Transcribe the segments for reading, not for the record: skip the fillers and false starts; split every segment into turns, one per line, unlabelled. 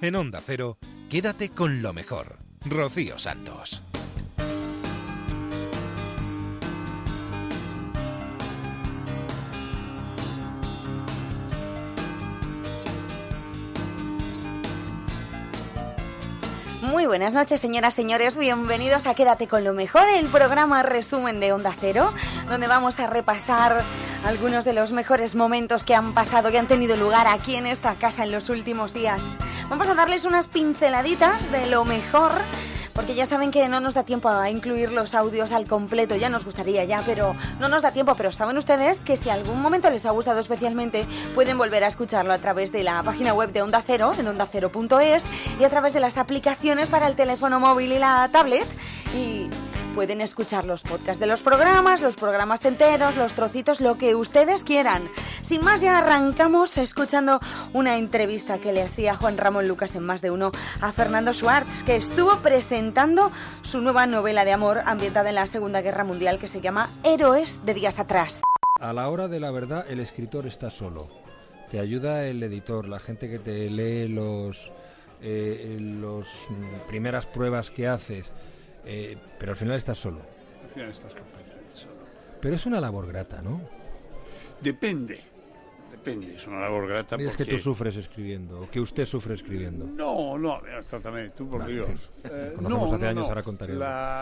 En Onda Cero, quédate con lo mejor. Rocío Santos.
Muy buenas noches, señoras, señores, bienvenidos a Quédate con lo mejor, el programa resumen de Onda Cero, donde vamos a repasar algunos de los mejores momentos que han pasado, que han tenido lugar aquí en esta casa en los últimos días. Vamos a darles unas pinceladitas de lo mejor, porque ya saben que no nos da tiempo a incluir los audios al completo, ya nos gustaría ya, pero no nos da tiempo. Pero saben ustedes que si algún momento les ha gustado especialmente, pueden volver a escucharlo a través de la página web de Onda Cero, en ondacero.es, y a través de las aplicaciones para el teléfono móvil y la tablet, y pueden escuchar los podcasts de los programas enteros, los trocitos, lo que ustedes quieran. Sin más, ya arrancamos escuchando una entrevista que le hacía Juan Ramón Lucas en Más de Uno a Fernando Schwartz, que estuvo presentando su nueva novela de amor ambientada en la Segunda Guerra Mundial, que se llama Héroes de días atrás.
A la hora de la verdad, el escritor está solo. Te ayuda el editor, la gente que te lee los primeras pruebas que haces. Pero al final estás solo.
Al final estás completamente solo.
Pero es una labor grata, ¿no?
Depende, es una labor grata porque...
Es que tú sufres escribiendo, o que usted sufre escribiendo.
No, exactamente, tú por Dios.
Conocemos hace años, ahora contaré.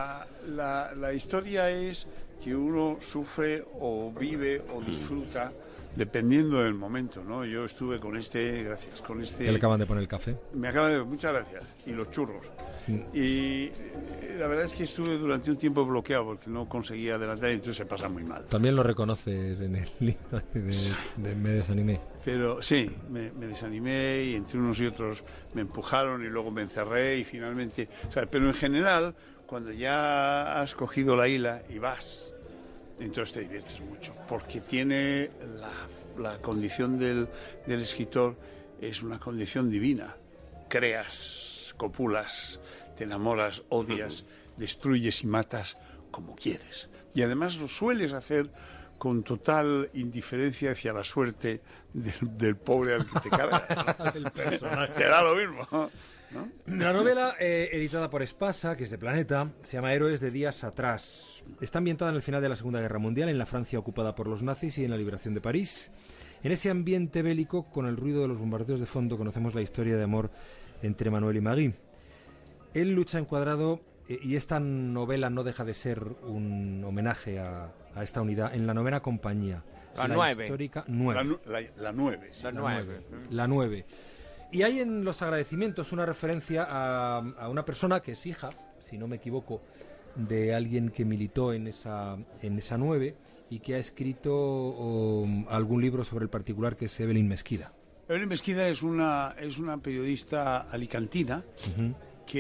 La historia es que uno sufre o vive o disfruta dependiendo del momento, ¿no? Yo estuve con este...
¿Que le acaban de poner el café?
Muchas gracias. Y los churros. Y la verdad es que estuve durante un tiempo bloqueado porque no conseguía adelantar y entonces se pasa muy mal.
También lo reconoces en el libro de Me desanimé.
Pero sí, me desanimé y entre unos y otros me empujaron y luego me encerré y finalmente... pero en general, cuando ya has cogido la hila y vas, entonces te diviertes mucho porque tiene la condición del escritor, es una condición divina. Creas, copulas, te enamoras, odias, destruyes y matas como quieres. Y además lo sueles hacer con total indiferencia hacia la suerte del pobre al que te cargas.
El personaje.
Te da lo mismo, ¿no?
La novela, editada por Espasa, que es de Planeta, se llama Héroes de días atrás. Está ambientada en el final de la Segunda Guerra Mundial, en la Francia ocupada por los nazis y en la liberación de París. En ese ambiente bélico, con el ruido de los bombardeos de fondo, conocemos la historia de amor entre Manuel y Magui. Él lucha encuadrado, y esta novela no deja de ser un homenaje a esta unidad, en la 9ª compañía.
La 9.
Histórica 9.
La 9. Sí.
La 9. Y hay en los agradecimientos una referencia a una persona que es hija, si no me equivoco, de alguien que militó en esa 9 y que ha escrito algún libro sobre el particular, que es Evelyn Mesquida.
Evelyn Mesquida es una periodista alicantina, uh-huh,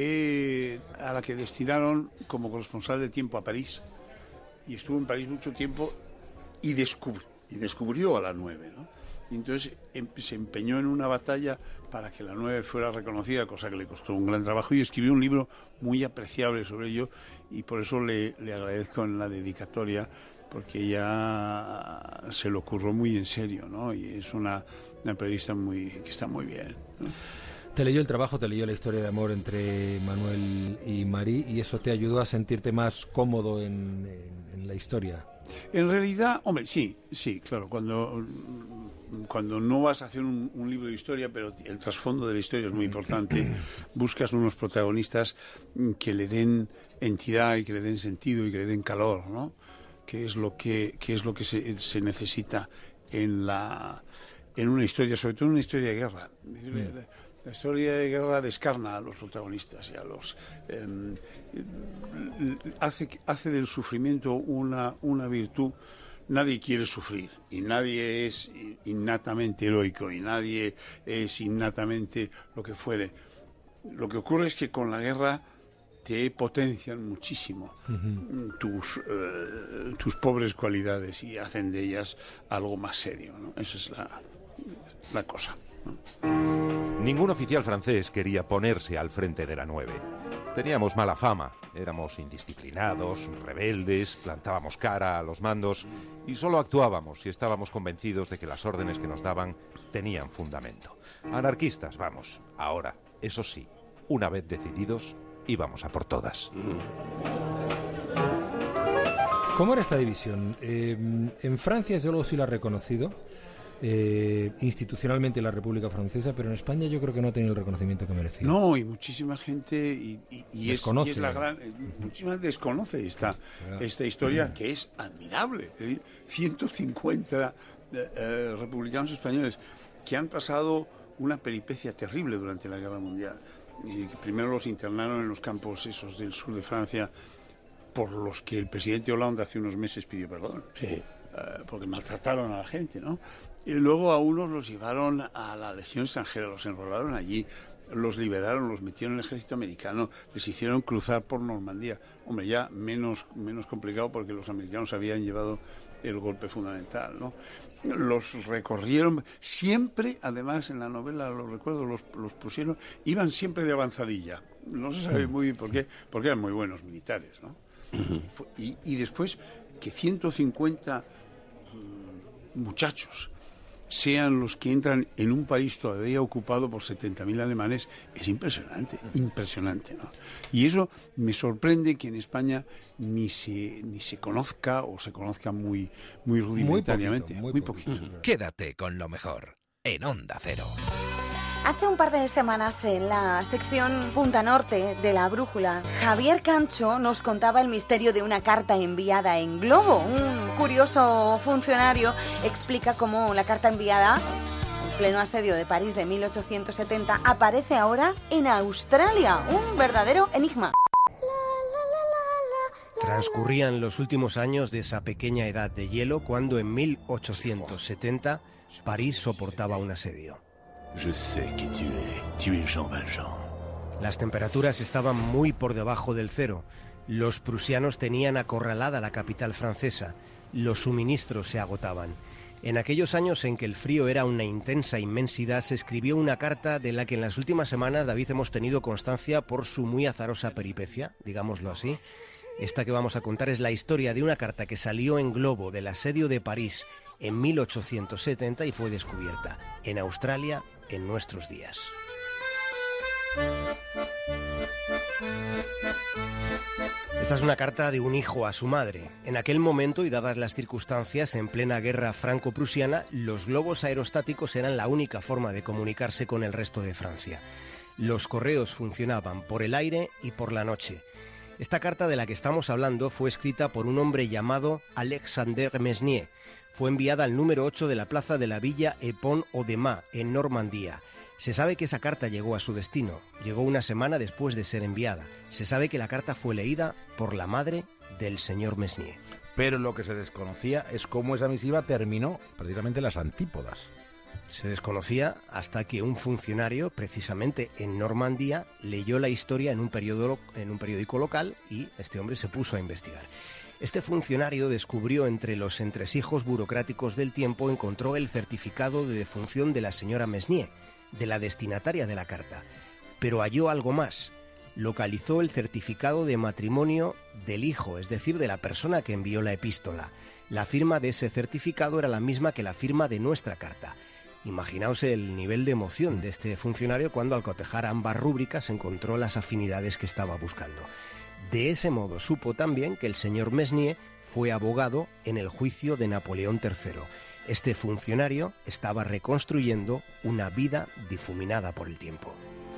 a la que destinaron como corresponsal de tiempo a París, y estuvo en París mucho tiempo y descubrió a la 9, ¿no? Y entonces se empeñó en una batalla para que la 9 fuera reconocida, cosa que le costó un gran trabajo, y escribió un libro muy apreciable sobre ello, y por eso le agradezco en la dedicatoria, porque ella se lo curró muy en serio, ¿no? Y es una periodista que está muy bien, ¿no?
Te leyó el trabajo, te leyó la historia de amor entre Manuel y Marí, y eso te ayudó a sentirte más cómodo en la historia.
En realidad, hombre, sí, claro, cuando no vas a hacer un libro de historia, pero el trasfondo de la historia es muy importante, buscas unos protagonistas que le den entidad y que le den sentido y que le den calor, ¿no? Que es lo que se necesita en una historia, sobre todo en una historia de guerra. La historia de guerra descarna a los protagonistas y a los hace del sufrimiento una virtud. Nadie quiere sufrir y nadie es innatamente heroico y nadie es innatamente lo que fuere. Lo que ocurre es que con la guerra te potencian muchísimo tus pobres cualidades y hacen de ellas algo más serio, ¿no? Esa es la cosa, ¿no?
Ningún oficial francés quería ponerse al frente de la 9. Teníamos mala fama, éramos indisciplinados, rebeldes, plantábamos cara a los mandos y solo actuábamos si estábamos convencidos de que las órdenes que nos daban tenían fundamento. Anarquistas, vamos, ahora. Eso sí, una vez decididos, íbamos a por todas.
¿Cómo era esta división? En Francia, desde luego, sí la ha reconocido institucionalmente la República Francesa, pero en España yo creo que no ha tenido el reconocimiento que merecía.
No, y muchísima gente
desconoce.
Muchísima gente desconoce esta historia que es admirable. Es decir, 150 republicanos españoles que han pasado una peripecia terrible durante la Guerra Mundial. Y que primero los internaron en los campos esos del sur de Francia, por los que el presidente Hollande hace unos meses pidió perdón. Sí. Porque maltrataron a la gente, ¿no? Y luego a unos los llevaron a la Legión extranjera, los enrolaron allí, los liberaron, los metieron en el ejército americano, les hicieron cruzar por Normandía. Hombre, ya menos complicado porque los americanos habían llevado el golpe fundamental, ¿no? Los recorrieron siempre, además en la novela, lo recuerdo, los pusieron, iban siempre de avanzadilla. No se sabe muy bien por qué, porque eran muy buenos militares, ¿no? Y después que 150 muchachos sean los que entran en un país todavía ocupado por 70.000 alemanes, es impresionante, ¿no? Y eso me sorprende que en España ni se conozca o se conozca muy rudimentariamente. Muy poquito.
Quédate con lo mejor en Onda Cero.
Hace un par de semanas, en la sección Punta Norte de La Brújula, Javier Cancho nos contaba el misterio de una carta enviada en globo. Un curioso funcionario explica cómo la carta enviada en pleno asedio de París de 1870 aparece ahora en Australia. Un verdadero enigma.
Transcurrían los últimos años de esa pequeña edad de hielo cuando en 1870 París soportaba un asedio.
Je sais qui tu es Jean Valjean.
Las temperaturas estaban muy por debajo del cero. Los prusianos tenían acorralada la capital francesa. Los suministros se agotaban. En aquellos años en que el frío era una intensa inmensidad, se escribió una carta de la que en las últimas semanas, David, hemos tenido constancia por su muy azarosa peripecia, digámoslo así. Esta que vamos a contar es la historia de una carta que salió en globo del asedio de París en 1870 y fue descubierta en Australia en nuestros días. Esta es una carta de un hijo a su madre. En aquel momento, y dadas las circunstancias, en plena guerra franco-prusiana, los globos aerostáticos eran la única forma de comunicarse con el resto de Francia. Los correos funcionaban por el aire y por la noche. Esta carta de la que estamos hablando fue escrita por un hombre llamado Alexandre Mesnier. Fue enviada al número 8 de la plaza de la Villa Epon-Audemars, en Normandía. Se sabe que esa carta llegó a su destino. Llegó una semana después de ser enviada. Se sabe que la carta fue leída por la madre del señor Mesnier.
Pero lo que se desconocía es cómo esa misiva terminó precisamente en las antípodas.
Se desconocía hasta que un funcionario, precisamente en Normandía, leyó la historia en un periódico local y este hombre se puso a investigar. Este funcionario descubrió entre los entresijos burocráticos del tiempo, encontró el certificado de defunción de la señora Mesnier, de la destinataria de la carta. Pero halló algo más. Localizó el certificado de matrimonio del hijo, es decir, de la persona que envió la epístola. La firma de ese certificado era la misma que la firma de nuestra carta. Imaginaos el nivel de emoción de este funcionario cuando al cotejar ambas rúbricas encontró las afinidades que estaba buscando. De ese modo supo también que el señor Mesnier fue abogado en el juicio de Napoleón III. Este funcionario estaba reconstruyendo una vida difuminada por el tiempo.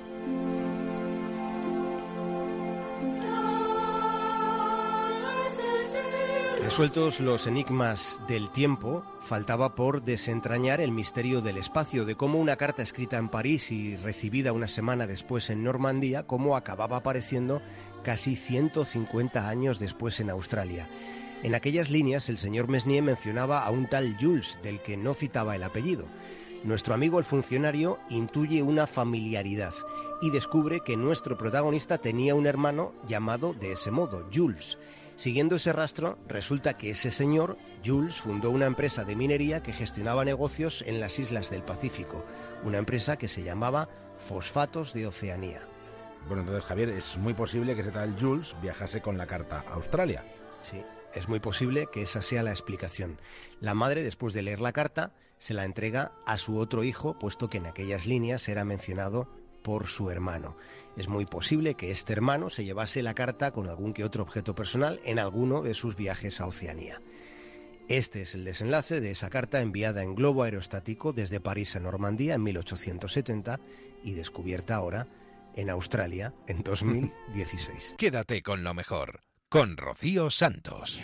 Resueltos los enigmas del tiempo, faltaba por desentrañar el misterio del espacio, de cómo una carta escrita en París y recibida una semana después en Normandía, cómo acababa apareciendo casi 150 años después en Australia. En aquellas líneas el señor Mesnier mencionaba a un tal Jules, del que no citaba el apellido. Nuestro amigo el funcionario intuye una familiaridad y descubre que nuestro protagonista tenía un hermano llamado de ese modo, Jules. Siguiendo ese rastro, resulta que ese señor, Jules, fundó una empresa de minería que gestionaba negocios en las islas del Pacífico, una empresa que se llamaba Fosfatos de Oceanía.
Bueno, entonces, Javier, es muy posible que ese tal Jules viajase con la carta a Australia.
Sí, es muy posible que esa sea la explicación. La madre, después de leer la carta, se la entrega a su otro hijo, puesto que en aquellas líneas era mencionado por su hermano. Es muy posible que este hermano se llevase la carta con algún que otro objeto personal en alguno de sus viajes a Oceanía. Este es el desenlace de esa carta enviada en globo aerostático desde París a Normandía en 1870 y descubierta ahora en Australia en 2016.
Quédate con lo mejor, con Rocío Santos.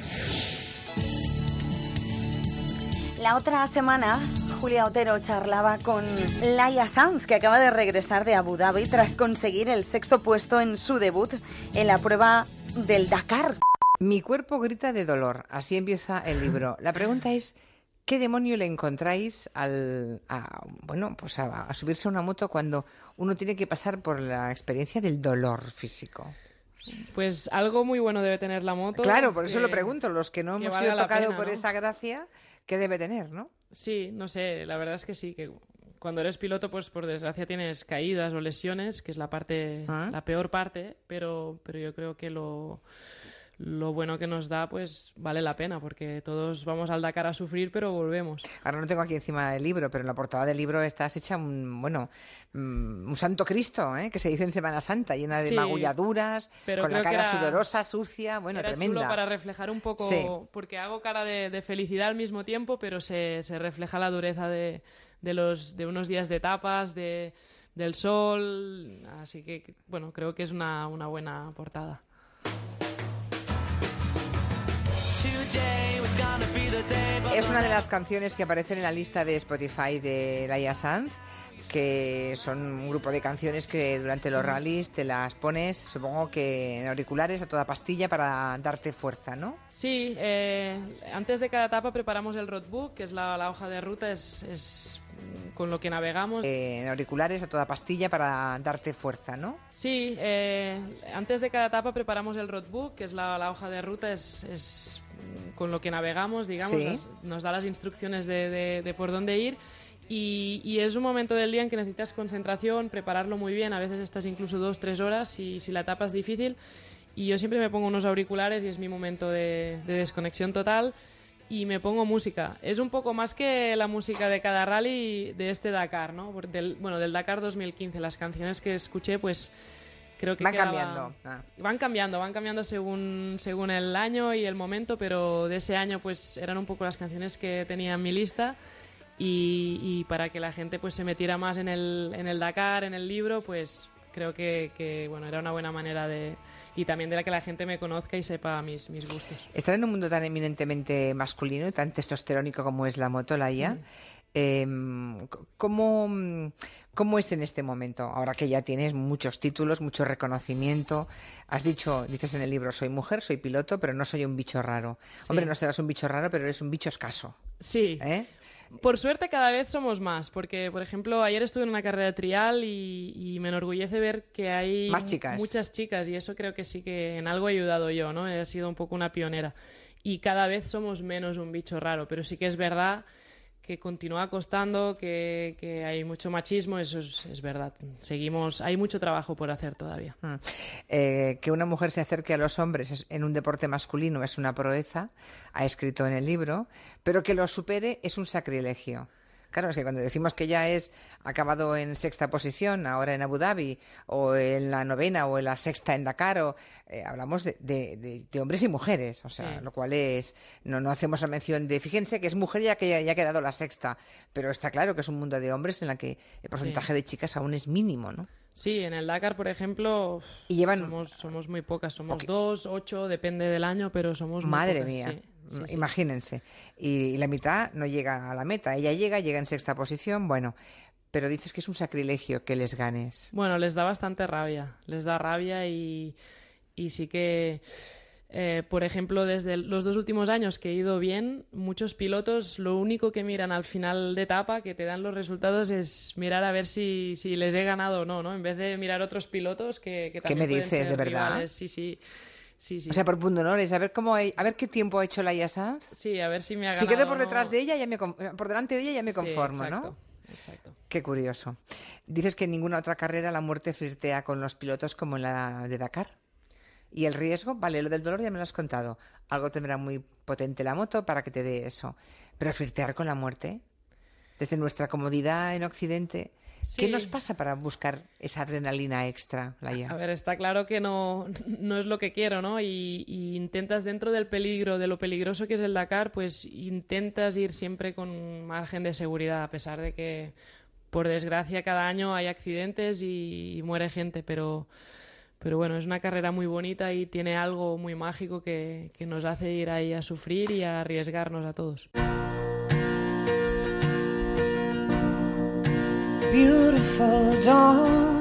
La otra semana, Julia Otero charlaba con Laia Sanz, que acaba de regresar de Abu Dhabi tras conseguir el 6º puesto en su debut en la prueba del Dakar.
Mi cuerpo grita de dolor, así empieza el libro. La pregunta es, ¿qué demonio le encontráis a subirse a una moto cuando uno tiene que pasar por la experiencia del dolor físico?
Pues algo muy bueno debe tener la moto.
Claro, por eso lo pregunto. Los que no hemos sido tocados por
¿no?
esa gracia, ¿qué debe tener, no?
Sí, no sé, la verdad es que sí, que cuando eres piloto, pues por desgracia tienes caídas o lesiones, que es la peor parte, pero yo creo que lo bueno que nos da, pues vale la pena, porque todos vamos al Dakar a sufrir, pero volvemos.
Ahora no tengo aquí encima el libro, pero en la portada del libro estás hecha un santo Cristo, que se dice en Semana Santa, llena de magulladuras, con la cara sudorosa, sucia,
era
tremenda.
Chulo para reflejar un poco, sí. Porque hago cara de felicidad al mismo tiempo, pero se refleja la dureza de unos días de etapas, del sol, así que, bueno, creo que es una buena portada.
Es una de las canciones que aparecen en la lista de Spotify de Laia Sanz, que son un grupo de canciones que durante los rallies te las pones, supongo que en auriculares a toda pastilla para darte fuerza, ¿no?
Sí, antes de cada etapa preparamos el roadbook, que es la hoja de ruta, es con lo que navegamos.
En auriculares a toda pastilla para darte fuerza, ¿no?
Sí, antes de cada etapa preparamos el roadbook, que es la hoja de ruta, es con lo que navegamos, digamos,
sí.
Nos da las instrucciones de por dónde ir. Y es un momento del día en que necesitas concentración, prepararlo muy bien, a veces estás incluso 2-3 horas si la etapa es difícil, y yo siempre me pongo unos auriculares y es mi momento de desconexión total y me pongo música. Es un poco más que la música de cada rally de este Dakar, ¿no? Del Dakar 2015, las canciones que escuché, pues creo que
van cambiando.
Van cambiando según el año y el momento, pero de ese año pues eran un poco las canciones que tenía en mi lista. Y para que la gente pues se metiera más en el Dakar, en el libro, pues creo que bueno, era una buena manera y también de la que la gente me conozca y sepa mis gustos.
Estar en un mundo tan eminentemente masculino y tan testosterónico como es la moto, Laia, ¿cómo es en este momento? Ahora que ya tienes muchos títulos, mucho reconocimiento. Dices en el libro, soy mujer, soy piloto, pero no soy un bicho raro. Sí. Hombre, no serás un bicho raro, pero eres un bicho escaso.
Sí. Por suerte cada vez somos más, porque, por ejemplo, ayer estuve en una carrera trial y me enorgullece ver que hay muchas chicas, y eso creo que sí que en algo he ayudado yo, ¿no? He sido un poco una pionera. Y cada vez somos menos un bicho raro, pero sí que es verdad que continúa costando, que hay mucho machismo, eso es verdad. Hay mucho trabajo por hacer todavía.
Que una mujer se acerque a los hombres en un deporte masculino es una proeza, ha escrito en el libro, pero que lo supere es un sacrilegio. Claro, es que cuando decimos que ya es acabado en 6ª posición, ahora en Abu Dhabi, o en la 9ª o en la 6ª en Dakar, hablamos de hombres y mujeres, o sea, sí. Lo cual es, no hacemos la mención de, fíjense que es mujer ya que ya ha quedado la 6ª, pero está claro que es un mundo de hombres en la que el porcentaje de chicas aún es mínimo, ¿no?
Sí, en el Dakar, por ejemplo, somos muy pocas, somos 2, 8, depende del año, pero somos muy
Madre
pocas.
Mía.
Sí,
imagínense. Y la mitad no llega a la meta. Ella llega en 6ª posición, bueno, pero dices que es un sacrilegio que les ganes.
Bueno, les da bastante rabia. Les da rabia y sí que, por ejemplo, desde los 2 últimos años que he ido bien, muchos pilotos lo único que miran al final de etapa, que te dan los resultados, es mirar a ver si les he ganado o no, ¿no? En vez de mirar otros pilotos que también
¿Qué me
pueden
dices,
ser
de verdad?
rivales. Sí.
O sea, por pundonores, a ver qué tiempo ha hecho Laia Sanz.
Sí, a ver si me ha ganado.
Si quedo por detrás de ella, por delante de ella ya me conformo,
sí, exacto,
¿no?
Exacto.
Qué curioso. Dices que en ninguna otra carrera la muerte flirtea con los pilotos como en la de Dakar. Y el riesgo, vale, lo del dolor ya me lo has contado. Algo tendrá muy potente la moto para que te dé eso. Pero flirtear con la muerte, desde nuestra comodidad en Occidente,
Sí.
¿Qué nos pasa para buscar esa adrenalina extra, Laia?
A ver, está claro que no es lo que quiero, ¿no? Y intentas, dentro del peligro, de lo peligroso que es el Dakar, pues intentas ir siempre con margen de seguridad, a pesar de que, por desgracia, cada año hay accidentes y muere gente, pero bueno, es una carrera muy bonita y tiene algo muy mágico que nos hace ir ahí a sufrir y a arriesgarnos a todos.
Beautiful dawn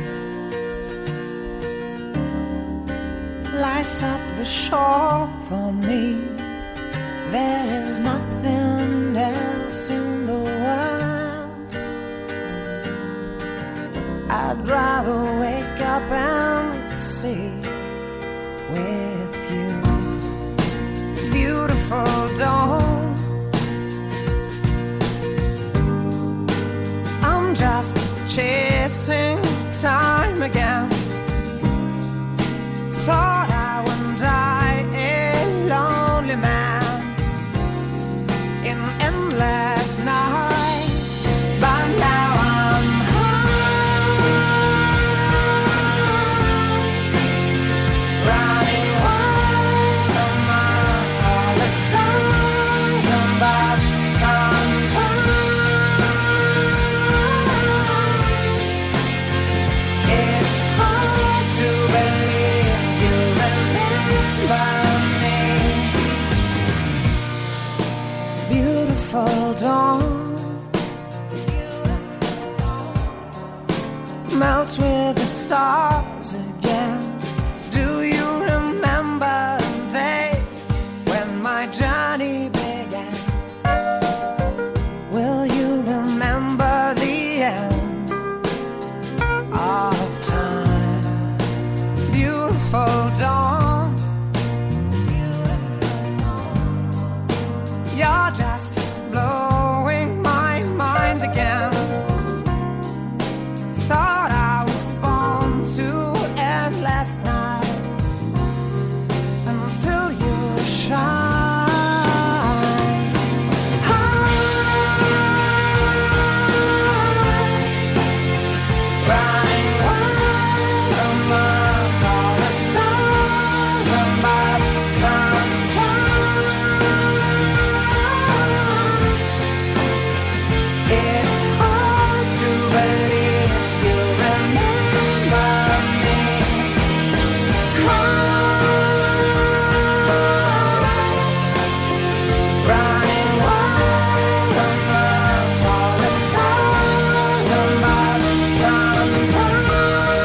lights up the shore for me. There is nothing else in the world. I'd rather wake up and see with you. Beautiful dawn, just chasing time again. Thought I would die a lonely man in endless night, but now I'm high, running wild among all the stars above. Sometimes dawn melts with the stars again. Do you remember the day when my journey began? Will you remember the end of time? Beautiful dawn, you're just blowing my mind again. Thought I was born to end last night until you shine. Running wild among all the stars above. Sometimes it's hard to believe you remember me. Running wild among all the stars above. Sometimes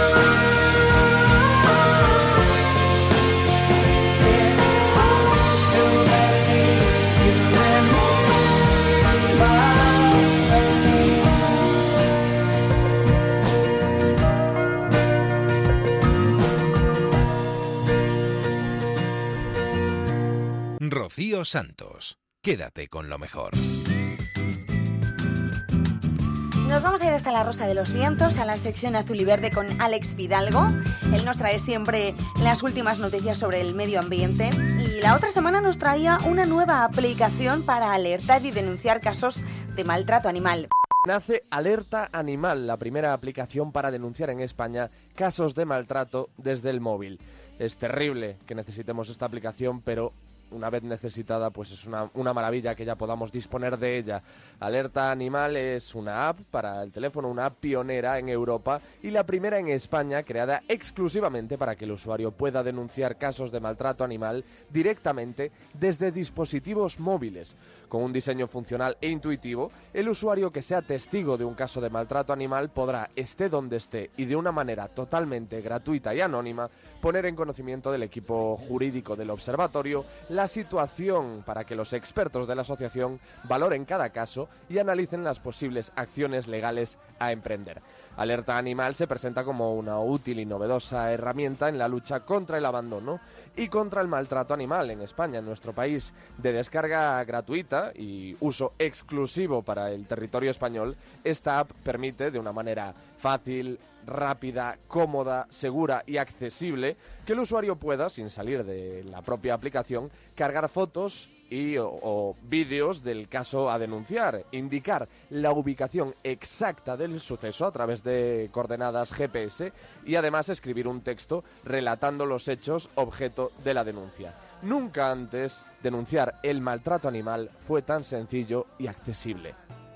it's hard to believe you remember me.
Rocío Santos. Quédate con lo mejor.
Nos vamos a ir hasta la Rosa de los Vientos, a la sección azul y verde con Alex Fidalgo. Él nos trae siempre las últimas noticias sobre el medio ambiente. Y la otra semana nos traía una nueva aplicación para alertar y denunciar casos de maltrato animal.
Nace Alerta Animal, la primera aplicación para denunciar en España casos de maltrato desde el móvil. Es terrible que necesitemos esta aplicación, pero una vez necesitada, pues es una maravilla que ya podamos disponer de ella. Alerta Animal es una app para el teléfono, una app pionera en Europa y la primera en España creada exclusivamente para que el usuario pueda denunciar casos de maltrato animal directamente desde dispositivos móviles. Con un diseño funcional e intuitivo, el usuario que sea testigo de un caso de maltrato animal podrá, esté donde esté y de una manera totalmente gratuita y anónima, poner en conocimiento del equipo jurídico del observatorio la situación para que los expertos de la asociación valoren cada caso y analicen las posibles acciones legales a emprender. Alerta Animal se presenta como una útil y novedosa herramienta en la lucha contra el abandono y contra el maltrato animal en España, en nuestro país. De descarga gratuita y uso exclusivo para el territorio español, esta app permite de una manera fácil, rápida, cómoda, segura y accesible que el usuario pueda, sin salir de la propia aplicación, cargar fotos o vídeos del caso a denunciar, indicar la ubicación exacta del suceso a través de coordenadas GPS y además escribir un texto relatando los hechos objeto de la denuncia. Nunca antes denunciar el maltrato animal fue tan sencillo y accesible.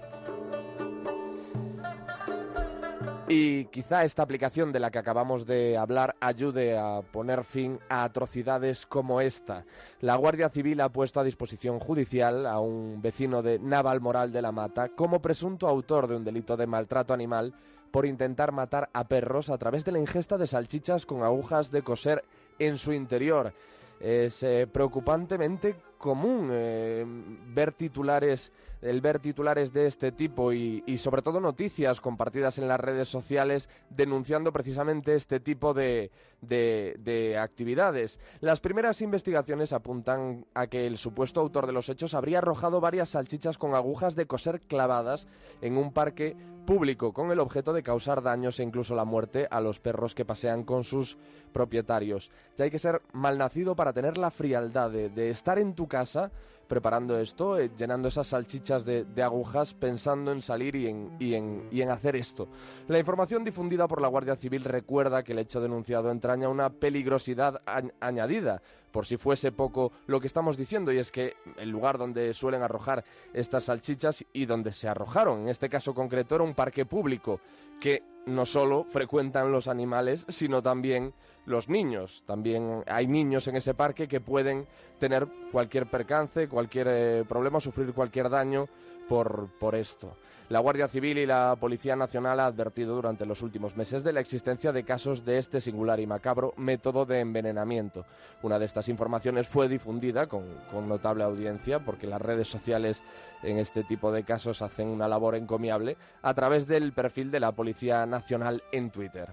Y quizá esta aplicación de la que acabamos de hablar ayude a poner fin a atrocidades como esta. La Guardia Civil ha puesto a disposición judicial a un vecino de Navalmoral de la Mata como presunto autor de un delito de maltrato animal por intentar matar a perros a través de la ingesta de salchichas con agujas de coser en su interior. Es preocupantemente común ver titulares de este tipo y sobre todo noticias compartidas en las redes sociales denunciando precisamente este tipo de actividades. Las primeras investigaciones apuntan a que el supuesto autor de los hechos habría arrojado varias salchichas con agujas de coser clavadas en un parque público con el objeto de causar daños e incluso la muerte a los perros que pasean con sus propietarios. Ya hay que ser malnacido para tener la frialdad de estar en tu casa preparando esto, llenando esas salchichas de agujas, pensando en salir y en hacer esto. La información difundida por la Guardia Civil recuerda que el hecho denunciado entraña una peligrosidad añadida, por si fuese poco lo que estamos diciendo, y es que el lugar donde suelen arrojar estas salchichas y donde se arrojaron, en este caso concreto, era un parque público que no solo frecuentan los animales, sino también los niños. También hay niños en ese parque que pueden tener cualquier percance, cualquier problema, sufrir cualquier daño por esto. La Guardia Civil y la Policía Nacional ha advertido durante los últimos meses de la existencia de casos de este singular y macabro método de envenenamiento. Una de estas informaciones fue difundida con notable audiencia, porque las redes sociales en este tipo de casos hacen una labor encomiable, a través del perfil de la Policía Nacional en Twitter.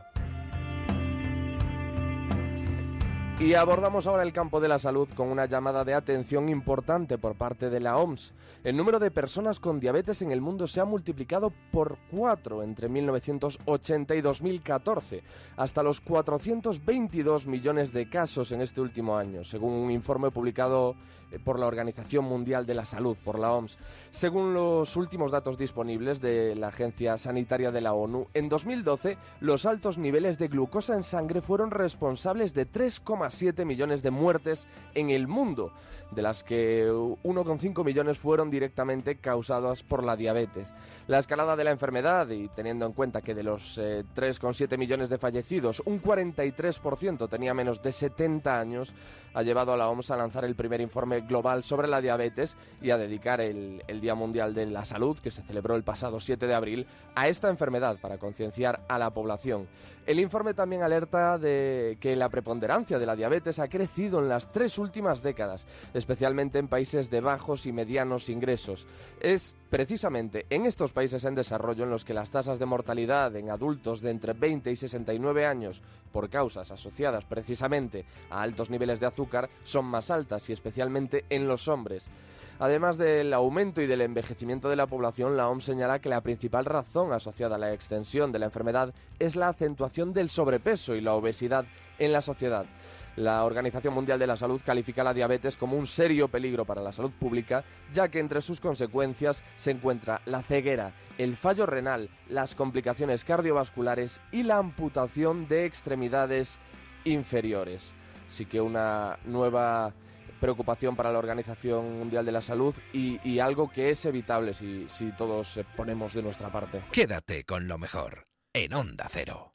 Y abordamos ahora el campo de la salud con una llamada de atención importante por parte de la OMS. El número de personas con diabetes en el mundo se ha multiplicado por 4 entre 1980 y 2014, hasta los 422 millones de casos en este último año, según un informe publicado por la Organización Mundial de la Salud, por la OMS. Según los últimos datos disponibles de la Agencia Sanitaria de la ONU, en 2012 los altos niveles de glucosa en sangre fueron responsables de 3,7 millones de muertes en el mundo, de las que 1,5 millones fueron directamente causadas por la diabetes. La escalada de la enfermedad, y teniendo en cuenta que de los 3,7 millones de fallecidos, un 43% tenía menos de 70 años, ha llevado a la OMS a lanzar el primer informe global sobre la diabetes y a dedicar el Día Mundial de la Salud, que se celebró el pasado 7 de abril, a esta enfermedad para concienciar a la población. El informe también alerta de que la preponderancia de la diabetes ha crecido en las 3 últimas décadas, especialmente en países de bajos y medianos ingresos. Es precisamente en estos países en desarrollo en los que las tasas de mortalidad en adultos de entre 20 y 69 años por causas asociadas precisamente a altos niveles de azúcar son más altas, y especialmente en los hombres. Además del aumento y del envejecimiento de la población, la OMS señala que la principal razón asociada a la extensión de la enfermedad es la acentuación del sobrepeso y la obesidad en la sociedad. La Organización Mundial de la Salud califica la diabetes como un serio peligro para la salud pública, ya que entre sus consecuencias se encuentra la ceguera, el fallo renal, las complicaciones cardiovasculares y la amputación de extremidades inferiores. Así que una nueva preocupación para la Organización Mundial de la Salud y algo que es evitable si todos ponemos de nuestra parte.
Quédate con lo mejor en Onda Cero.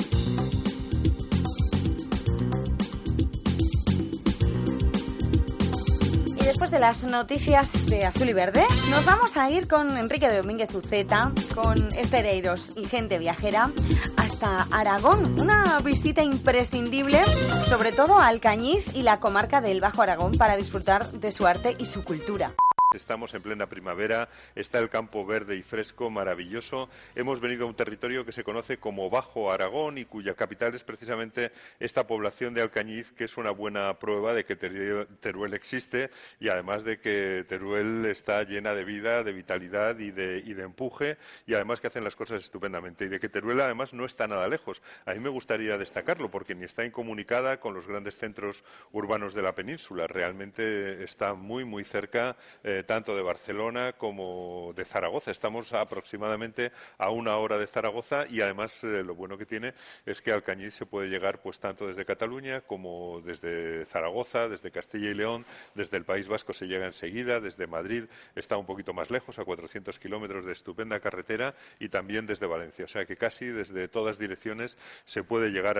Y después de las noticias de Azul y Verde, nos vamos a ir con Enrique Domínguez Uceta, con Estereiros y gente viajera, hasta Aragón. Una visita imprescindible, sobre todo a Alcañiz y la comarca del Bajo Aragón, para disfrutar de su arte y su cultura.
Estamos en plena primavera, está el campo verde y fresco, maravilloso. Hemos venido a un territorio que se conoce como Bajo Aragón y cuya capital es precisamente esta población de Alcañiz, que es una buena prueba de que Teruel existe y además de que Teruel está llena de vida, de vitalidad y de empuje, y además que hacen las cosas estupendamente, y de que Teruel además no está nada lejos. A mí me gustaría destacarlo porque ni está incomunicada con los grandes centros urbanos de la península, realmente está muy muy cerca tanto de Barcelona como de Zaragoza. Estamos aproximadamente a 1 hora de Zaragoza y además lo bueno que tiene es que a Alcañiz se puede llegar pues tanto desde Cataluña como desde Zaragoza, desde Castilla y León, desde el País Vasco se llega enseguida, desde Madrid está un poquito más lejos, a 400 kilómetros de estupenda carretera, y también desde Valencia. O sea que casi desde todas direcciones se puede llegar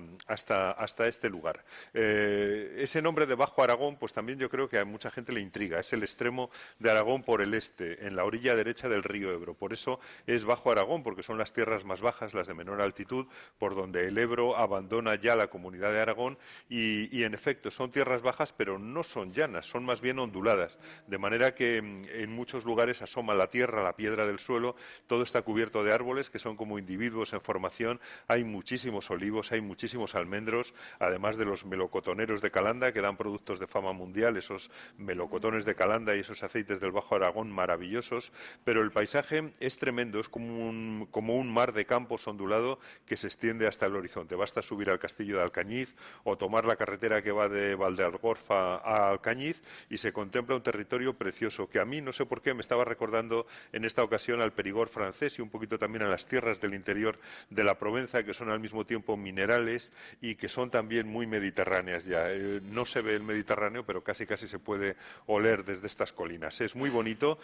hasta este lugar. Ese nombre de Bajo Aragón pues también yo creo que a mucha gente le intriga. Es el extremo de Aragón por el este, en la orilla derecha del río Ebro. Por eso es Bajo Aragón, porque son las tierras más bajas, las de menor altitud, por donde el Ebro abandona ya la comunidad de Aragón y en efecto son tierras bajas, pero no son llanas, son más bien onduladas, de manera que en muchos lugares asoma la tierra, la piedra del suelo, todo está cubierto de árboles que son como individuos en formación, hay muchísimos olivos, hay muchísimos almendros, además de los melocotoneros de Calanda que dan productos de fama mundial, esos melocotones de Calanda y esos aceites del Bajo Aragón maravillosos, pero el paisaje es tremendo, es como un mar de campos ondulado que se extiende hasta el horizonte. Basta subir al castillo de Alcañiz o tomar la carretera que va de Valdealgorfa a Alcañiz y se contempla un territorio precioso que a mí, no sé por qué, me estaba recordando en esta ocasión al Perigord francés y un poquito también a las tierras del interior de la Provenza, que son al mismo tiempo minerales y que son también muy mediterráneas ya. No se ve el Mediterráneo, pero casi se puede oler desde estas colinas. Es muy bonito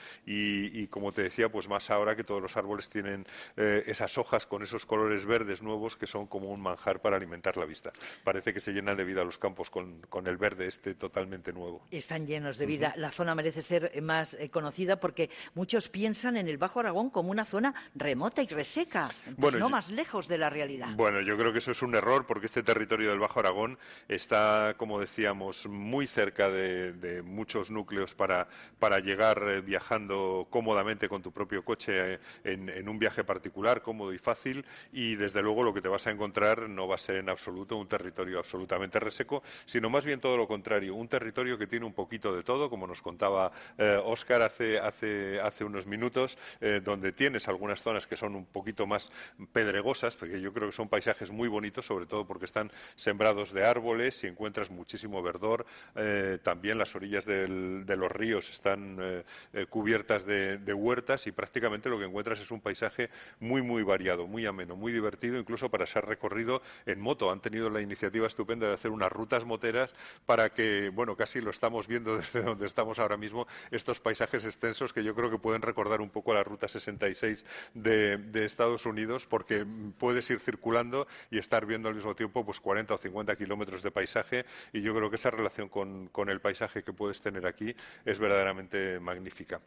y como te decía, pues más ahora que todos los árboles tienen esas hojas con esos colores verdes nuevos que son como un manjar para alimentar la vista. Parece que se llenan de vida los campos con el verde totalmente nuevo.
Están llenos de vida. La zona merece ser más conocida porque muchos piensan en el Bajo Aragón como una zona remota y reseca, pues no más lejos de la realidad.
Bueno, yo creo que eso es un error porque este territorio del Bajo Aragón está, como decíamos, muy cerca de muchos núcleos para llegar viajando cómodamente con tu propio coche en un viaje particular, cómodo y fácil, y desde luego lo que te vas a encontrar no va a ser en absoluto un territorio absolutamente reseco, sino más bien todo lo contrario, un territorio que tiene un poquito de todo, como nos contaba Óscar hace unos minutos, donde tienes algunas zonas que son un poquito más pedregosas, porque yo creo que son paisajes muy bonitos, sobre todo porque están sembrados de árboles y encuentras muchísimo verdor. También las orillas de los ríos están cubiertas de huertas y prácticamente lo que encuentras es un paisaje muy muy variado, muy ameno, muy divertido, incluso para ser recorrido en moto. Han tenido la iniciativa estupenda de hacer unas rutas moteras para que, bueno, casi lo estamos viendo desde donde estamos ahora mismo, estos paisajes extensos que yo creo que pueden recordar un poco a la Ruta 66 de Estados Unidos, porque puedes ir circulando y estar viendo al mismo tiempo pues 40 o 50 kilómetros de paisaje, y yo creo que esa relación con el paisaje que puedes tener aquí es verdaderamente magnífica.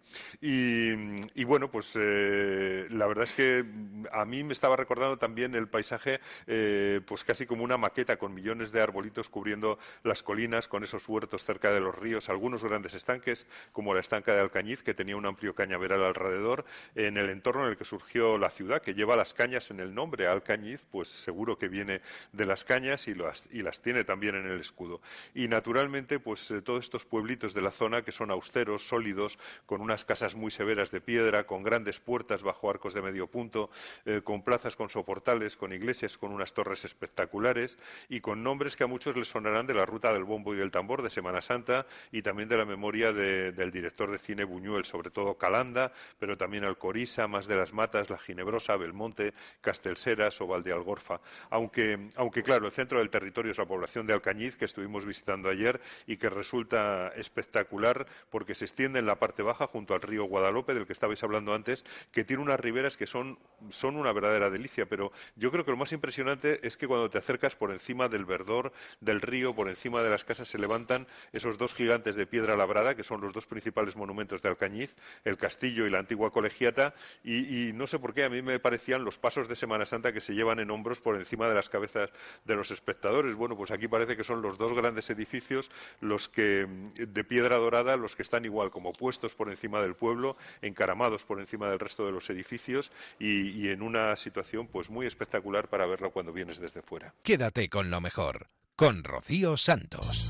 Y bueno, pues la verdad es que a mí me estaba recordando también el paisaje pues casi como una maqueta con millones de arbolitos cubriendo las colinas, con esos huertos cerca de los ríos, algunos grandes estanques como la estanca de Alcañiz, que tenía un amplio cañaveral alrededor, en el entorno en el que surgió la ciudad, que lleva las cañas en el nombre. Alcañiz, pues seguro que viene de las cañas y las tiene también en el escudo. Y naturalmente, pues todos estos pueblitos de la zona que son austeros, sólidos, con unas casas muy severas de piedra, con grandes puertas bajo arcos de medio punto, con plazas con soportales, con iglesias con unas torres espectaculares y con nombres que a muchos les sonarán de la Ruta del Bombo y del Tambor de Semana Santa y también de la memoria del director de cine Buñuel, sobre todo Calanda, pero también Alcoriza, Más de las Matas, La Ginebrosa, Belmonte, Castelseras o Valdealgorfa. Aunque claro, el centro del territorio es la población de Alcañiz, que estuvimos visitando ayer y que resulta espectacular porque se extiende en la parte baja junto al río Guadalope, del que estabais hablando antes, que tiene unas riberas que son una verdadera delicia, pero yo creo que lo más impresionante es que cuando te acercas por encima del verdor del río, por encima de las casas, se levantan esos dos gigantes de piedra labrada, que son los dos principales monumentos de Alcañiz, el castillo y la antigua colegiata, y no sé por qué a mí me parecían los pasos de Semana Santa que se llevan en hombros por encima de las cabezas de los espectadores. Bueno, pues aquí parece que son los dos grandes edificios los que de piedra dorada, los que están igual igual como puestos por encima del pueblo, encaramados por encima del resto de los edificios y en una situación pues muy espectacular para verlo cuando vienes desde fuera.
Quédate con lo mejor, con Rocío Santos.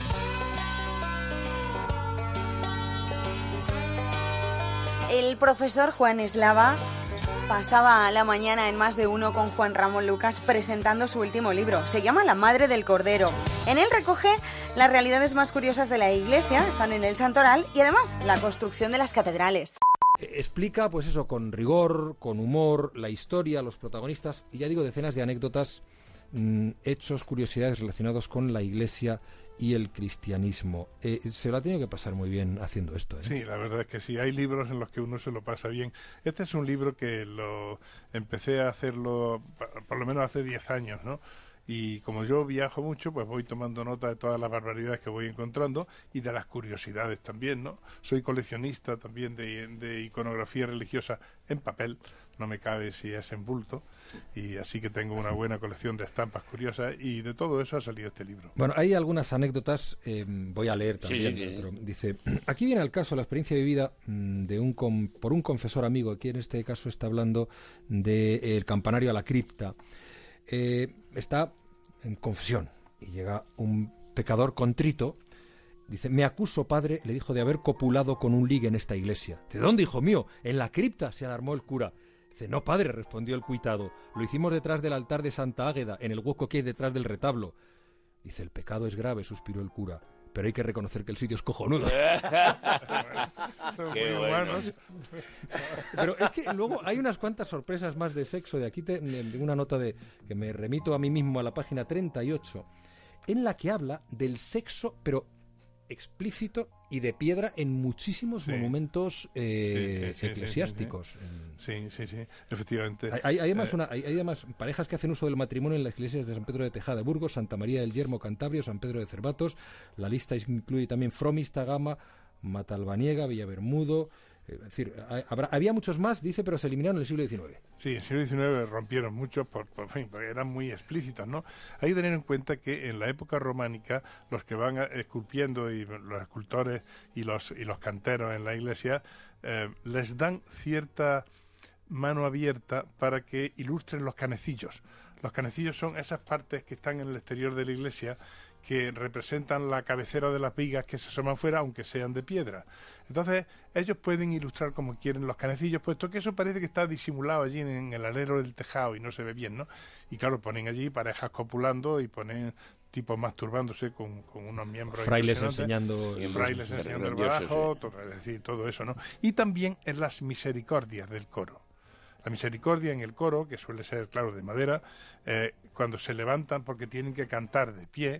El profesor Juan Eslava pasaba la mañana en Más de Uno con Juan Ramón Lucas presentando su último libro. Se llama La Madre del Cordero. En él recoge las realidades más curiosas de la Iglesia, están en el Santoral, y además la construcción de las catedrales.
Explica, pues eso, con rigor, con humor, la historia, los protagonistas, y ya digo, decenas de anécdotas, hechos, curiosidades relacionados con la Iglesia y el cristianismo. Se lo ha tenido que pasar muy bien haciendo esto, ¿eh?
Sí, la verdad es que sí, hay libros en los que uno se lo pasa bien. Este es un libro que lo empecé a hacerlo por lo menos hace 10 años, ¿no? Y como yo viajo mucho, pues voy tomando nota de todas las barbaridades que voy encontrando y de las curiosidades también, ¿no? Soy coleccionista también de iconografía religiosa en papel, no me cabe si es en bulto, y así que tengo una buena colección de estampas curiosas, y de todo eso ha salido este libro.
Bueno, hay algunas anécdotas, voy a leer también. Sí. Pero dice, aquí viene al caso la experiencia vivida por un confesor amigo. Aquí en este caso está hablando del campanario a la cripta. Está en confesión y llega un pecador contrito. Dice, me acuso, padre, le dijo, de haber copulado con un ligue en esta iglesia. ¿De dónde, hijo mío? En la cripta, se alarmó el cura. Dice, no, padre, respondió el cuitado, lo hicimos detrás del altar de Santa Águeda, en el hueco que hay detrás del retablo. Dice, el pecado es grave, suspiró el cura, pero hay que reconocer que el sitio es cojonudo.
Son muy humanos.
Pero es que luego hay unas cuantas sorpresas más de sexo. De aquí tengo una nota que me remito a mí mismo a la página 38, en la que habla del sexo, pero explícito y de piedra en muchísimos monumentos eclesiásticos.
Sí, efectivamente.
Hay además parejas que hacen uso del matrimonio en las iglesias de San Pedro de Tejada, Burgos, Santa María del Yermo, Cantabria, San Pedro de Cervatos. La lista incluye también Fromista, Gama, Matalbaniega, Villabermudo. Es decir, había muchos más, dice, pero se eliminaron en el siglo XIX.
Sí, en el siglo XIX rompieron muchos, porque eran muy explícitos, ¿no? Hay que tener en cuenta que en la época románica los que van esculpiendo, y los escultores y los canteros en la iglesia, les dan cierta mano abierta para que ilustren los canecillos. Los canecillos son esas partes que están en el exterior de la iglesia que representan la cabecera de las vigas que se asoman fuera, aunque sean de piedra. Entonces, ellos pueden ilustrar como quieren los canecillos, puesto que eso parece que está disimulado allí en el alero del tejado y no se ve bien, ¿no? Y claro, ponen allí parejas copulando y ponen tipos masturbándose con unos miembros.
Frailes enseñando
el badajo, es decir, todo eso, ¿no? Y también en las misericordias del coro. La misericordia en el coro, que suele ser, claro, de madera, cuando se levantan, porque tienen que cantar de pie,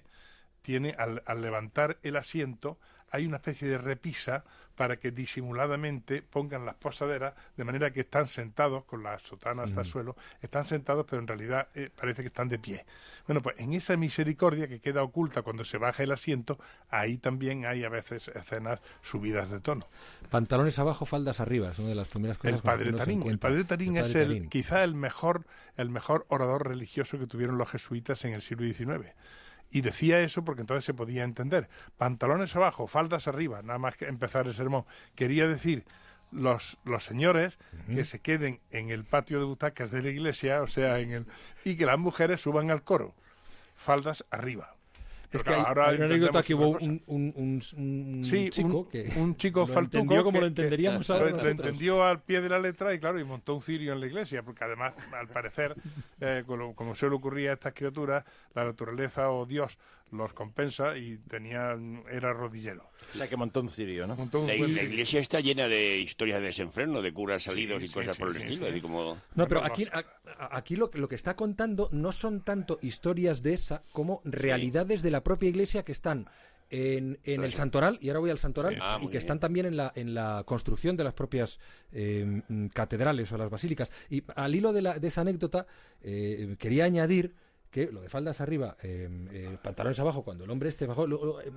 al levantar el asiento hay una especie de repisa para que disimuladamente pongan las posaderas, de manera que están sentados con la sotana hasta el suelo, están sentados, pero en realidad parece que están de pie. Bueno, pues en esa misericordia que queda oculta cuando se baja el asiento, ahí también hay a veces escenas subidas de tono.
Pantalones abajo, faldas arriba, es una de las primeras cosas.
El padre Tarín es quizá el mejor orador religioso que tuvieron los jesuitas en el siglo XIX. Y decía eso porque entonces se podía entender. Pantalones abajo, faldas arriba, nada más que empezar el sermón. Quería decir, los señores que se queden en el patio de butacas de la iglesia, o sea, y que las mujeres suban al coro. Faldas arriba.
Es que hay una anécdota que hubo un chico que
un chico
lo entendió como lo entenderíamos ahora
lo entendió al pie de la letra y claro, y montó un cirio en la iglesia, porque además, al parecer, como suele ocurrir a estas criaturas, la naturaleza o Dios los compensa y era rodillero.
O sea, que montó un cirio, ¿no?
La iglesia está llena de historias de desenfreno, de curas salidos y cosas por el estilo.
Sí. No, pero aquí lo que está contando no son tanto historias de esa como realidades de la propia iglesia que están en el Santoral, y ahora voy al Santoral, y que están también en la construcción de las propias catedrales o las basílicas. Y al hilo de esa anécdota, quería añadir que lo de faldas arriba, pantalones abajo, cuando el hombre esté bajo,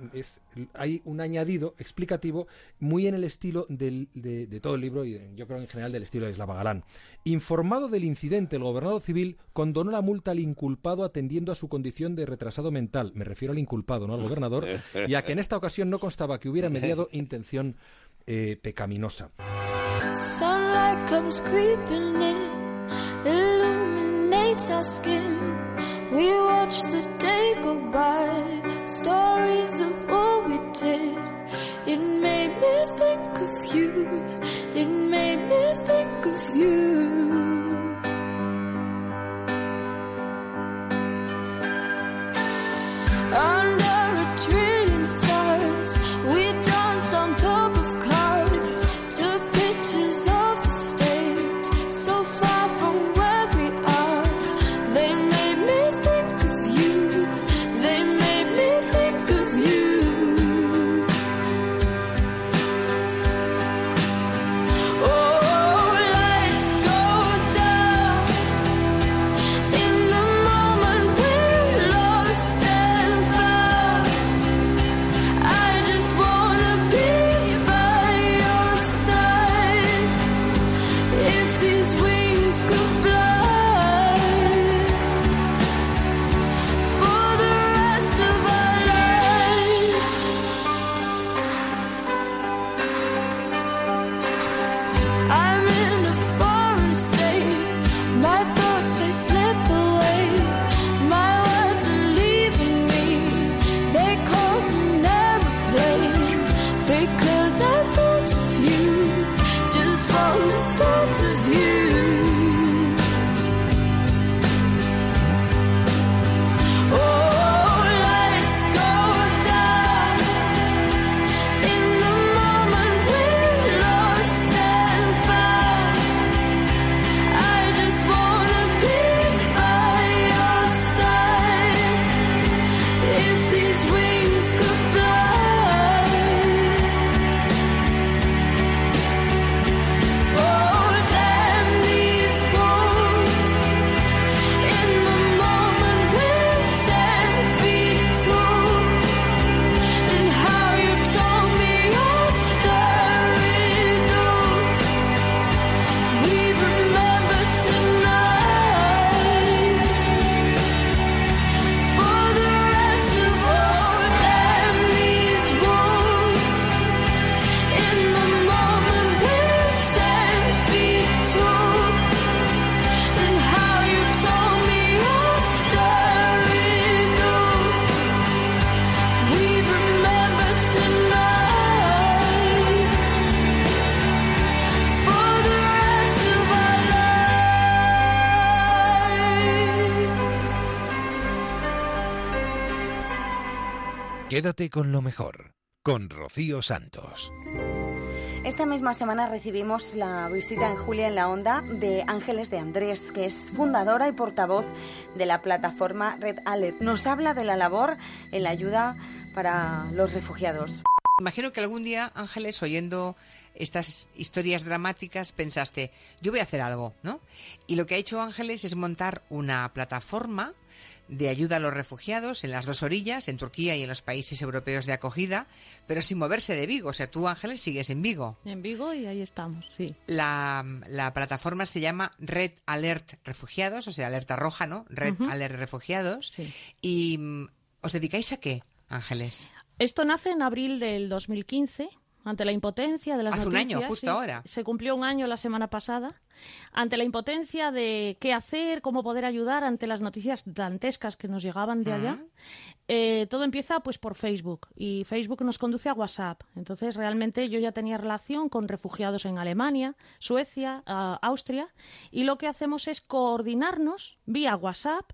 hay un añadido explicativo muy en el estilo de todo el libro, y yo creo en general del estilo de Eslava Galán. Informado del incidente, el gobernador civil condonó la multa al inculpado atendiendo a su condición de retrasado mental. Me refiero al inculpado, no al gobernador, y a que en esta ocasión no constaba que hubiera mediado intención pecaminosa.
Sunlight comes creeping in, illuminates our skin. We watch the day go by, stories of what we did. It made me think of you, it made me think of you. Under a trillion stars, we danced on top of cars, took pictures of the stage, so far from where we are. They made me think of you, they made me think of you. Oh, lights go down in the moment we're lost and found. I just wanna be by your side. If these wings could fly for the rest of our lives. I'm in a foreign state, my thoughts they slip away, my words are leaving me, they call an airplane, because I thought of you, just from the thought of you. Oh, lights go down in the moment we're lost and found. I just wanna be by your side. If these wings could fly. Oh, damn these walls. In the moment we're 10 feet tall. And how you told me after it all. We remember tonight. For the rest of all, damn these walls. In the moment we're 10 feet tall. And how you told me after it all. We remember tonight. For the rest of our lives.
Quédate con lo mejor, con Rocío Santos.
Esta misma semana recibimos la visita en Julia en la Onda de Ángeles de Andrés, que es fundadora y portavoz de la plataforma Red Alert. Nos habla de la labor en la ayuda para los refugiados.
Imagino que algún día, Ángeles, oyendo estas historias dramáticas, pensaste, yo voy a hacer algo, ¿no? Y lo que ha hecho Ángeles es montar una plataforma de ayuda a los refugiados en las dos orillas, en Turquía y en los países europeos de acogida, pero sin moverse de Vigo. O sea, tú, Ángeles, sigues en Vigo.
En Vigo y ahí estamos, sí.
La plataforma se llama Red Alert Refugiados, o sea, alerta roja, ¿no? Red Alert Refugiados.
Sí.
¿Y os dedicáis a qué, Ángeles?
Esto nace en abril del 2015, ante la impotencia de las
Hace
noticias.
un año, justo ahora.
Se cumplió un año la semana pasada. Ante la impotencia de qué hacer, cómo poder ayudar ante las noticias dantescas que nos llegaban de allá, todo empieza pues por Facebook, y Facebook nos conduce a WhatsApp. Entonces realmente yo ya tenía relación con refugiados en Alemania, Suecia, Austria, y lo que hacemos es coordinarnos vía WhatsApp.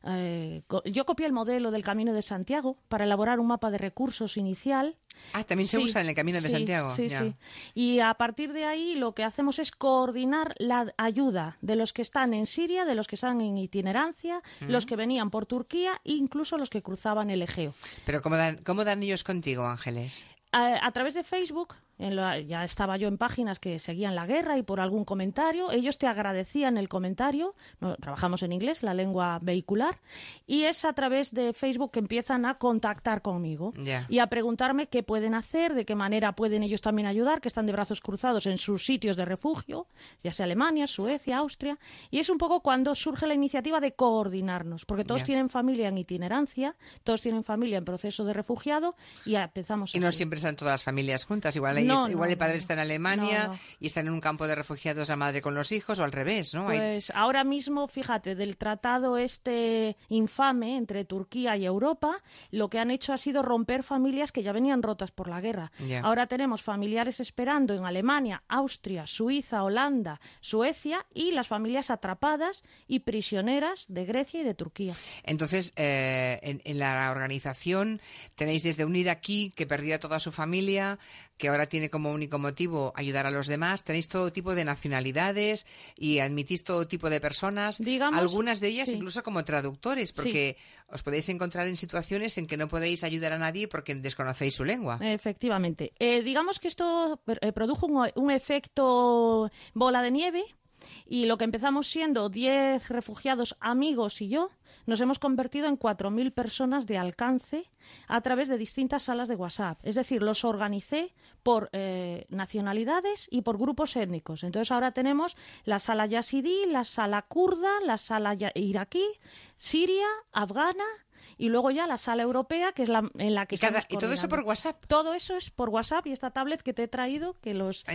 Yo copié el modelo del Camino de Santiago para elaborar un mapa de recursos inicial.
También se usa en el Camino de Santiago.
Sí,
ya.
sí. Y a partir de ahí lo que hacemos es coordinar la ayuda de los que están en Siria, de los que están en itinerancia, los que venían por Turquía e incluso los que cruzaban el Egeo.
Pero ¿cómo dan ellos contigo, Ángeles?
A través de Facebook, ya estaba yo en páginas que seguían la guerra y por algún comentario, ellos te agradecían el comentario. Trabajamos en inglés, la lengua vehicular, y es a través de Facebook que empiezan a contactar conmigo y a preguntarme qué pueden hacer, de qué manera pueden ellos también ayudar, que están de brazos cruzados en sus sitios de refugio, ya sea Alemania, Suecia, Austria, y es un poco cuando surge la iniciativa de coordinarnos, porque todos tienen familia en itinerancia, todos tienen familia en proceso de refugiado y empezamos
Y no
así.
siempre están todas las familias juntas, igual hay igual el padre está en Alemania
No.
y está en un campo de refugiados la madre con los hijos, o al revés, ¿no?
Pues ahora mismo, fíjate, del tratado este infame entre Turquía y Europa, lo que han hecho ha sido romper familias que ya venían rotas por la guerra.
Ya.
Ahora tenemos familiares esperando en Alemania, Austria, Suiza, Holanda, Suecia, y las familias atrapadas y prisioneras de Grecia y de Turquía.
Entonces, en la organización tenéis desde un iraquí que perdió a toda su familia, que ahora tiene como único motivo ayudar a los demás. Tenéis todo tipo de nacionalidades y admitís todo tipo de personas, algunas de ellas
sí.
incluso como traductores, porque os podéis encontrar en situaciones en que no podéis ayudar a nadie porque desconocéis su lengua.
Efectivamente. Digamos que esto produjo un efecto bola de nieve, y lo que empezamos siendo 10 refugiados amigos y yo, nos hemos convertido en 4.000 personas de alcance a través de distintas salas de WhatsApp. Es decir, los organicé por nacionalidades y por grupos étnicos. Entonces ahora tenemos la sala yazidí, la sala kurda, la sala iraquí, siria, afgana, y luego ya la sala europea, que es en la que estamos
¿Y todo eso por WhatsApp?
Todo eso es por WhatsApp, y esta tablet que te he traído, que los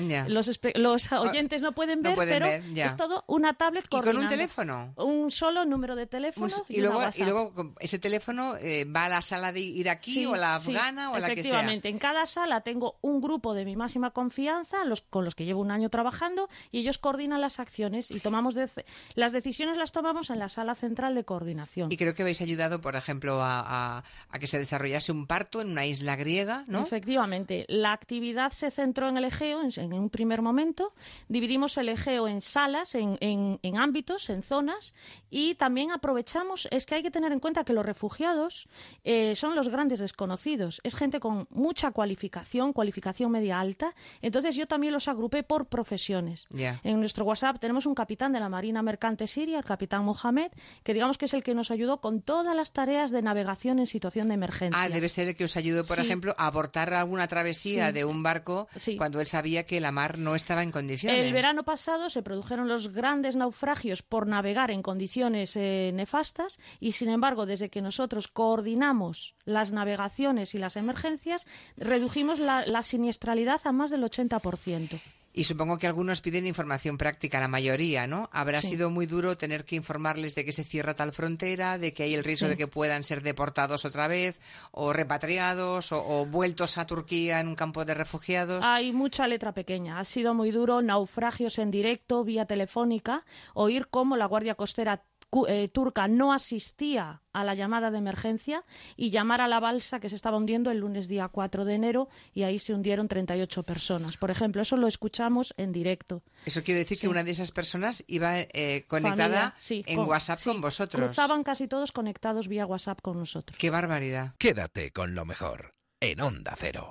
oyentes no pueden ver, pero es todo una tablet
¿Y con
coordinando.
un teléfono?
Un solo número de teléfono
Y
una
luego
WhatsApp.
con ese teléfono va a la sala de iraquí o a la afgana o a la que sea.
Efectivamente, en cada sala tengo un grupo de mi máxima confianza, con los que llevo un año trabajando, y ellos coordinan las acciones y tomamos las decisiones las tomamos en la sala central de coordinación.
Y creo que habéis ayudado, por ejemplo, a que se desarrollase un parto en una isla griega, ¿no?
Efectivamente. La actividad se centró en el Egeo en un primer momento. Dividimos el Egeo en salas, en ámbitos, en zonas, y también aprovechamos, es que hay que tener en cuenta que los refugiados son los grandes desconocidos. Es gente con mucha cualificación media alta. Entonces yo también los agrupé por profesiones.
Yeah.
En nuestro WhatsApp tenemos un capitán de la Marina Mercante Siria, el capitán Mohamed, que digamos que es el que nos ayudó con todas las tareas de navegación en situación de emergencia.
Ah, debe ser el que os ayudó, por ejemplo, a abortar alguna travesía de un barco cuando él sabía que la mar no estaba en condiciones.
El verano pasado se produjeron los grandes naufragios por navegar en condiciones nefastas, y sin embargo, desde que nosotros coordinamos las navegaciones y las emergencias, redujimos la siniestralidad a más del 80%.
Y supongo que algunos piden información práctica, la mayoría, ¿no? Habrá sido muy duro tener que informarles de que se cierra tal frontera, de que hay el riesgo de que puedan ser deportados otra vez, o repatriados, o vueltos a Turquía en un campo de refugiados.
Hay mucha letra pequeña. Ha sido muy duro, naufragios en directo, vía telefónica, oír cómo la Guardia Costera turca no asistía a la llamada de emergencia, y llamar a la balsa que se estaba hundiendo el lunes día 4 de enero, y ahí se hundieron 38 personas. Por ejemplo, eso lo escuchamos en directo.
Eso quiere decir que una de esas personas iba conectada en WhatsApp con vosotros.
Cruzaban casi todos conectados vía WhatsApp con nosotros.
¡Qué barbaridad!
Quédate con lo mejor en Onda Cero.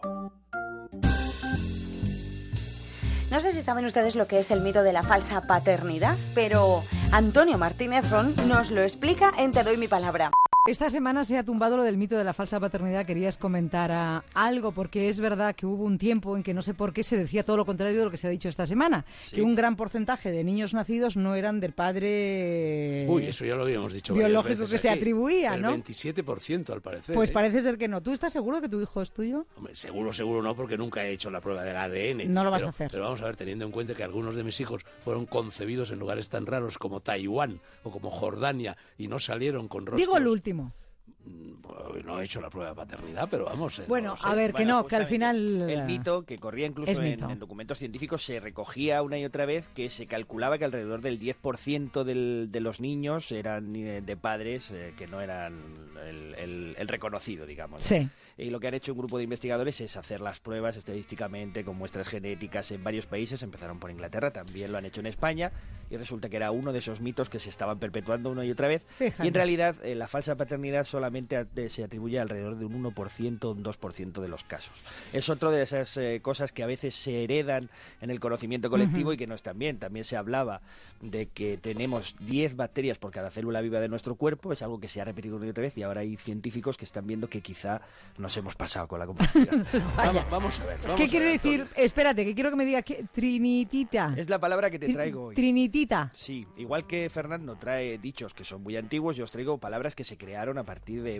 No sé si saben ustedes lo que es el mito de la falsa paternidad, pero Antonio Martínez Ron nos lo explica en Te doy mi palabra.
Esta semana se ha tumbado lo del mito de la falsa paternidad. Querías comentar algo, porque es verdad que hubo un tiempo en que no sé por qué se decía todo lo contrario de lo que se ha dicho esta semana. Sí. Que un gran porcentaje de niños nacidos no eran del padre...
Uy, eso ya lo habíamos dicho
biológico que se atribuía, ¿no?
El 27% al parecer.
Pues parece ser que no. ¿Tú estás seguro que tu hijo es tuyo?
Hombre, seguro no, porque nunca he hecho la prueba del ADN.
No lo vas a hacer.
Pero vamos a ver, teniendo en cuenta que algunos de mis hijos fueron concebidos en lugares tan raros como Taiwán o como Jordania y no salieron con rostros...
Digo el último.
No he hecho la prueba de paternidad, pero vamos...
Bueno,
no sé.
a ver, que no, que al final...
El mito, que corría incluso en documentos científicos, se recogía una y otra vez, que se calculaba que alrededor del 10% de los niños eran de padres que no eran el reconocido, digamos, ¿no?
Sí.
Y lo que han hecho un grupo de investigadores es hacer las pruebas estadísticamente con muestras genéticas en varios países. Empezaron por Inglaterra, también lo han hecho en España, y resulta que era uno de esos mitos que se estaban perpetuando una y otra vez. Fíjate. Y en realidad la falsa paternidad solamente se atribuye alrededor de un 1%, un 2% de los casos. Es otro de esas cosas que a veces se heredan en el conocimiento colectivo y que no están bien. También se hablaba de que tenemos 10 bacterias por cada célula viva de nuestro cuerpo. Es algo que se ha repetido una y otra vez, y ahora hay científicos que están viendo que quizá nos hemos pasado con la complejidad.
Vamos a ver.
¿Qué quiere decir? Espérate, que quiero que me diga trinitita.
Es la palabra que te traigo hoy.
Trinitita.
Sí, igual que Fernando trae dichos que son muy antiguos, yo os traigo palabras que se crearon a partir de eventos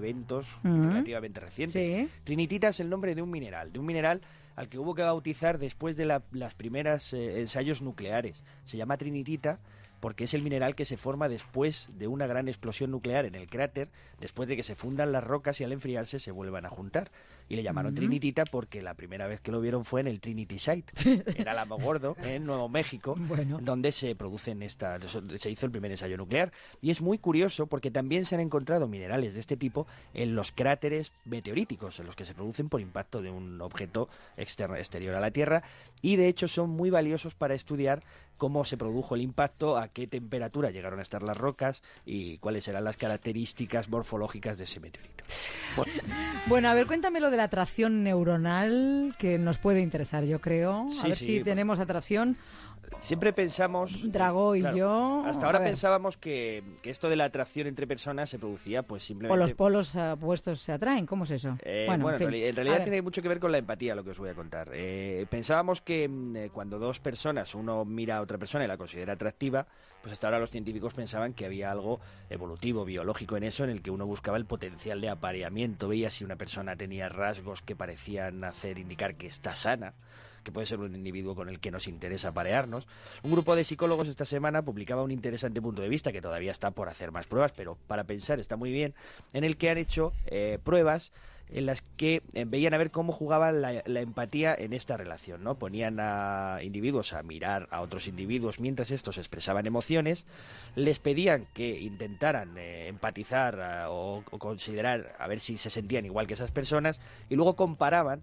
relativamente recientes. Trinitita es el nombre de un mineral al que hubo que bautizar después de las primeras ensayos nucleares. Se llama trinitita porque es el mineral que se forma después de una gran explosión nuclear en el cráter, después de que se fundan las rocas y al enfriarse se vuelvan a juntar. Y le llamaron trinitita porque la primera vez que lo vieron fue en el Trinity Site, en Alamogordo, en Nuevo México, donde se hizo el primer ensayo nuclear. Y es muy curioso porque también se han encontrado minerales de este tipo en los cráteres meteoríticos, en los que se producen por impacto de un objeto exterior a la Tierra, y de hecho son muy valiosos para estudiar cómo se produjo el impacto, a qué temperatura llegaron a estar las rocas y cuáles eran las características morfológicas de ese meteorito.
Bueno, a ver, cuéntame lo de la atracción neuronal, que nos puede interesar, yo creo. A ver si tenemos atracción.
Siempre pensamos...
Dragó y yo...
Hasta ahora pensábamos que esto de la atracción entre personas se producía pues simplemente...
O los polos opuestos se atraen, ¿cómo es eso?
En realidad tiene mucho que ver con la empatía, lo que os voy a contar. Pensábamos que cuando dos personas, uno mira a otra persona y la considera atractiva, pues hasta ahora los científicos pensaban que había algo evolutivo, biológico en eso, en el que uno buscaba el potencial de apareamiento, veía si una persona tenía rasgos que parecían indicar que está sana, que puede ser un individuo con el que nos interesa parearnos. Un grupo de psicólogos esta semana publicaba un interesante punto de vista, que todavía está por hacer más pruebas, pero para pensar está muy bien, en el que han hecho pruebas en las que veían a ver cómo jugaba la empatía en esta relación, ¿no? Ponían a individuos a mirar a otros individuos mientras estos expresaban emociones, les pedían que intentaran empatizar o considerar a ver si se sentían igual que esas personas, y luego comparaban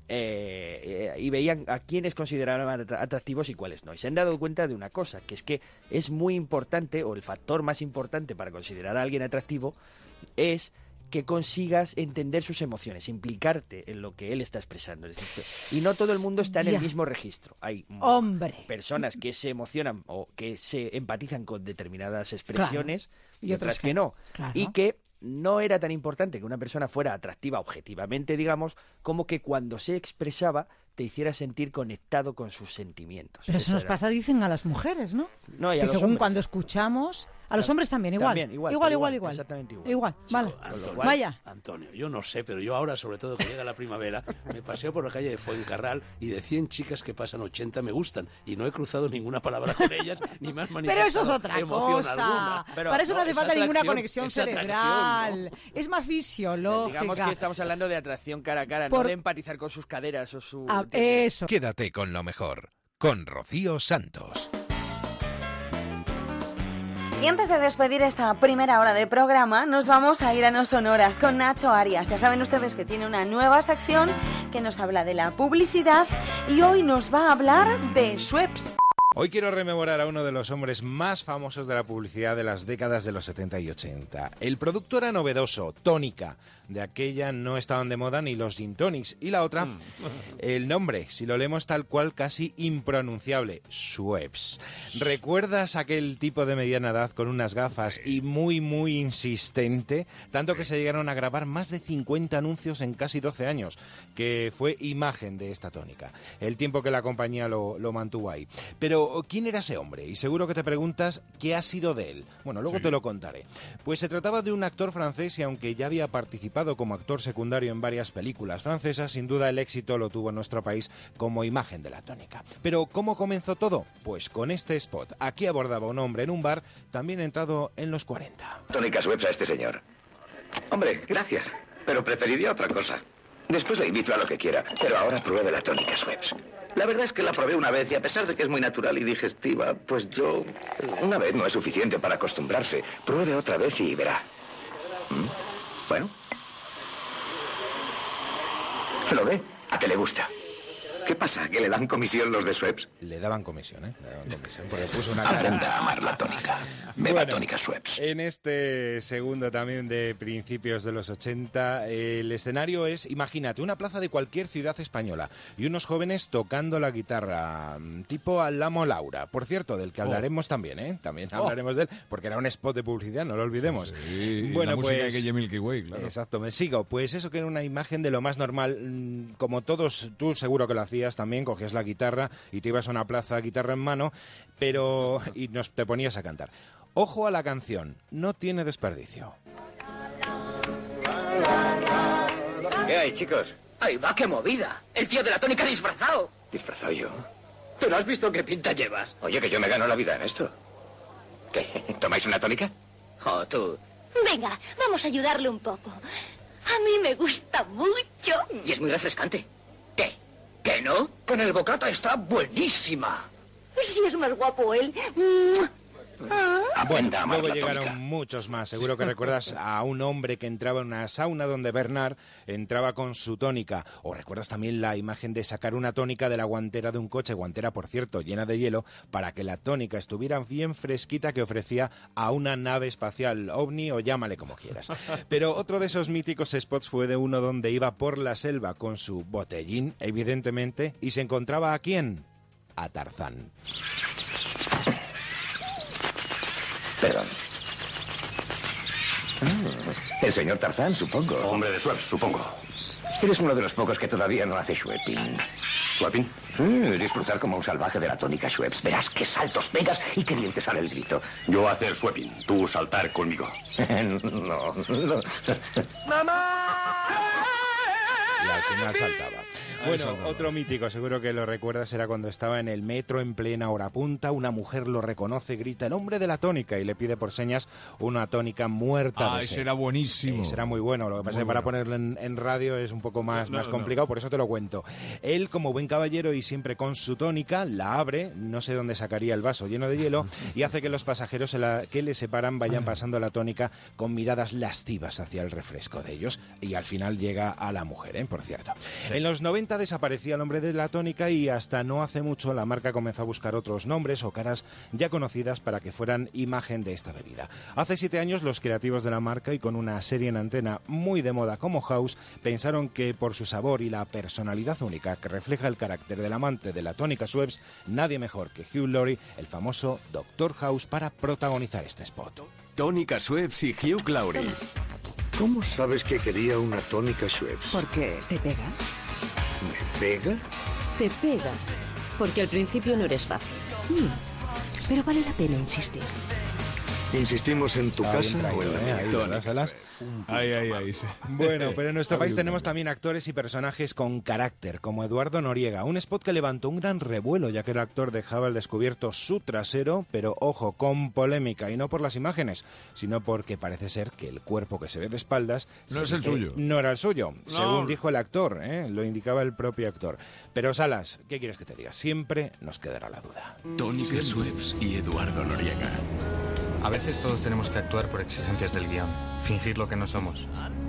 y veían a quiénes consideraban atractivos y cuáles no. Y se han dado cuenta de una cosa, que es que es muy importante, o el factor más importante para considerar a alguien atractivo es que consigas entender sus emociones, implicarte en lo que él está expresando. Es decir, y no todo el mundo está en el mismo registro. Hay personas que se emocionan o que se empatizan con determinadas expresiones y otras que no. Y que no era tan importante que una persona fuera atractiva objetivamente, digamos, como que cuando se expresaba te hiciera sentir conectado con sus sentimientos.
Pero eso nos pasa, dicen, a las mujeres, ¿no?
No, y a
que
los
según
hombres.
Cuando escuchamos... A los hombres también, igual. Igual.
Exactamente igual.
Igual, vale. Vaya.
Antonio, yo no sé, pero yo ahora, sobre todo que llega la primavera, me paseo por la calle de Fuencarral y de 100 chicas que pasan 80 me gustan. Y no he cruzado ninguna palabra con ellas, ni me han manifestado
Pero eso es otra
emoción
cosa.
alguna.
Para eso no hace falta ninguna conexión
cerebral.
cerebral. ¿No? Es más fisiológica.
Digamos que estamos hablando de atracción cara a cara, no de empatizar con sus caderas o su...
Eso.
Quédate con lo mejor, con Rocío Santos.
Y antes de despedir esta primera hora de programa, nos vamos a ir a No Sonoras con Nacho Arias. Ya saben ustedes que tiene una nueva sección que nos habla de la publicidad y hoy nos va a hablar de Schweppes.
Hoy quiero rememorar a uno de los hombres más famosos de la publicidad de las décadas de los 70 y 80. El producto era novedoso, tónica. De aquella no estaban de moda ni los gin tonics. Y la otra, el nombre, si lo leemos tal cual, casi impronunciable, Schweppes. ¿Recuerdas aquel tipo de mediana edad con unas gafas y muy, muy insistente? Tanto que se llegaron a grabar más de 50 anuncios en casi 12 años, que fue imagen de esta tónica. El tiempo que la compañía lo mantuvo ahí. Pero, ¿quién era ese hombre? Y seguro que te preguntas, ¿qué ha sido de él? Bueno, luego te lo contaré. Pues se trataba de un actor francés y aunque ya había participado como actor secundario en varias películas francesas, sin duda el éxito lo tuvo en nuestro país como imagen de la tónica. Pero ¿cómo comenzó todo? Pues con este spot. Aquí abordaba un hombre en un bar, también entrado en los 40.
Tónica Schweppes a este señor. Hombre, gracias, pero preferiría otra cosa. Después le invito a lo que quiera, pero ahora pruebe la tónica Schweppes. La verdad es que la probé una vez y a pesar de que es muy natural y digestiva, pues una vez no es suficiente para acostumbrarse. Pruebe otra vez y verá. Bueno. ¿Lo ve? ¿A qué le gusta? ¿Qué pasa? ¿Que le dan comisión los de Schweppes?
Le daban comisión, ¿eh? Le daban comisión porque puso una
Aprenda a amar la tónica. Beba tónica Schweppes.
En este segundo también de principios de los 80, el escenario es, imagínate, una plaza de cualquier ciudad española y unos jóvenes tocando la guitarra, tipo Alamo Laura, por cierto, del que hablaremos también, ¿eh? También hablaremos de él, porque era un spot de publicidad, no lo olvidemos.
Sí,
bueno,
la música
pues,
que Milky Way, claro.
Exacto, me sigo. Pues eso que era una imagen de lo más normal, como todos, tú seguro que lo hacías también, cogías la guitarra y te ibas a una plaza, guitarra en mano, y te ponías a cantar. Ojo a la canción, no tiene desperdicio.
¿Qué hay, chicos?
¡Ahí va, qué movida! ¡El tío de la tónica disfrazado!
¿Disfrazado yo?
¿Pero has visto qué pinta llevas?
Oye, que yo me gano la vida en esto. ¿Qué? ¿Tomáis una tónica?
Oh, tú.
Venga, vamos a ayudarle un poco. A mí me gusta mucho.
Y es muy refrescante. ¿Qué? ¿Qué no? Con el bocata está buenísima.
Si es más guapo él.
Bueno, luego llegaron muchos más. Seguro que recuerdas a un hombre que entraba en una sauna donde Bernard entraba con su tónica. O recuerdas también la imagen de sacar una tónica de la guantera de un coche, guantera, por cierto, llena de hielo, para que la tónica estuviera bien fresquita, que ofrecía a una nave espacial, ovni o llámale como quieras. Pero otro de esos míticos spots fue de uno donde iba por la selva con su botellín, evidentemente, y se encontraba ¿a quién? A Tarzán.
Perdón. El señor Tarzán, supongo. Hombre de Schweppes, supongo. Eres uno de los pocos que todavía no hace Schwepping. ¿Schwepping? Sí, disfrutar como un salvaje de la tónica Schweppes. Verás qué saltos pegas y qué bien te sale el grito. Yo hacer Schwepping, tú saltar conmigo. No.
¡Mamá!
Y al final saltaba. Bueno, otro mítico, seguro que lo recuerdas, era cuando estaba en el metro en plena hora punta, una mujer lo reconoce, grita el hombre de la tónica y le pide por señas una tónica muerta de sed.
Ese era buenísimo.
Ese era muy bueno, lo que pasa es que para ponerlo en radio es un poco más complicado, por eso te lo cuento. Él, como buen caballero y siempre con su tónica, la abre, no sé dónde sacaría el vaso lleno de hielo, y hace que los pasajeros que le separan vayan pasando la tónica con miradas lascivas hacia el refresco de ellos, y al final llega a la mujer, por cierto. En los 90 desaparecía el hombre de la tónica y hasta no hace mucho la marca comenzó a buscar otros nombres o caras ya conocidas para que fueran imagen de esta bebida. Hace 7 años los creativos de la marca, y con una serie en antena muy de moda como House, pensaron que por su sabor y la personalidad única que refleja el carácter del amante de la tónica Schweppes, nadie mejor que Hugh Laurie, el famoso Dr. House, para protagonizar este spot.
Tónica Schweppes y Hugh Laurie.
¿Cómo sabes que quería una tónica Schweppes?
Porque te pega.
¿Me pega?
Te pega. Porque al principio no eres fácil. Pero vale la pena insistir.
¿Insistimos en tu casa o en la mía?
Ahí.
Bueno, pero en nuestro país tenemos también actores y personajes con carácter, como Eduardo Noriega. Un spot que levantó un gran revuelo, ya que el actor dejaba al descubierto su trasero, pero ojo, con polémica, y no por las imágenes, sino porque parece ser que el cuerpo que se ve de espaldas
no es el suyo.
No era el suyo,
No.
según dijo el actor, lo indicaba el propio actor. Pero Salas, ¿qué quieres que te diga? Siempre nos quedará la duda.
Tónica Schweppes y Eduardo Noriega.
A veces todos tenemos que actuar por exigencias del guión, fingir lo que no somos.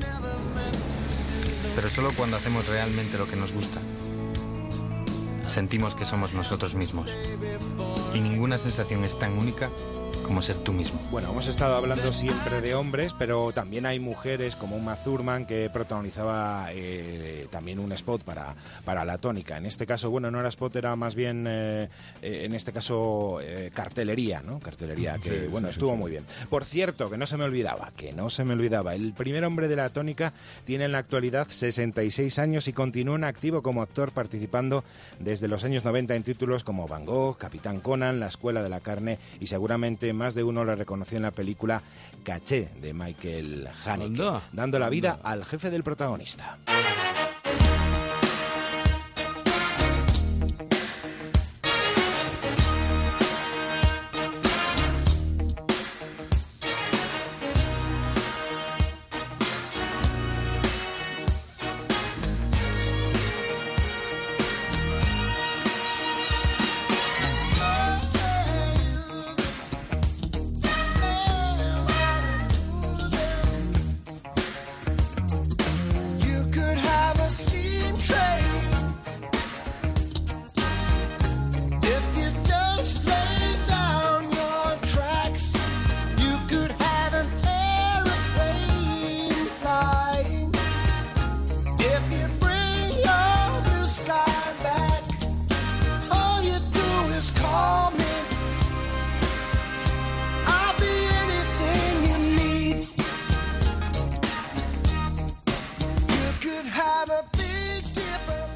Pero solo cuando hacemos realmente lo que nos gusta, sentimos que somos nosotros mismos. Y ninguna sensación es tan única como ser tú mismo.
Bueno, hemos estado hablando siempre de hombres, pero también hay mujeres como Uma Thurman, que protagonizaba también un spot para la tónica. En este caso, bueno, no era spot, era más bien, en este caso, cartelería, ¿no? Cartelería, que
Sí,
bueno,
sí,
estuvo
sí.
muy bien. Por cierto, que no se me olvidaba, el primer hombre de la tónica tiene en la actualidad 66 años y continúa en activo como actor, participando desde los años 90 en títulos como Van Gogh, Capitán Conan, La Escuela de la Carne, y seguramente más de uno lo reconoció en la película Caché, de Michael Haneke, dando la vida al jefe del protagonista.
You could have a steam train if you just lay down your tracks. You could have an aeroplane flying if you bring your blue sky back. All you do is call me. I'll be anything you need. You could have a Big Dipper.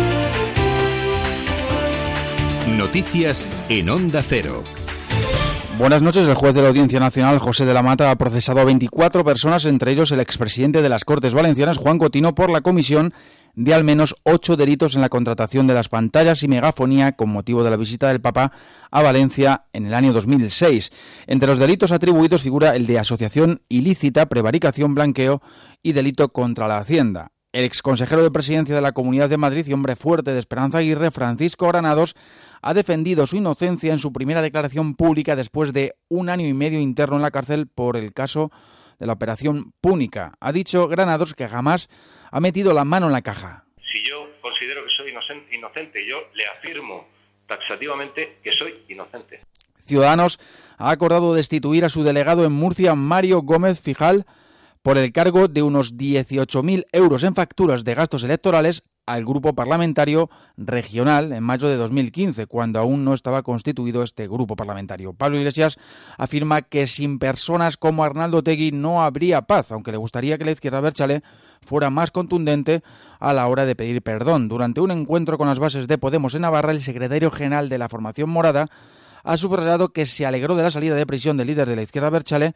Noticias en Onda Cero.
Buenas noches. El juez de la Audiencia Nacional, José de la Mata, ha procesado a 24 personas, entre ellos el expresidente de las Cortes Valencianas, Juan Cotino, por la comisión de al menos 8 delitos en la contratación de las pantallas y megafonía con motivo de la visita del Papa a Valencia en el año 2006. Entre los delitos atribuidos figura el de asociación ilícita, prevaricación, blanqueo y delito contra la Hacienda. El exconsejero de Presidencia de la Comunidad de Madrid y hombre fuerte de Esperanza Aguirre, Francisco Granados, ha defendido su inocencia en su primera declaración pública después de 1 año y medio interno en la cárcel por el caso de la Operación Púnica. Ha dicho Granados que jamás ha metido la mano en la caja.
Si yo considero que soy inocente, yo le afirmo taxativamente que soy inocente.
Ciudadanos ha acordado destituir a su delegado en Murcia, Mario Gómez Fijal, por el cargo de unos 18.000 euros en facturas de gastos electorales al grupo parlamentario regional en mayo de 2015, cuando aún no estaba constituido este grupo parlamentario. Pablo Iglesias afirma que sin personas como Arnaldo Otegi no habría paz, aunque le gustaría que la izquierda abertzale fuera más contundente a la hora de pedir perdón. Durante un encuentro con las bases de Podemos en Navarra, el secretario general de la formación morada ha subrayado que se alegró de la salida de prisión del líder de la izquierda abertzale,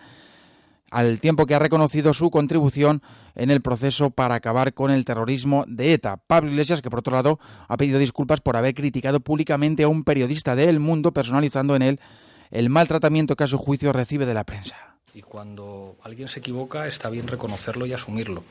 al tiempo que ha reconocido su contribución en el proceso para acabar con el terrorismo de ETA. Pablo Iglesias, que por otro lado ha pedido disculpas por haber criticado públicamente a un periodista de El Mundo, personalizando en él el maltratamiento que a su juicio recibe de la prensa.
Y cuando alguien se equivoca está bien reconocerlo y asumirlo.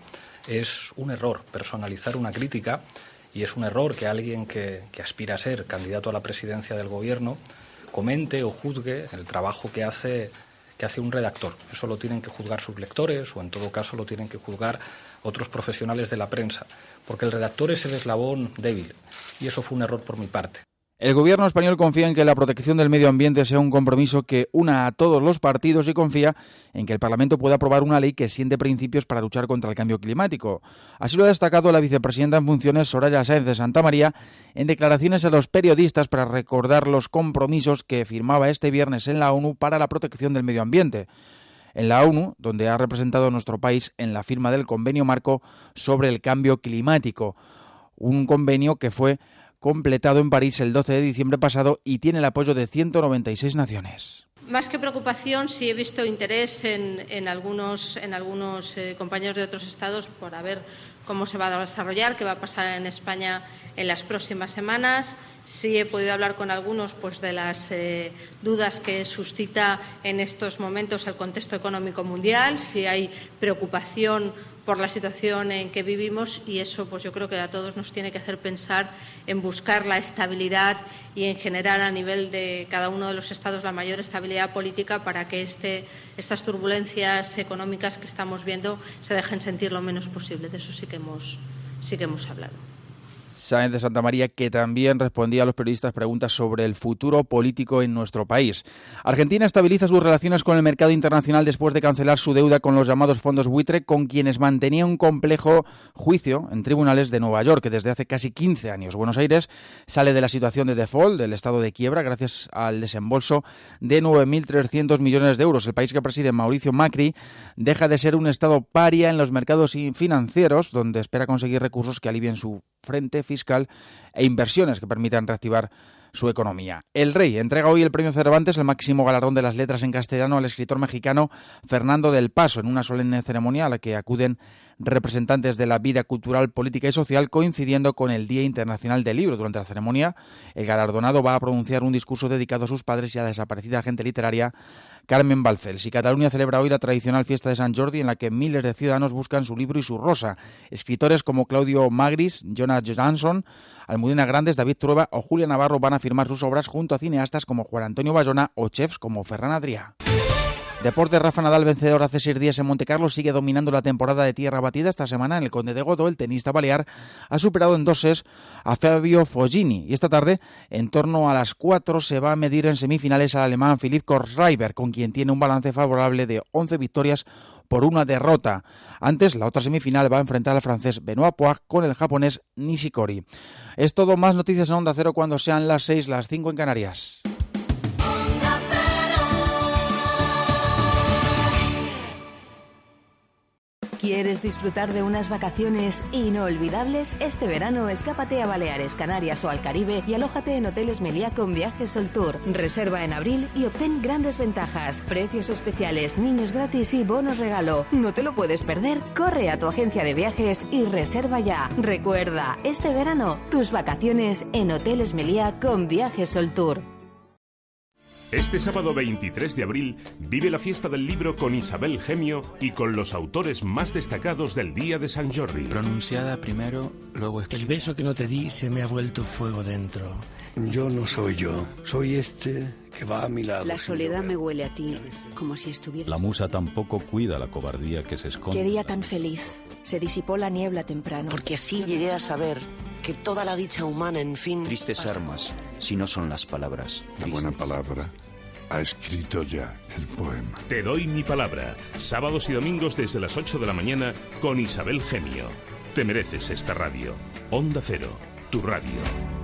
Es un error personalizar una crítica y es un error que alguien que aspira a ser candidato a la presidencia del gobierno comente o juzgue el trabajo que hace un redactor. Eso lo tienen que juzgar sus lectores o en todo caso lo tienen que juzgar otros profesionales de la prensa, porque el redactor es el eslabón débil y eso fue un error por mi parte.
El gobierno español confía en que la protección del medio ambiente sea un compromiso que una a todos los partidos y confía en que el Parlamento pueda aprobar una ley que siente principios para luchar contra el cambio climático. Así lo ha destacado la vicepresidenta en funciones, Soraya Sáenz de Santamaría, en declaraciones a los periodistas para recordar los compromisos que firmaba este viernes en la ONU para la protección del medio ambiente. En la ONU, donde ha representado a nuestro país en la firma del Convenio Marco sobre el Cambio Climático, un convenio que fue completado en París el 12 de diciembre pasado y tiene el apoyo de 196 naciones.
Más que preocupación, sí he visto interés en algunos compañeros de otros estados por ver cómo se va a desarrollar, qué va a pasar en España en las próximas semanas. Sí he podido hablar con algunos de las dudas que suscita en estos momentos el contexto económico mundial, si hay preocupación por la situación en que vivimos y eso yo creo que a todos nos tiene que hacer pensar en buscar la estabilidad y en generar a nivel de cada uno de los estados la mayor estabilidad política para que estas turbulencias económicas que estamos viendo se dejen sentir lo menos posible. De eso sí que hemos hablado.
Sáenz de Santamaría, que también respondía a los periodistas preguntas sobre el futuro político en nuestro país. Argentina estabiliza sus relaciones con el mercado internacional después de cancelar su deuda con los llamados fondos buitre, con quienes mantenía un complejo juicio en tribunales de Nueva York, que desde hace casi 15 años. Buenos Aires sale de la situación de default, del estado de quiebra, gracias al desembolso de 9.300 millones de euros. El país que preside Mauricio Macri deja de ser un estado paria en los mercados financieros, donde espera conseguir recursos que alivien su frente fiscal e inversiones que permitan reactivar su economía. El Rey entrega hoy el Premio Cervantes, el máximo galardón de las letras en castellano, al escritor mexicano Fernando del Paso, en una solemne ceremonia a la que acuden representantes de la vida cultural, política y social, coincidiendo con el Día Internacional del Libro. Durante la ceremonia, el galardonado va a pronunciar un discurso dedicado a sus padres y a la desaparecida agente literaria Carmen Balcells. Y Cataluña celebra hoy la tradicional fiesta de Sant Jordi, en la que miles de ciudadanos buscan su libro y su rosa. Escritores como Claudio Magris, Jonah Jansson, Almudena Grandes, David Trueba o Julia Navarro van a firmar sus obras junto a cineastas como Juan Antonio Bayona o chefs como Ferran Adrià. Deporte, Rafa Nadal, vencedor hace 6 días en Montecarlo, sigue dominando la temporada de tierra batida. Esta semana en el Conde de Godó, el tenista balear ha superado en 2 sets a Fabio Fognini. Y esta tarde, en torno a las 4, se va a medir en semifinales al alemán Philipp Kohlschreiber, con quien tiene un balance favorable de 11 victorias por 1 derrota. Antes, la otra semifinal va a enfrentar al francés Benoît Poire con el japonés Nishikori. Es todo, más noticias en Onda Cero cuando sean las 6, las 5 en Canarias.
¿Quieres disfrutar de unas vacaciones inolvidables? Este verano escápate a Baleares, Canarias o al Caribe y alójate en Hoteles Meliá con Viajes Sol Tour. Reserva en abril y obtén grandes ventajas, precios especiales, niños gratis y bonos regalo. No te lo puedes perder. Corre a tu agencia de viajes y reserva ya. Recuerda, este verano tus vacaciones en Hoteles Meliá con Viajes Sol Tour.
Este sábado 23 de abril vive la fiesta del libro con Isabel Gemio y con los autores más destacados del Día de San Jordi.
Pronunciada primero, luego escrita.
El beso que no te di se me ha vuelto fuego dentro.
Yo no soy yo, soy este que va a mi lado.
La soledad me huele a ti, como si estuviera.
La musa tampoco cuida la cobardía que se esconde.
Qué día tan feliz. Se disipó la niebla temprano.
Porque así llegué a saber que toda la dicha humana, en fin...
Tristes armas, si no son las palabras.
La buena palabra ha escrito ya el poema.
Te doy mi palabra. Sábados y domingos desde las 8 de la mañana con Isabel Gemio. Te mereces esta radio. Onda Cero, tu radio.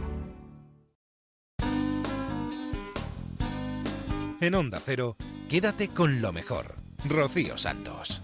En Onda Cero, quédate con lo mejor. Rocío Santos.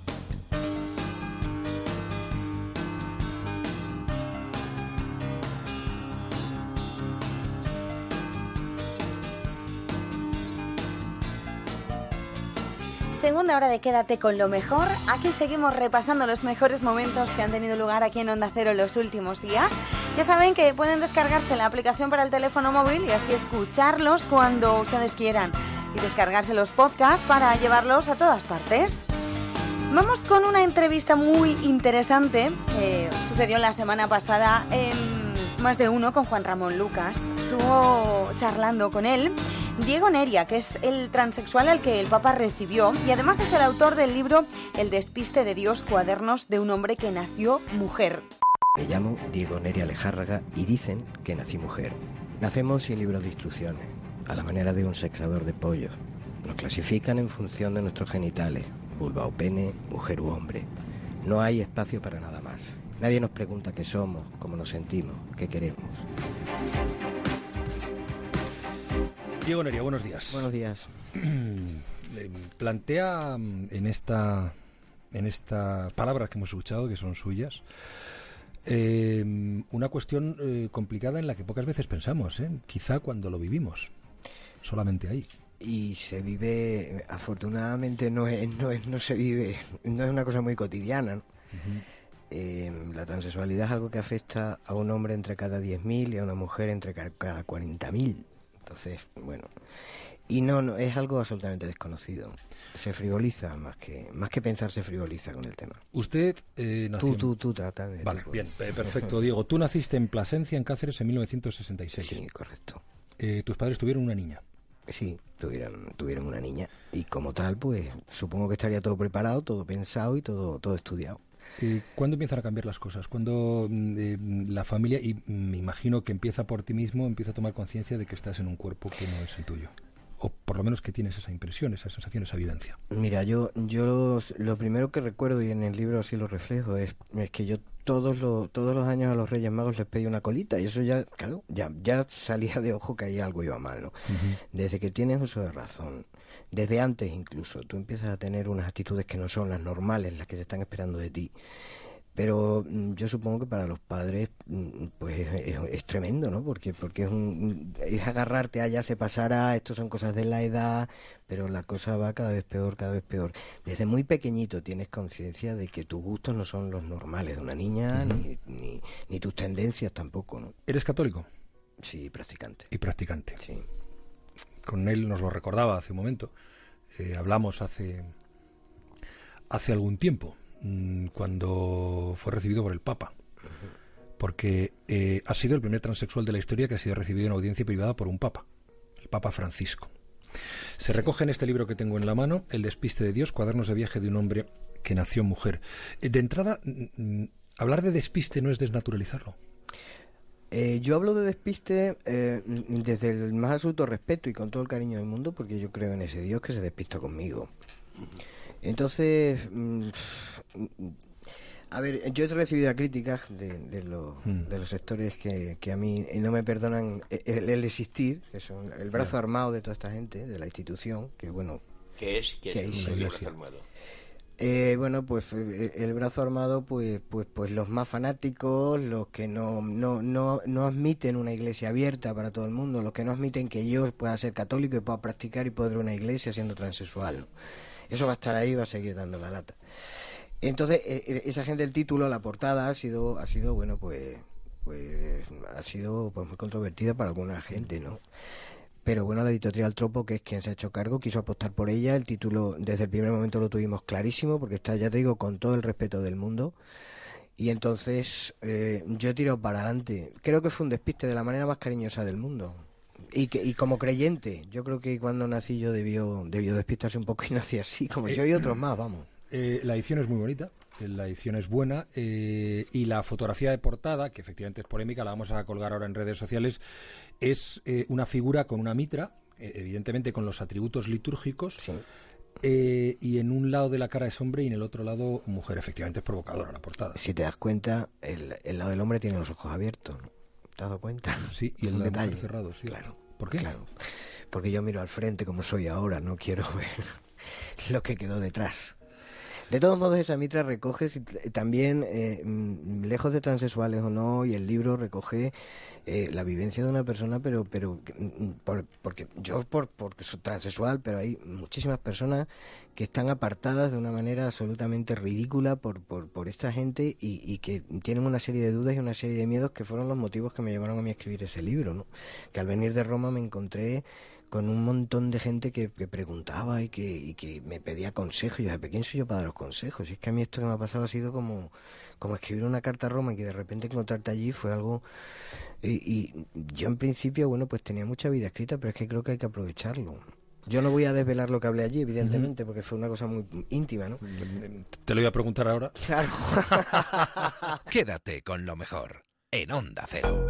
Segunda hora de Quédate con lo mejor. Aquí seguimos repasando los mejores momentos que han tenido lugar aquí en Onda Cero los últimos días. Ya saben que pueden descargarse la aplicación para el teléfono móvil y así escucharlos cuando ustedes quieran. Y descargarse los podcasts para llevarlos a todas partes. Vamos con una entrevista muy interesante que sucedió la semana pasada en Más de Uno con Juan Ramón Lucas. Estuvo charlando con él Diego Neria, que es el transexual al que el Papa recibió y además es el autor del libro El despiste de Dios, cuadernos de un hombre que nació mujer.
Me llamo Diego Neria Lejárraga y dicen que nací mujer. Nacemos sin libros de instrucciones, a la manera de un sexador de pollos. Nos clasifican en función de nuestros genitales, vulva o pene, mujer u hombre. No hay espacio para nada más. Nadie nos pregunta qué somos, cómo nos sentimos, qué queremos.
Diego Neria, buenos días.
Buenos días.
Plantea en esta palabras que hemos escuchado, que son suyas, una cuestión complicada en la que pocas veces pensamos, quizá cuando lo vivimos, solamente ahí.
Y se vive, afortunadamente no se vive, no es una cosa muy cotidiana, ¿no? Uh-huh. La transexualidad es algo que afecta a un hombre entre cada 10.000 y a una mujer entre cada 40.000. Entonces, bueno, y no es algo absolutamente desconocido. Se frivoliza más que pensar, se frivoliza con el tema.
Usted nació...
Tú trata de...
Vale, bien, perfecto. Diego, tú naciste en Plasencia, en Cáceres, en 1966.
Sí, correcto.
Tus padres tuvieron una niña.
Sí, tuvieron una niña. Y como tal, pues supongo que estaría todo preparado, todo pensado y todo estudiado.
¿Cuándo empiezan a cambiar las cosas? ¿Cuándo la familia, y me imagino que empieza por ti mismo, empieza a tomar conciencia de que estás en un cuerpo que no es el tuyo? O por lo menos que tienes esa impresión, esa sensación, esa vivencia.
Mira, yo lo primero que recuerdo, y en el libro así lo reflejo, es que yo todos los años a los Reyes Magos les pedí una colita, y eso ya, claro, ya salía de ojo que ahí algo iba mal, ¿no? Uh-huh. Desde que tienes uso de razón, desde antes incluso, tú empiezas a tener unas actitudes que no son las normales, las que se están esperando de ti. Pero yo supongo que para los padres pues es tremendo, ¿no? Porque es agarrarte a ya se pasará, esto son cosas de la edad, pero la cosa va cada vez peor. Desde muy pequeñito tienes conciencia de que tus gustos no son los normales de una niña, uh-huh, ni tus tendencias tampoco, ¿no?
¿Eres católico?
Sí, practicante.
Y practicante.
Sí.
Con él nos lo recordaba hace un momento. Hablamos hace algún tiempo, cuando fue recibido por el Papa, porque ha sido el primer transexual de la historia que ha sido recibido en audiencia privada por un Papa, el Papa Francisco. Se recoge en este libro que tengo en la mano, El despiste de Dios, cuadernos de viaje de un hombre que nació mujer. De entrada, hablar de despiste no es desnaturalizarlo.
Yo hablo de despiste desde el más absoluto respeto y con todo el cariño del mundo, porque yo creo en ese Dios que se despista conmigo. Entonces, a ver, yo he recibido críticas de los sectores que a mí no me perdonan el existir, que son el brazo armado de toda esta gente, de la institución, que bueno...
¿Qué es? ¿Quién es?
Bueno, pues el brazo armado, pues los más fanáticos, los que no admiten una iglesia abierta para todo el mundo, los que no admiten que yo pueda ser católico y pueda practicar y pueda ir a una iglesia siendo transexual, ¿no? Eso va a estar ahí y va a seguir dando la lata. Entonces, esa gente, el título, la portada ha sido bueno, pues ha sido pues muy controvertida para alguna gente, ¿no? Pero bueno, la editorial Tropo, que es quien se ha hecho cargo, quiso apostar por ella. El título desde el primer momento lo tuvimos clarísimo, porque está, ya te digo, con todo el respeto del mundo. Y entonces yo he tirado para adelante. Creo que fue un despiste de la manera más cariñosa del mundo. Y como creyente, yo creo que cuando nací yo debió despistarse un poco y nací así, como yo y otros más, vamos.
La edición es muy bonita, la edición es buena, y la fotografía de portada, que efectivamente es polémica, la vamos a colgar ahora en redes sociales, es una figura con una mitra, evidentemente con los atributos litúrgicos, sí. Y en un lado de la cara es hombre y en el otro lado mujer. Efectivamente es provocadora la portada.
Si te das cuenta, el lado del hombre tiene los ojos abiertos, ¿no? ¿Te has dado cuenta?
Sí, y el de la mujer cerrado, sí.
Claro.
¿Por qué?
Claro, porque yo miro al frente como soy ahora, no quiero ver lo que quedó detrás. De todos modos, esa mitra recoge también, lejos de transexuales o no, y el libro recoge la vivencia de una persona, porque soy transexual, pero hay muchísimas personas que están apartadas de una manera absolutamente ridícula por esta gente y que tienen una serie de dudas y una serie de miedos que fueron los motivos que me llevaron a mí a escribir ese libro, ¿no? Que al venir de Roma me encontré con un montón de gente que preguntaba y que me pedía consejos. Y yo decía, ¿quién soy yo para dar los consejos? Y es que a mí esto que me ha pasado ha sido como escribir una carta a Roma y que de repente encontrarte allí fue algo... Y yo en principio, bueno, pues tenía mucha vida escrita, pero es que creo que hay que aprovecharlo. Yo no voy a desvelar lo que hablé allí, evidentemente, porque fue una cosa muy íntima, ¿no?
Te lo voy a preguntar ahora.
Claro.
Quédate con lo mejor en Onda Cero.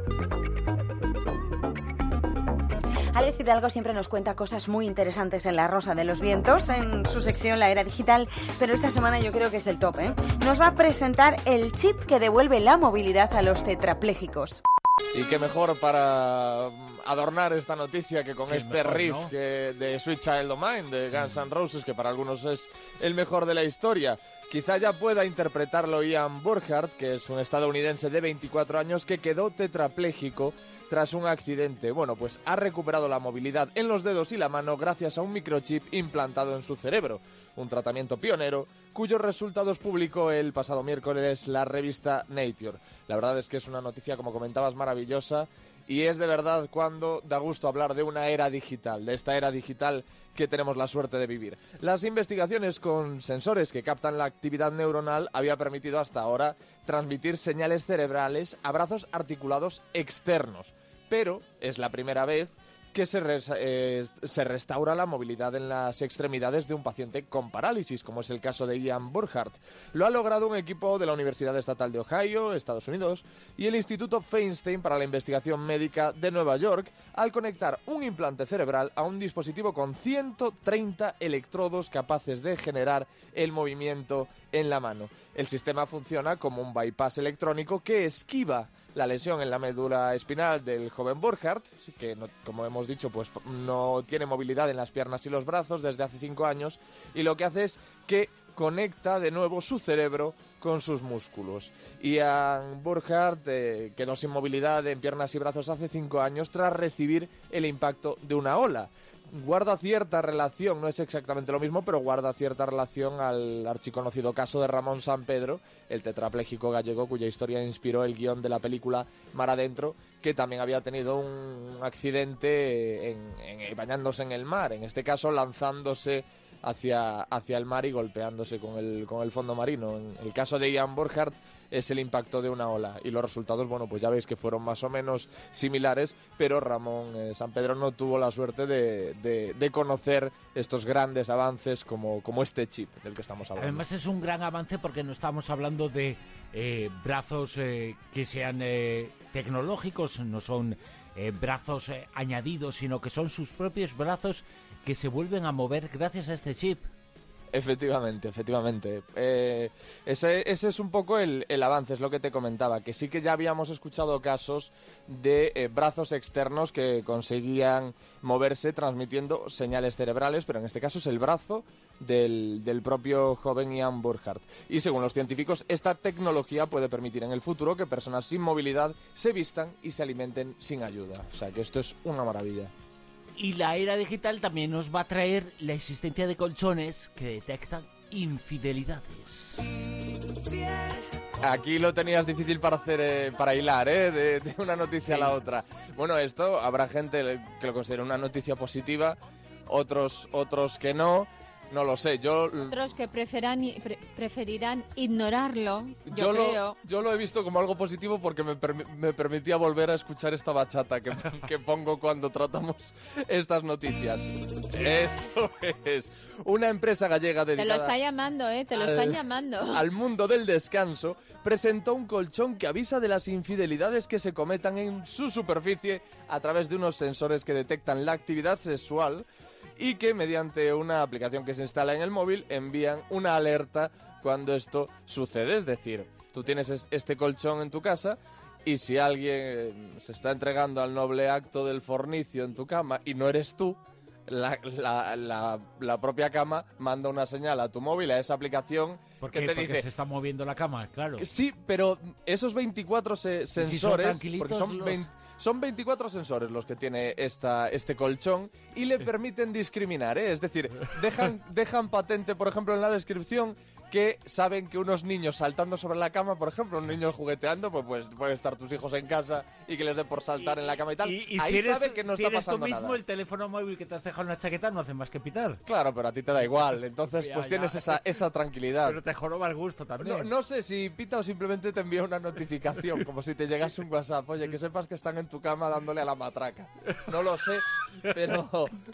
Alex Fidalgo siempre nos cuenta cosas muy interesantes en La Rosa de los Vientos, en su sección La Era Digital, pero esta semana yo creo que es el top, ¿eh? Nos va a presentar el chip que devuelve la movilidad a los tetraplégicos.
Y qué mejor para adornar esta noticia que con este mejor, riff, ¿no?, de Sweet Child O' Mine de Guns N' Roses, que para algunos es el mejor de la historia. Quizá ya pueda interpretarlo Ian Burkhart, que es un estadounidense de 24 años que quedó tetrapléjico tras un accidente. Bueno, pues ha recuperado la movilidad en los dedos y la mano gracias a un microchip implantado en su cerebro. Un tratamiento pionero cuyos resultados publicó el pasado miércoles la revista Nature. La verdad es que es una noticia, como comentabas, maravillosa, y es de verdad cuando da gusto hablar de una era digital, de esta era digital que tenemos la suerte de vivir. Las investigaciones con sensores que captan la actividad neuronal había permitido hasta ahora transmitir señales cerebrales a brazos articulados externos, pero es la primera vez que se restaura la movilidad en las extremidades de un paciente con parálisis, como es el caso de Ian Burkhart. Lo ha logrado un equipo de la Universidad Estatal de Ohio, Estados Unidos, y el Instituto Feinstein para la Investigación Médica de Nueva York, al conectar un implante cerebral a un dispositivo con 130 electrodos capaces de generar el movimiento en la mano. El sistema funciona como un bypass electrónico que esquiva la lesión en la médula espinal del joven Burkhart, que no, como hemos dicho, pues no tiene movilidad en las piernas y los brazos desde hace 5 años, y lo que hace es que conecta de nuevo su cerebro con sus músculos. Ian Burkhart quedó sin movilidad en piernas y brazos hace 5 años tras recibir el impacto de una ola. Guarda cierta relación, no es exactamente lo mismo, pero guarda cierta relación al archiconocido caso de Ramón Sampedro, el tetrapléjico gallego cuya historia inspiró el guión de la película Mar Adentro, que también había tenido un accidente bañándose en el mar, en este caso lanzándose hacia el mar y golpeándose con el fondo marino. En el caso de Ian Burkhart es el impacto de una ola, y los resultados, bueno, pues ya veis que fueron más o menos similares, pero Ramón Sampedro no tuvo la suerte de conocer estos grandes avances como este chip del que estamos hablando.
Además es un gran avance porque no estamos hablando de brazos que sean tecnológicos, no son brazos añadidos, sino que son sus propios brazos que se vuelven a mover gracias a este chip.
Efectivamente. Ese es un poco el avance, es lo que te comentaba, que sí que ya habíamos escuchado casos de brazos externos que conseguían moverse transmitiendo señales cerebrales, pero en este caso es el brazo del propio joven Ian Burkhardt. Y según los científicos, esta tecnología puede permitir en el futuro que personas sin movilidad se vistan y se alimenten sin ayuda. O sea que esto es una maravilla.
Y la era digital también nos va a traer la existencia de colchones que detectan infidelidades.
Aquí lo tenías difícil para hilar, de una noticia a la otra. Bueno, esto habrá gente que lo considere una noticia positiva, otros que no. No lo sé,
Otros que preferirán ignorarlo, yo creo.
Yo lo he visto como algo positivo porque me permitía volver a escuchar esta bachata que pongo cuando tratamos estas noticias. Eso es. Una empresa gallega dedicada...
Te lo está llamando, te lo están llamando.
Al mundo del descanso, presentó un colchón que avisa de las infidelidades que se cometan en su superficie a través de unos sensores que detectan la actividad sexual y que mediante una aplicación que se instala en el móvil envían una alerta cuando esto sucede. Es decir, tú tienes este colchón en tu casa y si alguien se está entregando al noble acto del fornicio en tu cama y no eres tú, la propia cama manda una señal a tu móvil, a esa aplicación que te dice...
Porque se está moviendo la cama, claro.
Sí, pero esos 24 sensores... Porque son 24 sensores los que tiene este colchón y le permiten discriminar, Es decir, dejan patente, por ejemplo, en la descripción que saben que unos niños saltando sobre la cama, por ejemplo, un niño jugueteando, pues pueden estar tus hijos en casa y que les dé por saltar en la cama y tal.
Y
ahí
si eres,
sabe que no está pasando
tú mismo,
nada.
el teléfono móvil que te has dejado en la chaqueta no hace más que pitar.
Claro, pero a ti te da igual, entonces pues tienes esa tranquilidad.
Pero te joroba el gusto también.
No sé si pita o simplemente te envía una notificación, como si te llegase un WhatsApp. Oye, que sepas que están en tu cama dándole a la matraca. No lo sé, pero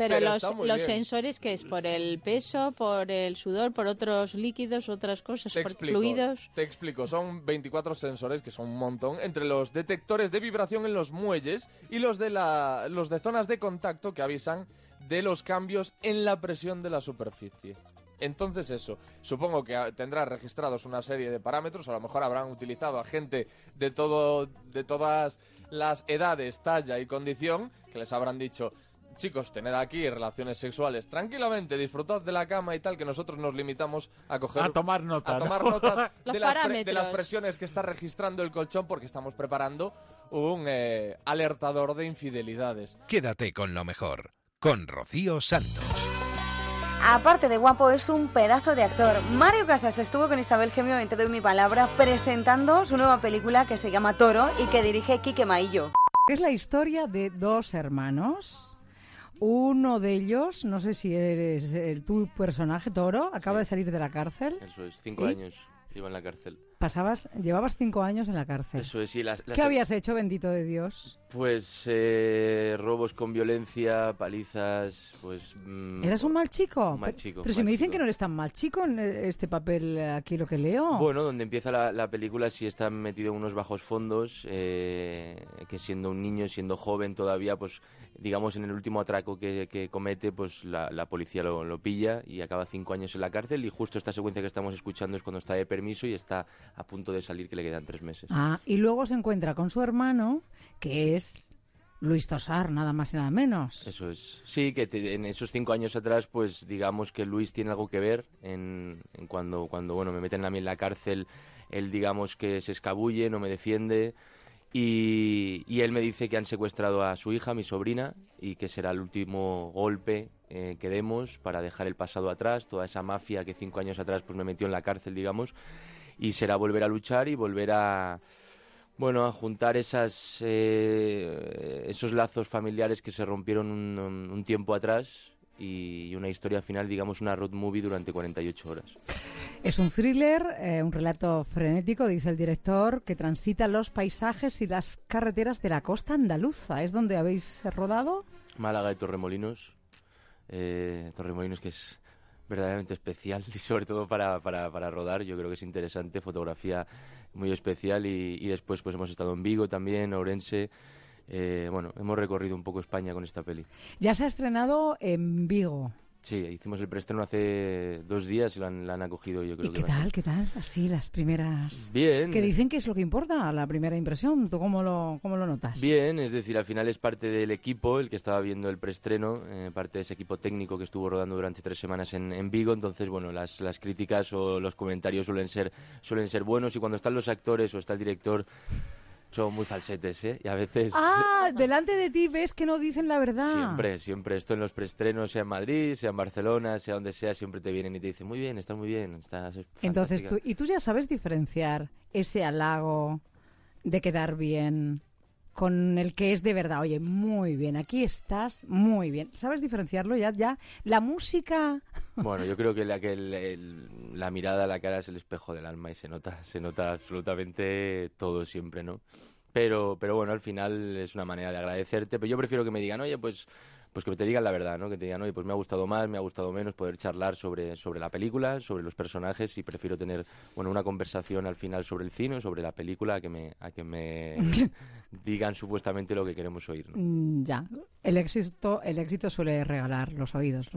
los sensores, ¿qué es? ¿Por el peso, por el sudor, por otros líquidos, otras cosas, fluidos?
Te explico, son 24 sensores, que son un montón, entre los detectores de vibración en los muelles y los de zonas de contacto que avisan de los cambios en la presión de la superficie. Entonces eso, supongo que tendrá registrados una serie de parámetros, a lo mejor habrán utilizado a gente de todas las edades, talla y condición, que les habrán dicho... Chicos, tened aquí relaciones sexuales tranquilamente, disfrutad de la cama y tal, que nosotros nos limitamos a tomar notas de las presiones que está registrando el colchón porque estamos preparando un alertador de infidelidades.
Quédate con lo mejor, con Rocío Santos.
Aparte de guapo, es un pedazo de actor. Mario Casas estuvo con Isabel Gemio en Te doy mi palabra presentando su nueva película que se llama Toro y que dirige Quique Maillo.
Es la historia de dos hermanos. Uno de ellos, no sé si eres tu personaje, Toro, acaba de salir de la cárcel.
Eso es, 5 años lleva en la cárcel.
Llevabas 5 años en la cárcel.
Eso es, sí.
¿Qué habías hecho, bendito de Dios?
Pues robos con violencia, palizas, pues...
¿Eras un mal chico?
Un mal chico.
Pero si me dicen que no eres tan mal chico en este papel, aquí lo que leo.
Bueno, donde empieza la película sí está metido en unos bajos fondos, que siendo un niño, siendo joven todavía, pues digamos en el último atraco que comete, pues la policía lo pilla y acaba 5 años en la cárcel y justo esta secuencia que estamos escuchando es cuando está de permiso y está a punto de salir, que le quedan 3 meses.
Y luego se encuentra con su hermano, que es Luis Tosar, nada más y nada menos.
Eso es. Sí, que en esos 5 años atrás, pues digamos que Luis tiene algo que ver en cuando bueno, me meten a mí en la cárcel, él digamos que se escabulle, no me defiende y él me dice que han secuestrado a su hija, mi sobrina, y que será el último golpe que demos para dejar el pasado atrás, toda esa mafia que 5 años atrás pues me metió en la cárcel, digamos, y será volver a luchar y volver a juntar esos lazos familiares que se rompieron un tiempo atrás y una historia final, digamos, una road movie durante 48 horas.
Es un thriller, un relato frenético, dice el director, que transita los paisajes y las carreteras de la costa andaluza. ¿Es donde habéis rodado?
Málaga y Torremolinos. Torremolinos, que es verdaderamente especial y sobre todo para rodar, yo creo que es interesante, fotografía muy especial y después pues hemos estado en Vigo también, Ourense, hemos recorrido un poco España con esta peli.
Ya se ha estrenado en Vigo.
Sí, hicimos el preestreno hace 2 días y la han acogido, yo creo.
¿Y qué tal? Así, las primeras...
Bien.
Que dicen que es lo que importa, la primera impresión. ¿Tú cómo lo notas?
Bien, es decir, al final es parte del equipo el que estaba viendo el preestreno, parte de ese equipo técnico que estuvo rodando durante 3 semanas en Vigo. Entonces, bueno, las críticas o los comentarios suelen ser buenos, y cuando están los actores o está el director... Son muy falsetes, ¿eh? Y a veces...
Ah, delante de ti ves que no dicen la verdad.
Siempre. Esto en los preestrenos, sea en Madrid, sea en Barcelona, sea donde sea, siempre te vienen y te dicen, muy bien, estás muy bien, estás
Entonces, tú ya sabes diferenciar ese halago de quedar bien con el que es de verdad. Oye, muy bien, aquí estás muy bien. ¿Sabes diferenciarlo ya? La música...
Bueno, yo creo que la mirada, la cara es el espejo del alma y se nota absolutamente todo siempre, ¿no? Pero bueno, al final es una manera de agradecerte. Pero yo prefiero que me digan, oye, pues que te digan la verdad, ¿no? Que te digan, oye, pues me ha gustado más, me ha gustado menos, poder charlar sobre la película, sobre los personajes, y prefiero tener, bueno, una conversación al final sobre el cine, sobre la película, a que me digan supuestamente lo que queremos oír, ¿no?
Ya, el éxito suele regalar los oídos.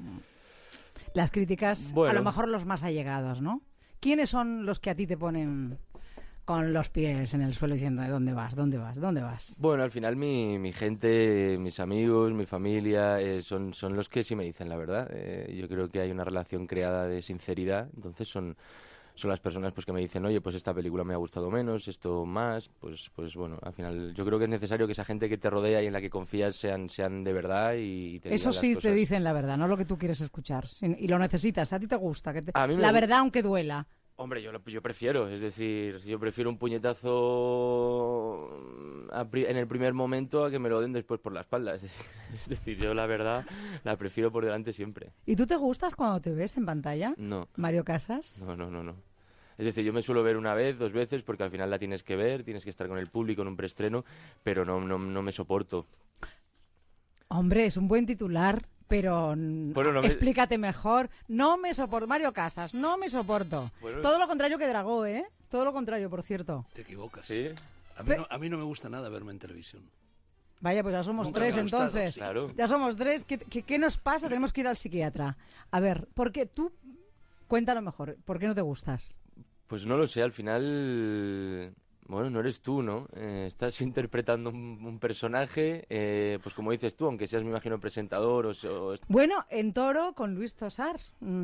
Las críticas, bueno, a lo mejor los más allegados, ¿no? ¿Quiénes son los que a ti te ponen con los pies en el suelo diciendo ¿dónde vas?
Bueno, al final mi gente, mis amigos, mi familia son los que sí me dicen la verdad. Yo creo que hay una relación creada de sinceridad, entonces son las personas pues que me dicen, oye, pues esta película me ha gustado menos, esto más, pues bueno, al final yo creo que es necesario que esa gente que te rodea y en la que confías sean de verdad y te
eso
digan
sí
las cosas.
Te dicen la verdad, no lo que tú quieres escuchar, y lo necesitas, a ti te gusta,
A mí
la verdad aunque duela.
Hombre, yo prefiero, es decir, yo prefiero un puñetazo en el primer momento a que me lo den después por la espalda. Es decir, yo la verdad la prefiero por delante siempre.
¿Y tú te gustas cuando te ves en pantalla?
No.
¿Mario Casas?
No. Es decir, yo me suelo ver 1 vez, 2 veces, porque al final la tienes que ver, tienes que estar con el público en un preestreno, pero no me soporto.
Hombre, es un buen titular. Pero explícate mejor. No me soporto. Mario Casas, no me soporto. Bueno, todo lo contrario que Dragó, ¿eh? Todo lo contrario, por cierto.
Te equivocas.
¿Sí?
A mí no me gusta nada verme en televisión.
Vaya, pues ya somos Nunca 3 entonces. Sí. Claro. Ya somos 3. ¿Qué nos pasa? Tenemos que ir al psiquiatra. A ver, ¿por qué tú? Cuéntalo mejor. ¿Por qué no te gustas?
Pues no lo sé, al final... Bueno, no eres tú, ¿no? Estás interpretando un personaje, pues como dices tú, aunque seas, me imagino, presentador o...
Bueno, en Toro con Luis Tosar.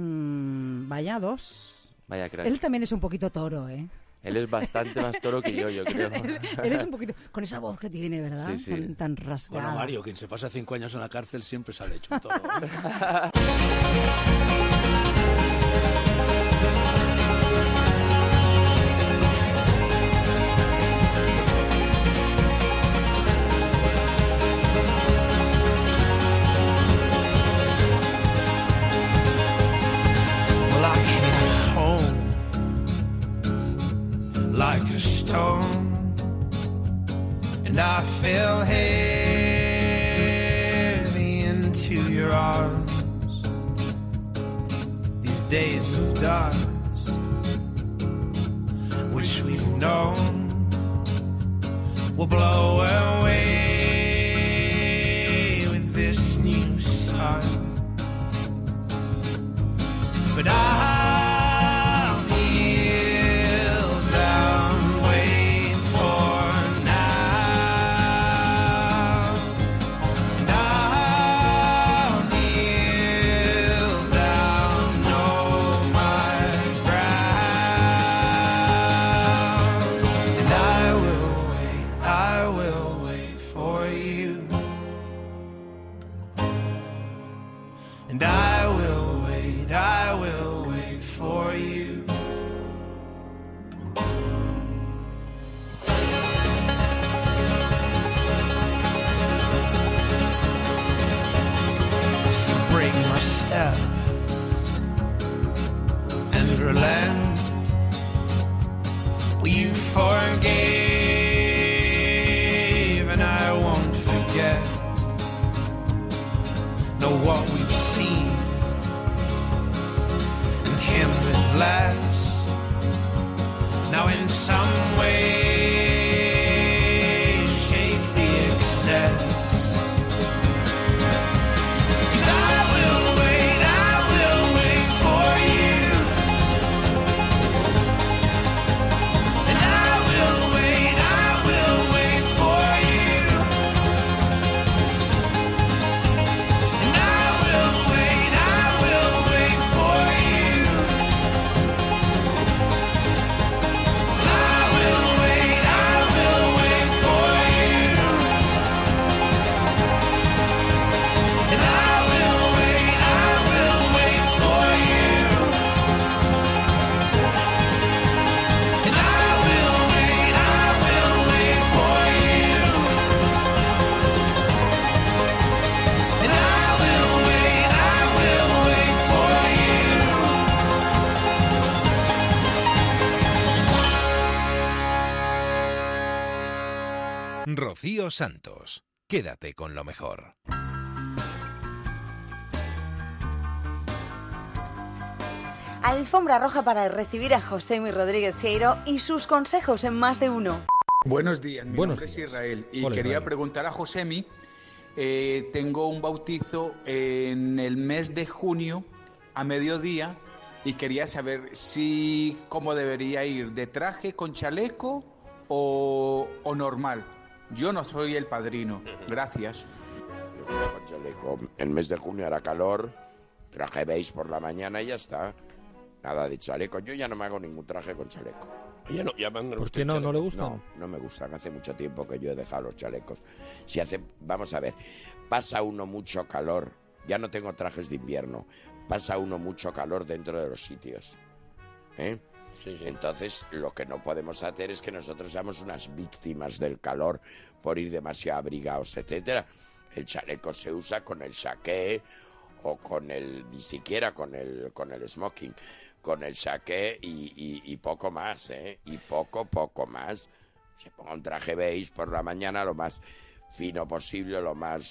Vaya 2.
Vaya crack.
Él también es un poquito toro, ¿eh?
Él es bastante más toro que yo creo.
Él es un poquito... Con esa voz que tiene, ¿verdad?
Sí.
Tan rasgada.
Bueno, Mario, quien se pasa 5 años en la cárcel siempre sale hecho un toro.
Like a stone, and I fell heavy into your arms. These days of dark, which we've known, will blow away with this new sun. But I will wait.
Rocío Santos. Quédate con lo mejor.
Alfombra roja para recibir a Josemi Rodríguez Sieiro y sus consejos en Más de Uno.
Buenos días, mi nombre es Israel y quería preguntar a Josemi, tengo un bautizo en el mes de junio a mediodía y quería saber cómo debería ir, de traje con chaleco o normal. Yo no soy el padrino, gracias.
Con chaleco. El mes de junio hará calor, traje beige por la mañana y ya está. Nada de chaleco. Yo ya no me hago ningún traje con chaleco.
¿Por qué no? ¿No le gustan?
No me gustan. Hace mucho tiempo que yo he dejado los chalecos. Vamos a ver, pasa uno mucho calor. Ya no tengo trajes de invierno. Pasa uno mucho calor dentro de los sitios. Sí. Entonces, lo que no podemos hacer es que nosotros seamos unas víctimas del calor por ir demasiado abrigados, etcétera. El chaleco se usa con el saqué o ni siquiera con el smoking, con el saqué y poco más, y poco más. Se ponga un traje beige por la mañana lo más fino posible, lo más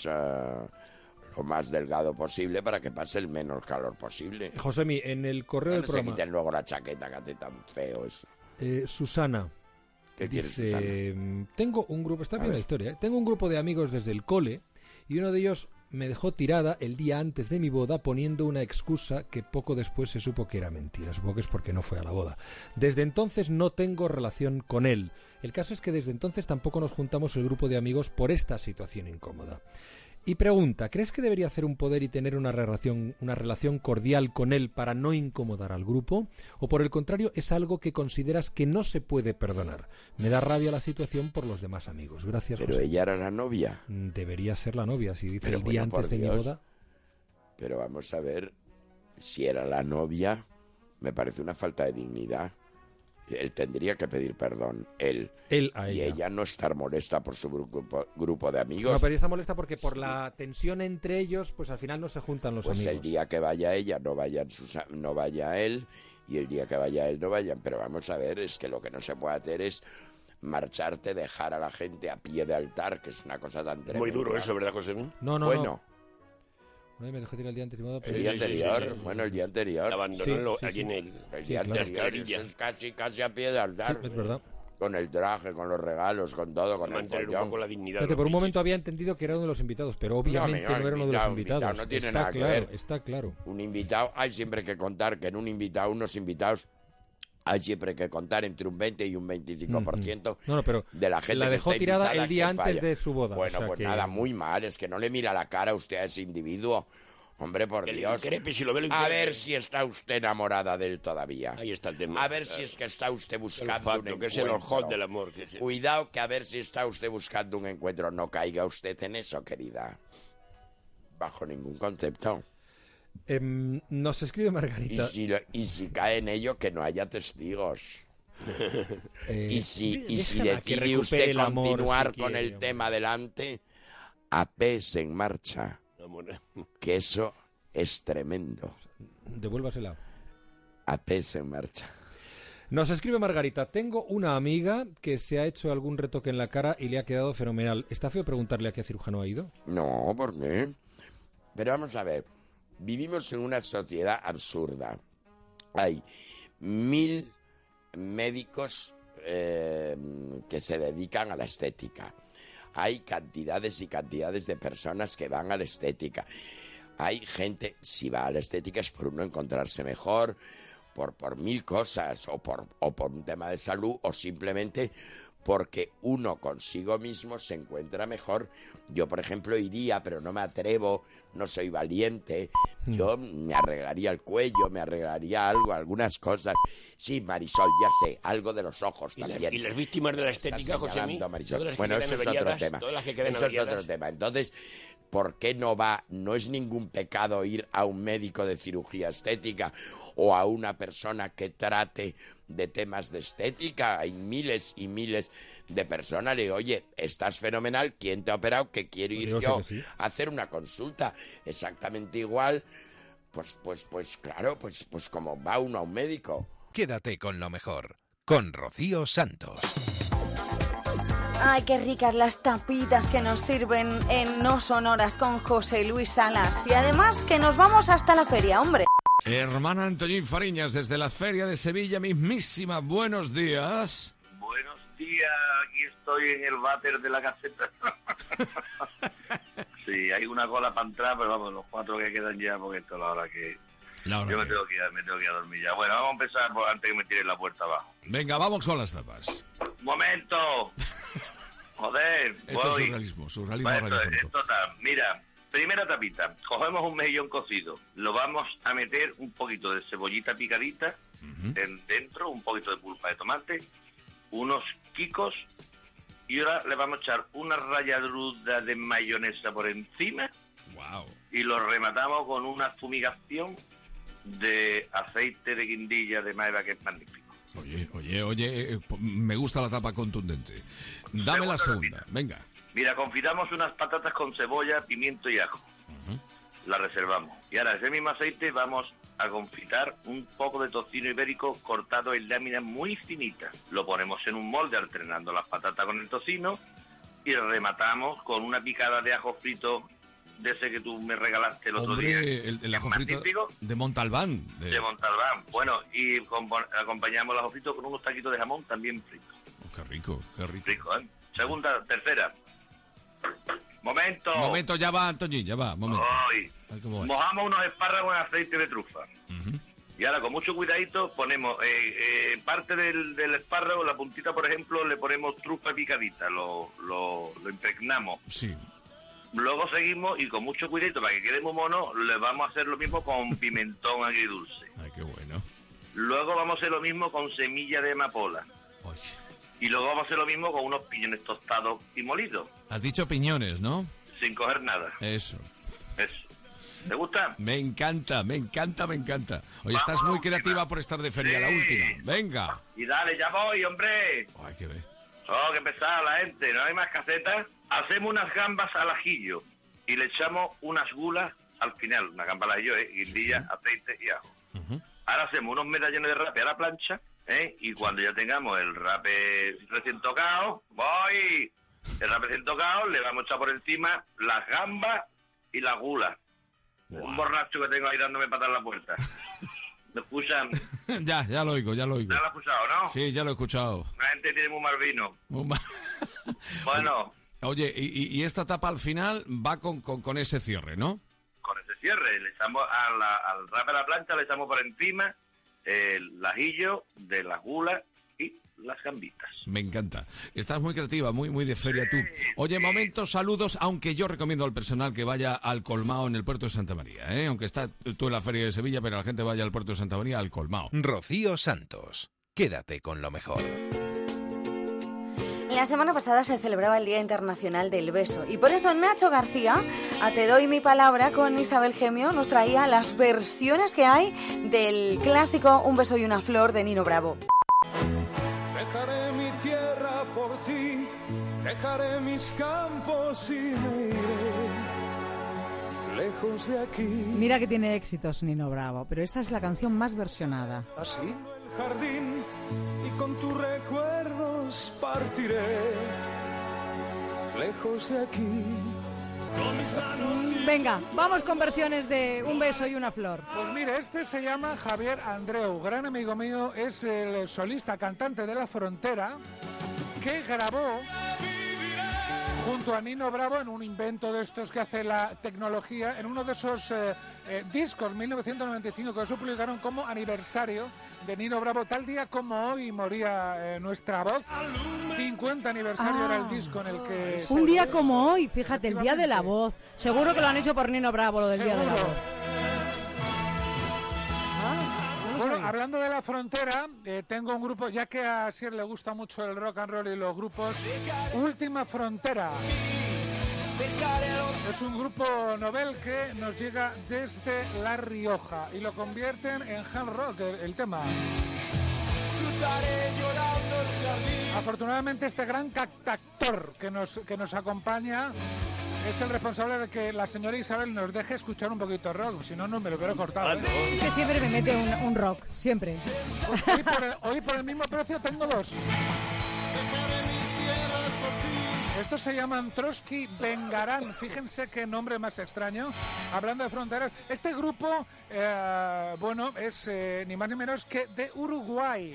delgado posible para que pase el menor calor posible.
Josemi, en el correo del programa...
No se quiten luego la chaqueta, que hace tan feo eso.
Susana.
¿Qué
dice,
tiene Susana?
Tengo un grupo, está bien la historia, tengo un grupo de amigos desde el cole y uno de ellos me dejó tirada el día antes de mi boda poniendo una excusa que poco después se supo que era mentira. Supongo que es porque no fue a la boda. Desde entonces no tengo relación con él. El caso es que desde entonces tampoco nos juntamos el grupo de amigos por esta situación incómoda. Y pregunta, ¿crees que debería hacer un poder y tener una relación cordial con él para no incomodar al grupo? ¿O por el contrario es algo que consideras que no se puede perdonar? Me da rabia la situación por los demás amigos. Gracias,
Pero
José.
ella era la novia.
Debería ser la novia, si dice
Pero
el día antes de mi boda.
Pero vamos a ver, si era la novia, me parece una falta de dignidad. Él tendría que pedir perdón, él a ella. Y ella no estar molesta por su grupo de amigos.
No, pero ella está molesta porque por la tensión entre ellos, pues al final no se juntan los amigos.
Pues el día que vaya ella, no vaya él, y el día que vaya él, no vayan. Pero vamos a ver, es que lo que no se puede hacer es marcharte, dejar a la gente a pie de altar, que es una cosa tan tremenda.
Muy duro eso, ¿verdad, José?
No.
Bueno.
No, me dejó tirar el día antes de mi boda.
El día anterior, bueno, el día anterior.
Abandonó allí en el
día anterior, casi a pie de altar.
Sí, es verdad.
Con el traje, con los regalos, con todo, con el follón.
Un poco la dignidad.
Fíjate, por un momento había entendido que era uno de los invitados, pero obviamente no era uno de los invitados.
No tiene
está
nada
claro,
que ver.
Está claro.
Un invitado, hay siempre que contar que en un invitado, unos invitados, hay siempre que contar entre un 20 y un 25%
no, pero
de la gente
la dejó
que está
tirada el día
que
antes
falla.
de su boda.
Bueno,
o sea
pues
que...
nada, muy mal, es que no le mira la cara a usted a ese individuo. Hombre, por Dios. A ver si está usted enamorada de él todavía.
Ahí está el tema.
A ver si es que está usted buscando un encuentro.
Que es el hot del amor.
Cuidado que a ver si está usted buscando un encuentro. No caiga usted en eso, querida. Bajo ningún concepto.
Nos escribe Margarita.
Y si cae en ello, que no haya testigos. Y si decide usted continuar con el tema adelante, APs en marcha. Que eso es tremendo.
Devuélvasela.
APs en marcha.
Nos escribe Margarita, tengo una amiga que se ha hecho algún retoque en la cara y le ha quedado fenomenal. ¿Está feo preguntarle a qué cirujano ha ido?
No, ¿por qué? Pero vamos a ver, vivimos en una sociedad absurda. Hay 1000 médicos que se dedican a la estética. Hay cantidades y cantidades de personas que van a la estética. Hay gente, si va a la estética es por uno encontrarse mejor, por 1000 cosas, o por un tema de salud, o simplemente porque uno consigo mismo se encuentra mejor. Yo, por ejemplo, iría, pero no me atrevo, no soy valiente. Yo me arreglaría el cuello, me arreglaría algo, algunas cosas. Sí, Marisol, ya sé, algo de los ojos también.
¿Y las víctimas de la estética, José?
Bueno, eso es otro tema. Eso es otro tema. Entonces, ¿por qué no va? No es ningún pecado ir a un médico de cirugía estética o a una persona que trate de temas de estética. Hay miles y miles de personas. Le digo, oye, estás fenomenal, ¿quién te ha operado? Que quiero ir yo a hacer una consulta. Exactamente igual, pues claro, pues como va uno a un médico.
Quédate con lo mejor, con Rocío Santos.
Ay, qué ricas las tapitas que nos sirven en No Sonoras con José Luis Salas. Y además que nos vamos hasta la feria, hombre.
Hermana Antoñín Fariñas, desde la Feria de Sevilla, mismísima, buenos días.
Buenos días, aquí estoy en el váter de la caseta. Sí, hay una cola para entrar, pero vamos, los 4 que quedan ya, porque esto es la hora que... Yo me tengo que ir a dormir ya. Bueno, vamos a empezar antes que me tiren la puerta abajo.
Venga, vamos con las tapas.
¡Momento! Joder,
esto es surrealismo radiofónico.
Mira, primera tapita. Cogemos un mejillón cocido. Lo vamos a meter un poquito de cebollita picadita dentro, un poquito de pulpa de tomate, unos quicos, y ahora le vamos a echar una ralladura de mayonesa por encima.
Wow.
Y lo rematamos con una fumigación de aceite de guindilla de Maeva, que es magnífico.
Oye, me gusta la tapa contundente. Dame la segunda, venga.
Mira, confitamos unas patatas con cebolla, pimiento y ajo. La reservamos. Y ahora, ese mismo aceite vamos a confitar un poco de tocino ibérico cortado en láminas muy finitas. Lo ponemos en un molde alternando las patatas con el tocino y rematamos con una picada de ajo frito de ese que tú me regalaste el otro día.
El ajo frito de Montalbán.
De Montalbán. Bueno, y acompañamos el ajo frito con unos taquitos de jamón también fritos.
Oh, qué rico.
Rico, ¿eh? Segunda, tercera. Momento,
ya va, Antoñín, ya va. Momento.
Mojamos unos espárragos en aceite de trufa. Y ahora, con mucho cuidadito, ponemos parte del espárrago, la puntita, por ejemplo, le ponemos trufa picadita, lo impregnamos.
Sí.
Luego seguimos y con mucho cuidadito, para que quede muy mono, le vamos a hacer lo mismo con pimentón agridulce.
Ay, qué bueno.
Luego vamos a hacer lo mismo con semilla de amapola.
Oye.
Y luego vamos a hacer lo mismo con unos piñones tostados y molidos.
Has dicho piñones, ¿no?
Sin coger nada.
Eso.
¿Te gusta?
Me encanta. Oye, estás muy creativa por estar de feria, la última. Venga.
Y dale, ya voy, hombre.
Ay, qué ve.
Oh, qué pesada la gente. ¿No hay más casetas? Hacemos unas gambas al ajillo y le echamos unas gulas al final. Una gamba al ajillo, guindilla, aceite y ajo. Ahora hacemos unos medallones de rape a la plancha, y cuando ya tengamos el rape recién tocado, el rape recién tocado, le vamos a echar por encima las gambas y las gulas. Wow. Un borracho que tengo ahí dándome patas en la puerta. ¿Me escuchan?
Ya lo oigo.
¿Ya lo has escuchado, no?
Sí, ya lo he escuchado.
La gente tiene muy mal vino. Bueno.
Oye, y esta tapa al final va con ese cierre, ¿no?
Con ese cierre. Le echamos al rape a la plancha, le echamos por encima el ajillo de las gulas y las gambitas.
Me encanta. Estás muy creativa, muy de feria tú. Oye, momentos, saludos, aunque yo recomiendo al personal que vaya al colmao en el puerto de Santa María, aunque está tú en la feria de Sevilla, pero la gente vaya al puerto de Santa María al colmao.
Rocío Santos, quédate con lo mejor.
La semana pasada se celebraba el Día Internacional del Beso y por eso Nacho García, a Te doy mi palabra, con Isabel Gemio, nos traía las versiones que hay del clásico Un beso y una flor de Nino Bravo.
Dejaré mi tierra por ti, dejaré mis campos y me iré lejos de aquí.
Mira que tiene éxitos Nino Bravo, pero esta es la canción más versionada.
¿Ah, sí? El jardín y con tus recuerdos partiré lejos de aquí. Con mis manos.
Venga, vamos con versiones de Un beso y una flor.
Pues mire, este se llama Javier Andreu, gran amigo mío, es el solista cantante de La Frontera, que grabó junto a Nino Bravo en un invento de estos que hace la tecnología, en uno de esos discos 1995 que se publicaron como aniversario de Nino Bravo. Tal día como hoy moría nuestra voz. 50 aniversario era el disco en el que...
Un día como hoy, fíjate, el Día de la Voz. Seguro que lo han hecho por Nino Bravo, lo del Día de la Voz.
Bueno, hablando de La Frontera, tengo un grupo, ya que a Asier le gusta mucho el rock and roll y los grupos, Última Frontera. Es un grupo novel que nos llega desde La Rioja y lo convierten en hard rock, el tema. Afortunadamente este gran cantautor que nos acompaña es el responsable de que la señora Isabel nos deje escuchar un poquito de rock, si no, no me lo hubiera cortado.
Es que siempre me mete un rock, siempre.
Hoy por el mismo precio tengo dos.
Dejaré mis tierras por ti.
Estos se llaman Trotsky Vengarán. Fíjense qué nombre más extraño. Hablando de fronteras, este grupo, es ni más ni menos que de Uruguay.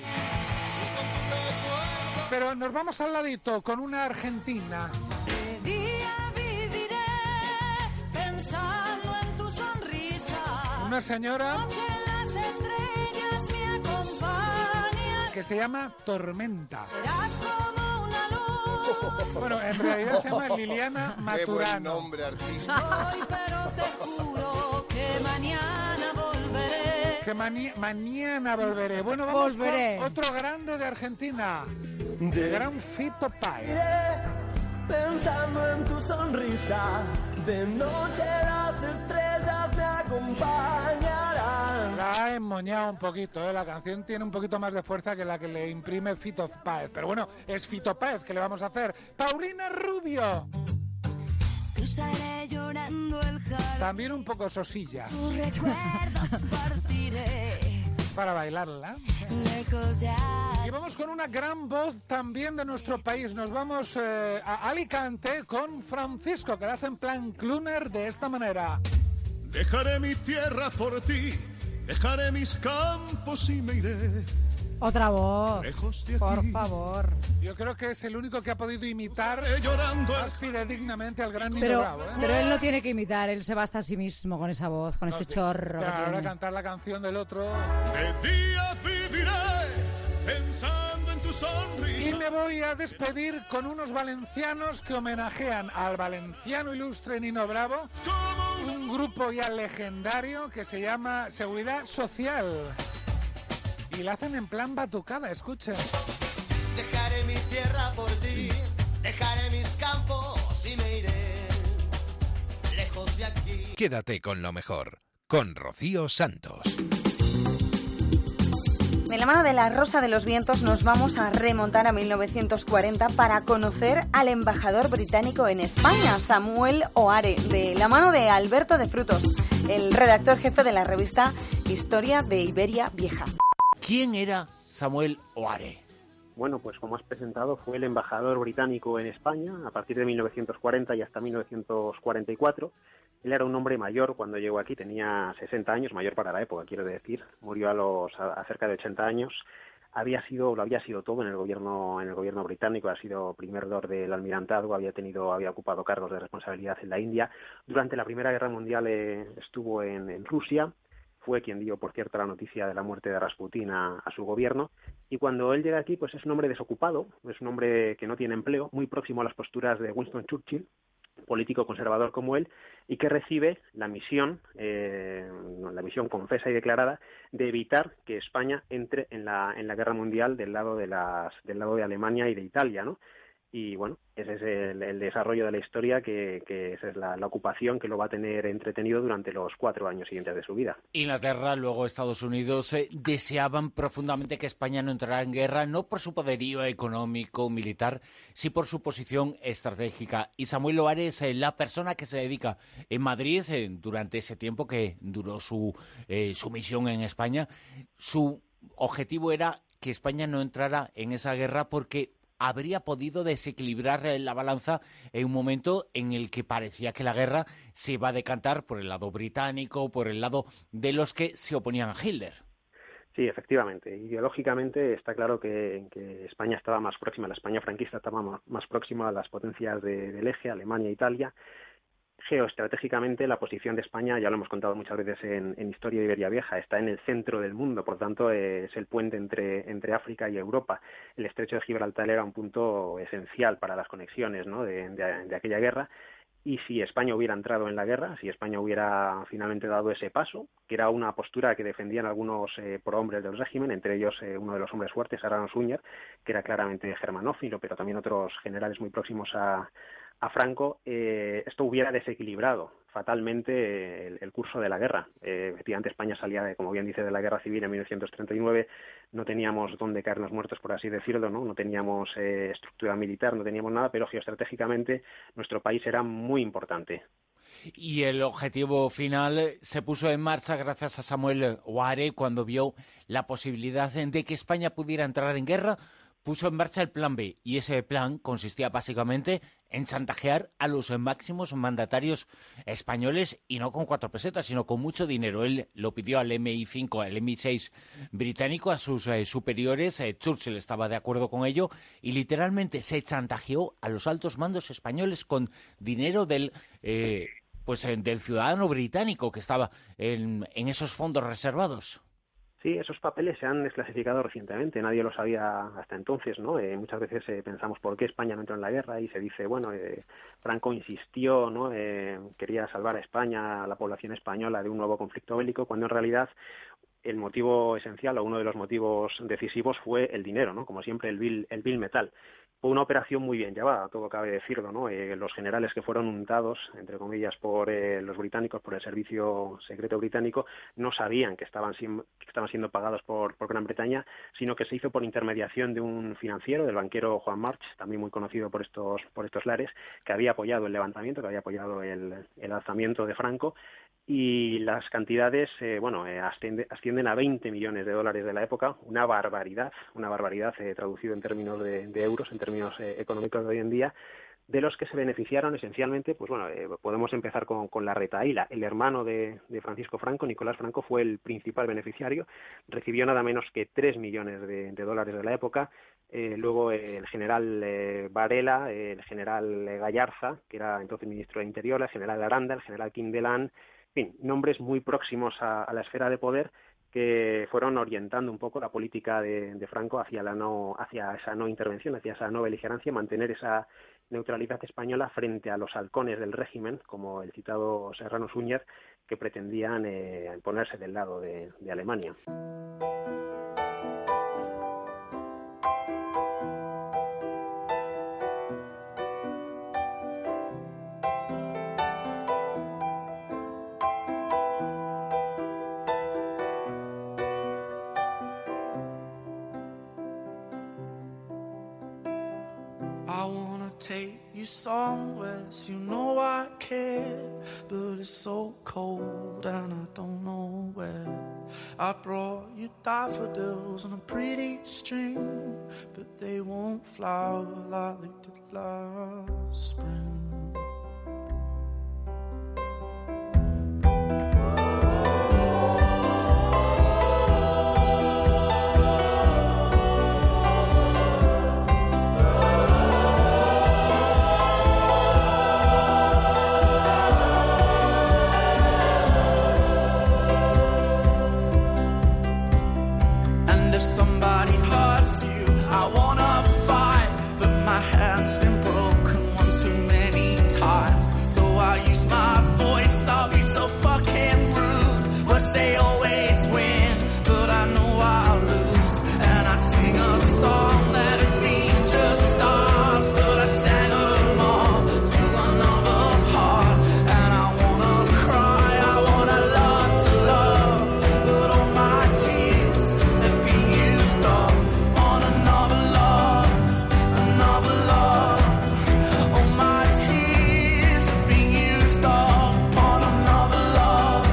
Pero nos vamos al ladito con una argentina.
De día viviré pensando en tu sonrisa.
Una señora
noche las estrellas me acompañan.
Que se llama Tormenta.
Serás como una luz.
Bueno, en realidad se llama Liliana Maturano.
Qué buen nombre artístico.
Hoy, pero te juro que mañana volveré.
Que mañana volveré. Bueno, vamos con otro grande de Argentina. Gran Fito Páez.
Pensando en tu sonrisa, de noche las estrellas me acompañarán.
La ha enmoñado un poquito, la canción tiene un poquito más de fuerza que la que le imprime Fito Páez. Pero bueno, es Fito Páez, ¿qué le vamos a hacer? Paulina Rubio.
Cruzaré llorando el jardín.
También un poco sosilla.
Tus recuerdos partiré.
Para bailarla.
Lejos de
y vamos con una gran voz también de nuestro país. Nos vamos a Alicante con Francisco, que le hace en plan crooner de esta manera.
Dejaré mi tierra por ti, dejaré mis campos y me iré.
Otra voz, por favor.
Yo creo que es el único que ha podido imitar más fidedignamente al gran Nino Bravo.
Pero él no tiene que imitar, él se basta a sí mismo con esa voz, con ese chorro.
Claro, ahora cantar la canción del otro.
De día viviré pensando en tu sonrisa.
Y me voy a despedir con unos valencianos que homenajean al valenciano ilustre Nino Bravo, un grupo ya legendario que se llama Seguridad Social. Y la hacen en plan batucada, escuchen.
Dejaré mi tierra por ti, dejaré mis campos y me iré lejos de aquí.
Quédate con lo mejor, con Rocío Santos.
De la mano de la Rosa de los Vientos nos vamos a remontar a 1940 para conocer al embajador británico en España, Samuel O'Hare, de la mano de Alberto de Frutos, el redactor jefe de la revista Historia de Iberia Vieja.
¿Quién era Samuel O'Hare?
Bueno, pues como has presentado, fue el embajador británico en España a partir de 1940 y hasta 1944. Él era un hombre mayor cuando llegó aquí, tenía 60 años, mayor para la época, quiero decir. Murió a cerca de 80 años. Lo había sido todo en el gobierno británico, ha sido primer lord del almirantazgo, había ocupado cargos de responsabilidad en la India. Durante la Primera Guerra Mundial estuvo en Rusia. Fue quien dio, por cierto, la noticia de la muerte de Rasputín a su gobierno. Y cuando él llega aquí, pues es un hombre desocupado, es un hombre que no tiene empleo, muy próximo a las posturas de Winston Churchill, político conservador como él, y que recibe la misión confesa y declarada de evitar que España entre en la Guerra Mundial del lado de Alemania y de Italia, ¿no? Y bueno, ese es el desarrollo de la historia, que esa es la ocupación que lo va a tener entretenido durante los 4 años siguientes de su vida.
Inglaterra, luego Estados Unidos, deseaban profundamente que España no entrara en guerra, no por su poderío económico, militar, sí por su posición estratégica. Y Samuel O'Hare es la persona que se dedica en Madrid, durante ese tiempo que duró su misión en España. Su objetivo era que España no entrara en esa guerra porque habría podido desequilibrar la balanza en un momento en el que parecía que la guerra se iba a decantar por el lado británico, por el lado de los que se oponían a Hitler.
Sí, efectivamente. Ideológicamente está claro que España estaba más próxima, la España franquista estaba más próxima a las potencias del eje, Alemania e Italia. Geoestratégicamente, la posición de España, ya lo hemos contado muchas veces en Historia de Iberia Vieja, está en el centro del mundo, por tanto es el puente entre África y Europa. El estrecho de Gibraltar era un punto esencial para las conexiones, ¿no?, de aquella guerra. Y si España hubiera entrado en la guerra, si España hubiera finalmente dado ese paso, que era una postura que defendían algunos prohombres del régimen, entre ellos uno de los hombres fuertes, Aranjuez, que era claramente germanófilo, pero también otros generales muy próximos a Franco, esto hubiera desequilibrado fatalmente el curso de la guerra. Efectivamente, España salía, como bien dice, de la guerra civil en 1939, no teníamos dónde caernos muertos, por así decirlo, no teníamos estructura militar, no teníamos nada, pero geoestratégicamente nuestro país era muy importante.
Y el objetivo final se puso en marcha gracias a Samuel O'Hare cuando vio la posibilidad de que España pudiera entrar en guerra puso en marcha el Plan B, y ese plan consistía básicamente en chantajear a los máximos mandatarios españoles, y no con 4 pesetas, sino con mucho dinero. Él lo pidió al MI5, al MI6 británico, a sus superiores. Churchill estaba de acuerdo con ello, y literalmente se chantajeó a los altos mandos españoles con dinero del ciudadano británico que estaba en esos fondos reservados.
Sí, esos papeles se han desclasificado recientemente, nadie lo sabía hasta entonces, ¿no? Muchas veces pensamos por qué España no entró en la guerra y se dice, Franco insistió, ¿no? Quería salvar a España, a la población española de un nuevo conflicto bélico, cuando en realidad el motivo esencial o uno de los motivos decisivos fue el dinero, ¿no? Como siempre el bill metal. Fue una operación muy bien llevada, todo cabe decirlo, ¿no? Los generales que fueron untados, entre comillas, por los británicos, por el servicio secreto británico, no sabían que estaban siendo pagados por Gran Bretaña, sino que se hizo por intermediación de un financiero, del banquero Juan March, también muy conocido por estos lares, que había apoyado el levantamiento, que había apoyado el alzamiento de Franco, y las cantidades ascienden a 20 millones de dólares de la época, una barbaridad traducido en términos de euros, en términos económicos de hoy en día, de los que se beneficiaron esencialmente, podemos empezar con la retahíla. El hermano de Francisco Franco, Nicolás Franco, fue el principal beneficiario, recibió nada menos que 3 millones de dólares de la época. Luego el general Varela, el general Gallarza, que era entonces ministro de Interior, el general Aranda, el general Quindelán, en fin, nombres muy próximos a la esfera de poder que fueron orientando un poco la política de Franco hacia esa no intervención, hacia esa no beligerancia, mantener esa neutralidad española frente a los halcones del régimen, como el citado Serrano Suñer, que pretendían ponerse del lado de Alemania.
I wanna take you somewhere, so you know I care, but it's so cold and I don't know where. I brought you daffodils on a pretty string, but they won't flower like they did last spring. They always win, but I know I'll lose. And I'd sing a song that'd be just stars, but I sang them all to another heart. And I wanna cry, I wanna learn to love, but all my tears have been used up on another love, another love. All my tears have been used up on another love.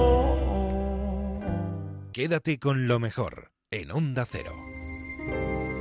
Quédate con lo mejor en Onda Cero.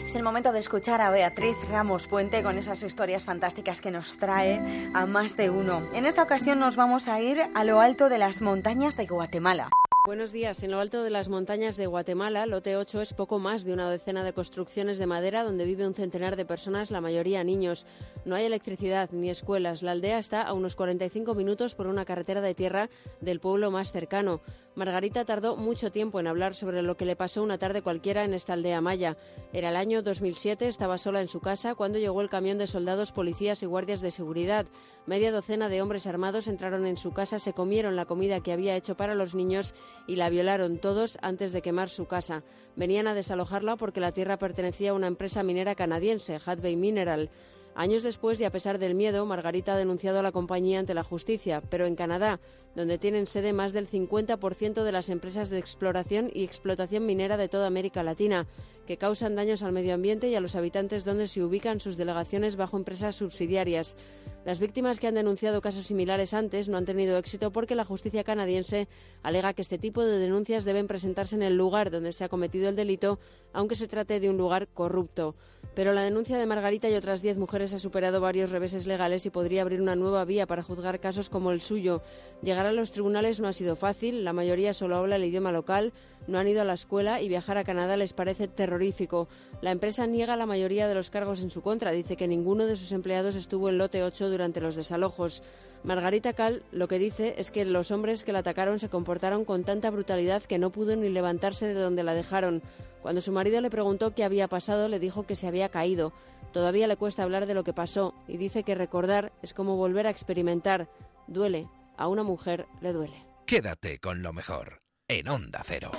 Es el momento de escuchar a Beatriz Ramos Puente con esas historias fantásticas que nos trae a más de uno. En esta ocasión nos vamos a ir a lo alto de las montañas de Guatemala.
Buenos días. En lo alto de las montañas de Guatemala, lote 8 es poco más de una decena de construcciones de madera donde vive un centenar de personas, la mayoría niños. No hay electricidad ni escuelas. La aldea está a unos 45 minutos por una carretera de tierra del pueblo más cercano. Margarita tardó mucho tiempo en hablar sobre lo que le pasó una tarde cualquiera en esta aldea maya. Era el año 2007, estaba sola en su casa cuando llegó el camión de soldados, policías y guardias de seguridad. Media docena de hombres armados entraron en su casa, se comieron la comida que había hecho para los niños y la violaron todos antes de quemar su casa. Venían a desalojarla porque la tierra pertenecía a una empresa minera canadiense, Hudbay Mineral. Años después, y a pesar del miedo, Margarita ha denunciado a la compañía ante la justicia, pero en Canadá, donde tienen sede más del 50% de las empresas de exploración y explotación minera de toda América Latina, que causan daños al medio ambiente y a los habitantes donde se ubican sus delegaciones bajo empresas subsidiarias. Las víctimas que han denunciado casos similares antes no han tenido éxito porque la justicia canadiense alega que este tipo de denuncias deben presentarse en el lugar donde se ha cometido el delito, aunque se trate de un lugar corrupto. Pero la denuncia de Margarita y otras 10 mujeres ha superado varios reveses legales y podría abrir una nueva vía para juzgar casos como el suyo. Llegar a los tribunales no ha sido fácil, la mayoría solo habla el idioma local, no han ido a la escuela y viajar a Canadá les parece terrorífico. La empresa niega la mayoría de los cargos en su contra, dice que ninguno de sus empleados estuvo en lote 8 durante los desalojos. Margarita Cal lo que dice es que los hombres que la atacaron se comportaron con tanta brutalidad que no pudo ni levantarse de donde la dejaron. Cuando su marido le preguntó qué había pasado, le dijo que se había caído. Todavía le cuesta hablar de lo que pasó y dice que recordar es como volver a experimentar. Duele. A una mujer le duele.
Quédate con lo mejor en Onda Cero.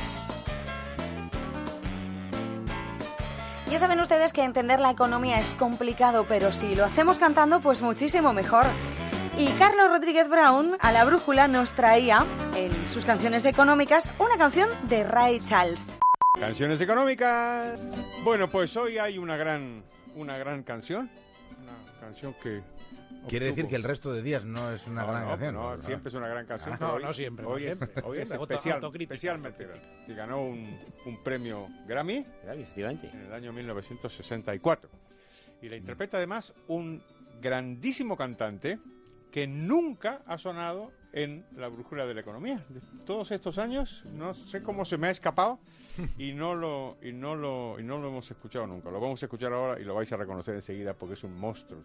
Ya saben ustedes que entender la economía es complicado, pero si lo hacemos cantando, pues muchísimo mejor. Y Carlos Rodríguez Brown, a la brújula, nos traía, en sus canciones económicas, una canción de Ray Charles.
Canciones económicas. Bueno, pues hoy hay una gran canción. Una canción que...
Quiere decir que el resto de días no es una gran canción.
No, siempre es una gran canción.
No siempre.
Hoy es especialmente. Y ganó un premio Grammy en el año 1964. Y la interpreta además un grandísimo cantante que nunca ha sonado en la brújula de la economía. De todos estos años, no sé cómo se me ha escapado y no lo hemos escuchado nunca. Lo vamos a escuchar ahora y lo vais a reconocer enseguida porque es un monstruo,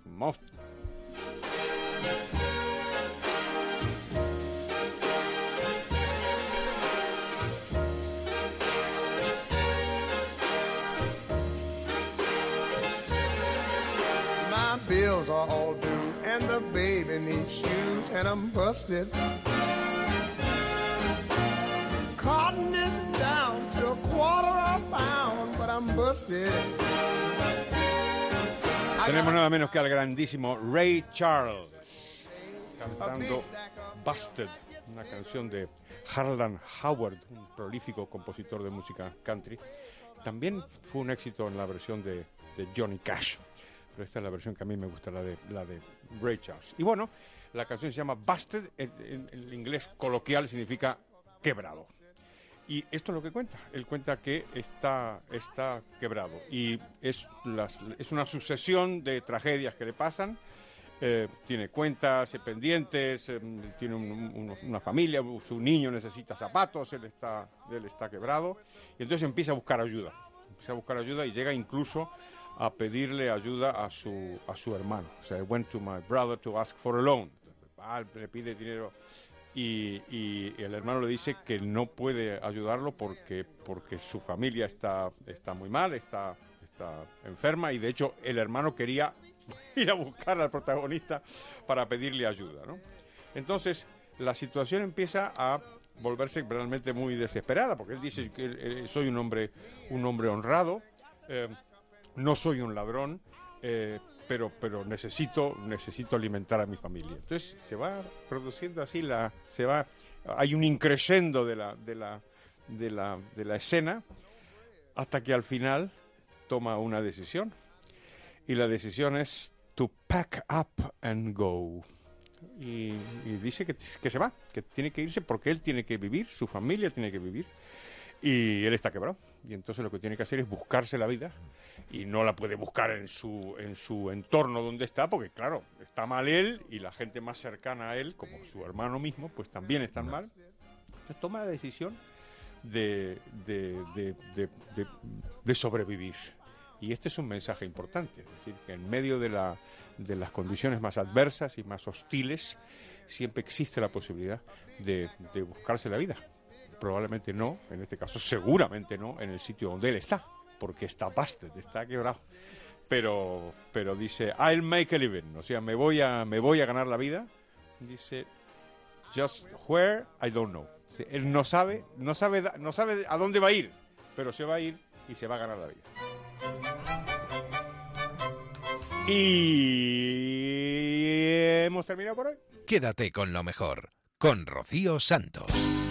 My bills are all due and the baby needs shoes and I'm busted. Cotton is down to $0.25, but I'm busted.
Tenemos nada menos que al grandísimo Ray Charles cantando Busted, una canción de Harlan Howard, un prolífico compositor de música country. También fue un éxito en la versión de Johnny Cash, pero esta es la versión que a mí me gusta, la de Ray Charles. Y bueno, la canción se llama Busted, en inglés coloquial significa quebrado. Y esto es lo que cuenta. Él cuenta que está quebrado. Y es una sucesión de tragedias que le pasan. Tiene cuentas pendientes, tiene una familia, su niño necesita zapatos, él está quebrado. Y entonces empieza a buscar ayuda. Y llega incluso a pedirle ayuda a su hermano. O sea, I went to my brother to ask for a loan. Le pide dinero. Y el hermano le dice que no puede ayudarlo porque su familia está muy mal, está enferma, y de hecho el hermano quería ir a buscar al protagonista para pedirle ayuda, ¿no? Entonces la situación empieza a volverse realmente muy desesperada, porque él dice que soy un hombre honrado, no soy un ladrón, pero necesito alimentar a mi familia. Entonces se va produciendo así hay un increscendo de la escena, hasta que al final toma una decisión, y la decisión es to pack up and go. Y dice que se va, que tiene que irse porque él tiene que vivir, su familia tiene que vivir, y él está quebrado. Y entonces lo que tiene que hacer es buscarse la vida, y no la puede buscar en su entorno donde está, porque claro, está mal él, y la gente más cercana a él, como su hermano mismo, pues también están mal. Entonces toma la decisión de sobrevivir. Y este es un mensaje importante, es decir, que en medio de las condiciones más adversas y más hostiles, siempre existe la posibilidad de buscarse la vida. Probablemente no, en este caso seguramente no, en el sitio donde él está, porque está busted, está quebrado. Pero dice, I'll make a living, o sea, me voy a ganar la vida. Dice, just where, I don't know. Dice, él no sabe a dónde va a ir, pero se va a ir y se va a ganar la vida. Y hemos terminado por hoy.
Quédate con lo mejor, con Rocío Santos.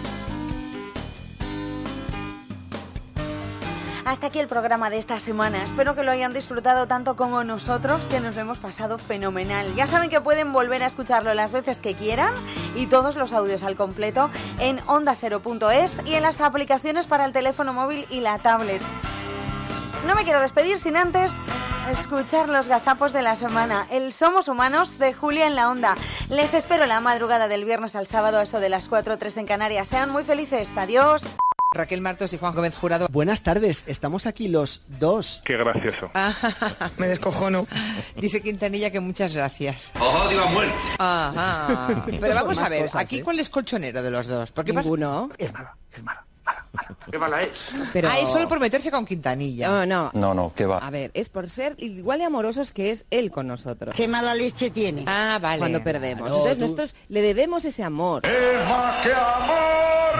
Hasta aquí el programa de esta semana. Espero que lo hayan disfrutado tanto como nosotros, que nos lo hemos pasado fenomenal. Ya saben que pueden volver a escucharlo las veces que quieran y todos los audios al completo en ondacero.es y en las aplicaciones para el teléfono móvil y la tablet. No me quiero despedir sin antes escuchar los gazapos de la semana. El Somos Humanos de Julia en la Onda. Les espero la madrugada del viernes al sábado a eso de las 4:03 en Canarias. Sean muy felices. Adiós.
Raquel Martos y Juan Gómez Jurado. Buenas tardes, estamos aquí los dos.
Qué gracioso.
Me descojono. Dice Quintanilla que muchas gracias.
¡Odio a muerte!
Ajá. Pero vamos a ver, cosas, ¿aquí cuál es colchonero de los dos? Porque
ninguno. Es mala. ¿Qué mala es?
Pero... es solo por meterse con Quintanilla.
No, ¿qué va?
A ver, es por ser igual de amorosos que es él con nosotros.
Qué mala leche tiene.
Ah, vale.
Cuando perdemos.
Claro,
entonces nosotros le debemos ese amor.
¡Es más que amor,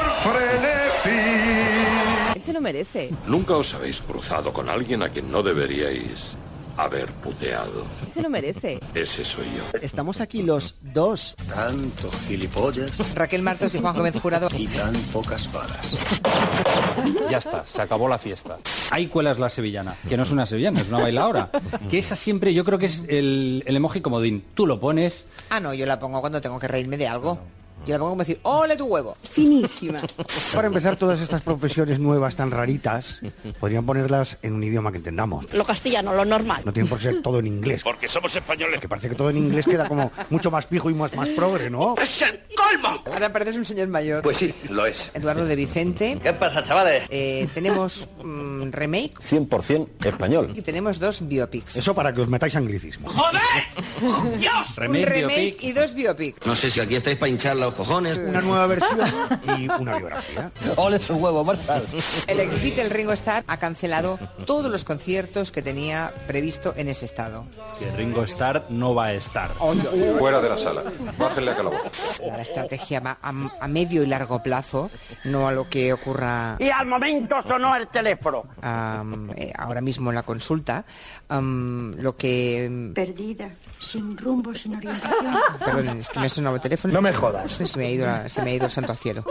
frenesí!
Él se lo merece.
Nunca os habéis cruzado con alguien a quien no deberíais haber puteado.
Él se lo merece.
Ese soy yo.
Estamos aquí los dos.
Tantos gilipollas.
Raquel Martos y Juan Gómez Jurado.
Y tan pocas balas.
Ya está, se acabó la fiesta. Ahí cuelas la sevillana, que no es una sevillana, es una bailaora. Que esa siempre, yo creo que es el emoji comodín. Tú lo pones...
Ah, no, yo la pongo cuando tengo que reírme de algo. Yo la pongo como decir, ¡ole tu huevo!
Finísima.
Para empezar, todas estas profesiones nuevas tan raritas, podrían ponerlas en un idioma que entendamos.
Lo castellano, lo normal.
No tiene por ser todo en inglés.
Porque somos españoles.
Que parece que todo en inglés queda como mucho más pijo y más progre, ¿no?
¡Es el colmo!
Ahora pareces un señor mayor.
Pues sí, lo es.
Eduardo de Vicente.
¿Qué pasa, chavales?
Tenemos remake.
100% español.
Y tenemos 2 biopics.
Eso para que os metáis anglicismo.
¡Joder! ¡Dios!
Un remake y 2 biopics.
No sé si aquí estáis para hinchar los cojones.
Una nueva versión y una biografía.
¡Ole su huevo, mortal!
El ex Beatle Ringo Starr ha cancelado todos los conciertos que tenía previsto en ese estado.
Que Ringo Starr no va a estar.
Fuera de la sala. Bájenle a calabozo.
La estrategia va a medio y largo plazo, no a lo que ocurra...
Y al momento sonó el teléfono.
Ahora mismo en la consulta, lo que...
Perdida, sin rumbo, sin orientación.
Perdón, es que me ha sonado el teléfono.
No me jodas.
Se me ha ido el santo al cielo.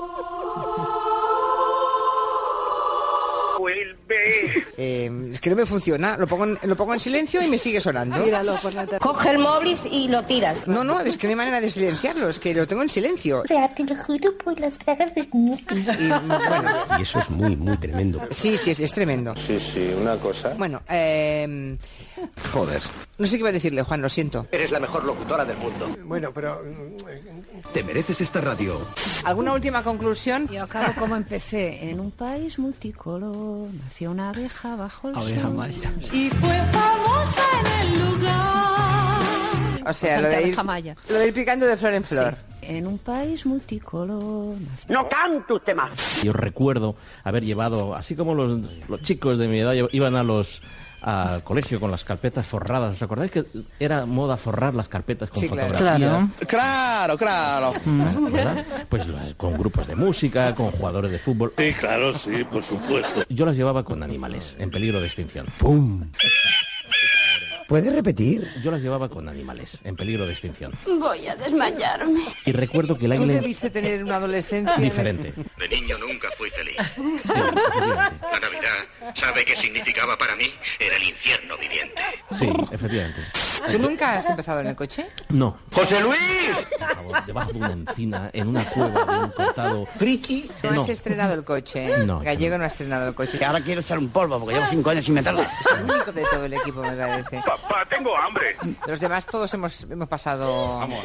Es que no me funciona. Lo pongo en silencio y me sigue sonando.
Tíralo por la tarde. Coge el móvil y lo tiras.
No, es que no hay manera de silenciarlo. Es que lo tengo en silencio.
O sea, te lo juro por las caras de Snoopy.
Y eso es muy, muy tremendo.
Sí, es tremendo.
Sí, una cosa.
Bueno,
Joder.
no sé qué iba a decirle, Juan, lo siento.
Eres la mejor locutora del mundo.
Bueno, pero...
Te mereces esta radio.
¿Alguna última conclusión?
Yo acabo como empecé. En un país multicolor nació una abeja bajo el sol.
Maya.
Y fue famosa en el lugar.
O sea, lo de ir picando de flor en flor.
Sí. En un país multicolor. No cante usted más.
Yo recuerdo haber llevado, así como los chicos de mi edad iban al colegio con las carpetas forradas. ¿Os acordáis que era moda forrar las carpetas con fotografías?
Claro.
¿Verdad? Pues con grupos de música, con jugadores de fútbol.
Sí, claro, sí, por supuesto.
Yo las llevaba con animales en peligro de extinción. ¡Pum!
¿Puedes repetir?
Yo las llevaba con animales en peligro de extinción.
Voy a desmayarme.
Y recuerdo que el
Tú
águila...
debiste tener una adolescencia...
diferente.
De niño nunca fui feliz.
Sí, efectivamente.
La Navidad
¿Sabe qué significaba para mí? Era el infierno viviente.
Sí, efectivamente.
¿Tú nunca has empezado en el coche?
No.
¡José Luis!
Por favor, debajo de una encina, en una cueva de un cortado...
¿Friki?
No has estrenado el coche, ¿eh?
No.
Gallego no ha estrenado el coche.
Ahora quiero echar un polvo porque llevo 5 años sin meterlo.
Es el único de todo el equipo, me parece.
Papá, tengo hambre.
Los demás todos hemos pasado...
Vamos.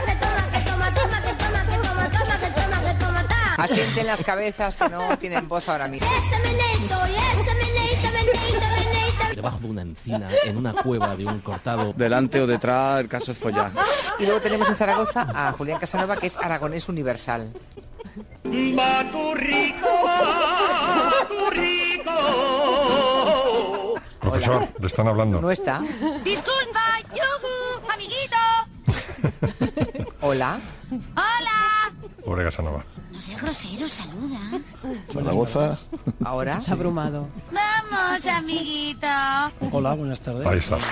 Asienten las cabezas que no tienen voz ahora mismo.
Debajo de una encina, en una cueva de un cortado...
Delante o detrás, el caso es follar.
Y luego tenemos en Zaragoza a Julián Casanova, que es aragonés universal.
Va tu rico,
Profesor, le están hablando.
No está.
Disculpa, yuju, amiguito.
Hola.
Hola.
Pobre Casanova.
No seas grosero, saluda.
Zaragoza.
Ahora.
Está abrumado.
Vamos, amiguito.
Hola, buenas tardes. Ahí está.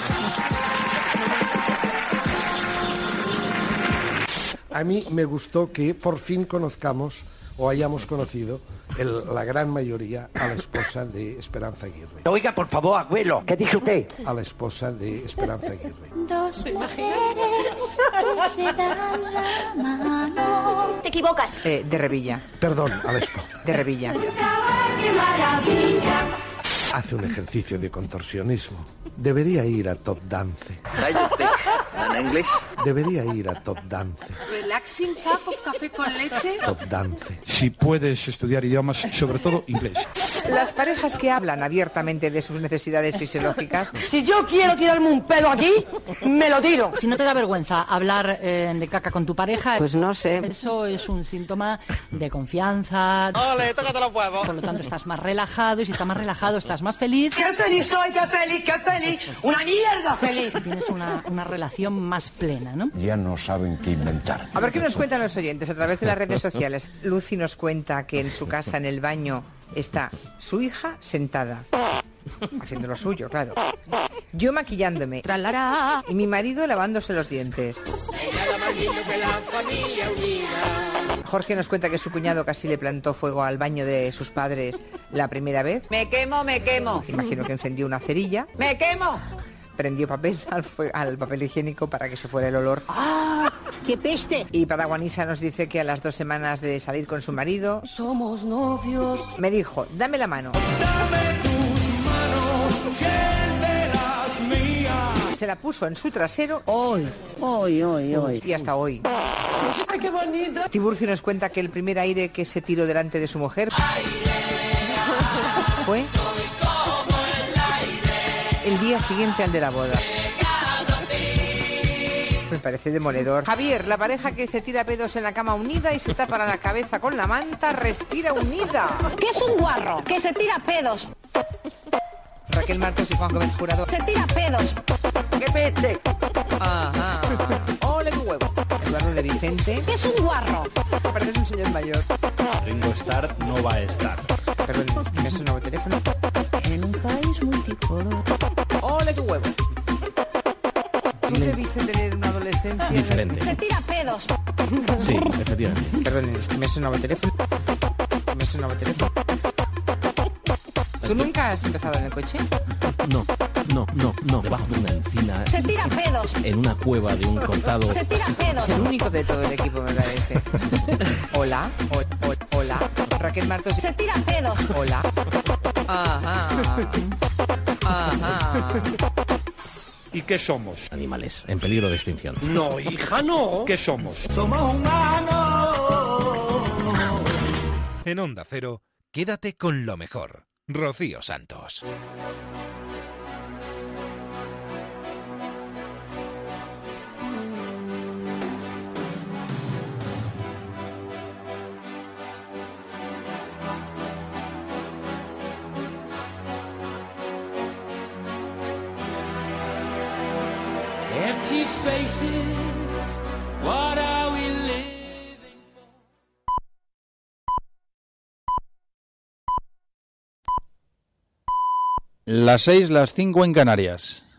A mí me gustó que por fin conozcamos o hayamos conocido la gran mayoría a la esposa de Esperanza Aguirre.
Oiga, por favor, abuelo, ¿qué dice usted?
A la esposa de Esperanza Aguirre.
Dos mujeres que se dan la mano. Te equivocas.
De Revilla.
Perdón, a la esposa.
De Revilla.
¡Qué maravilla!
Hace un ejercicio de contorsionismo. Debería ir a Top Dance.
¿En inglés?
Debería ir a Top Dance.
Relaxing cup of café con leche.
Top Dance.
Si puedes estudiar idiomas, sobre todo inglés.
Las parejas que hablan abiertamente de sus necesidades fisiológicas.
Si yo quiero tirarme un pedo aquí, me lo tiro.
Si no te da vergüenza hablar de caca con tu pareja,
Pues no sé.
eso es un síntoma de confianza.
¡Ole, tócate los huevos!
Por lo tanto, estás más relajado y si estás más relajado, estás más feliz.
¡Qué feliz soy, qué feliz, qué feliz! ¡Una mierda feliz!
Tienes una relación más plena, ¿no?
Ya no saben qué inventar.
A ver qué nos cuentan los oyentes a través de las redes sociales. Lucy nos cuenta que en su casa, en el baño, está su hija sentada, haciendo lo suyo, claro. Yo maquillándome, tralará, y mi marido lavándose los dientes. Jorge nos cuenta que su cuñado casi le plantó fuego al baño de sus padres la primera vez.
Me quemo, me quemo.
Imagino que encendió una cerilla.
¡Me quemo!
Prendió papel al papel higiénico para que se fuera el olor.
¡Ah! ¡Qué peste!
Y Padaguanisa nos dice que a las 2 semanas de salir con su marido,
Somos novios.
me dijo, dame la mano. Se la puso en su trasero.
Hoy.
Y hasta hoy.
¡Ay, qué bonito!
Tiburcio nos cuenta que el primer aire que se tiró delante de su mujer fue el día siguiente al de la boda. Me parece demoledor. Javier, la pareja que se tira pedos en la cama unida y se tapa la cabeza con la manta, respira unida.
¿Qué es un guarro? Que se tira pedos.
Raquel Martos y Juan Gómez Jurado.
Se tira pedos.
¡Qué peste! Ajá. ¡Ole tu huevo! Eduardo de Vicente.
¿Qué es un guarro?
Pareces un señor mayor.
Ringo Starr no va a estar.
Perdón, es que me suena el teléfono.
En un país multicolor.
¡Ole tu huevo! Tú debiste tener una adolescencia...
Diferente.
Se tira pedos.
Sí, efectivamente.
Perdón, es que me sonaba el teléfono. ¿Tú nunca has empezado en el coche?
No. Debajo de una encina,
Se tira pedos.
en una cueva de un cortado...
Se tira pedos.
Es el único de todo el equipo, me parece. Hola. Hola. Raquel Martos.
Se tira pedos.
Hola. Ajá.
¿Y qué somos?
Animales en peligro de extinción.
No, hija, no. ¿Qué somos?
Somos humanos.
En Onda Cero, quédate con lo mejor. Rocío Santos.
Empty spaces, what are we living for?
Las 6, las 5 en Canarias.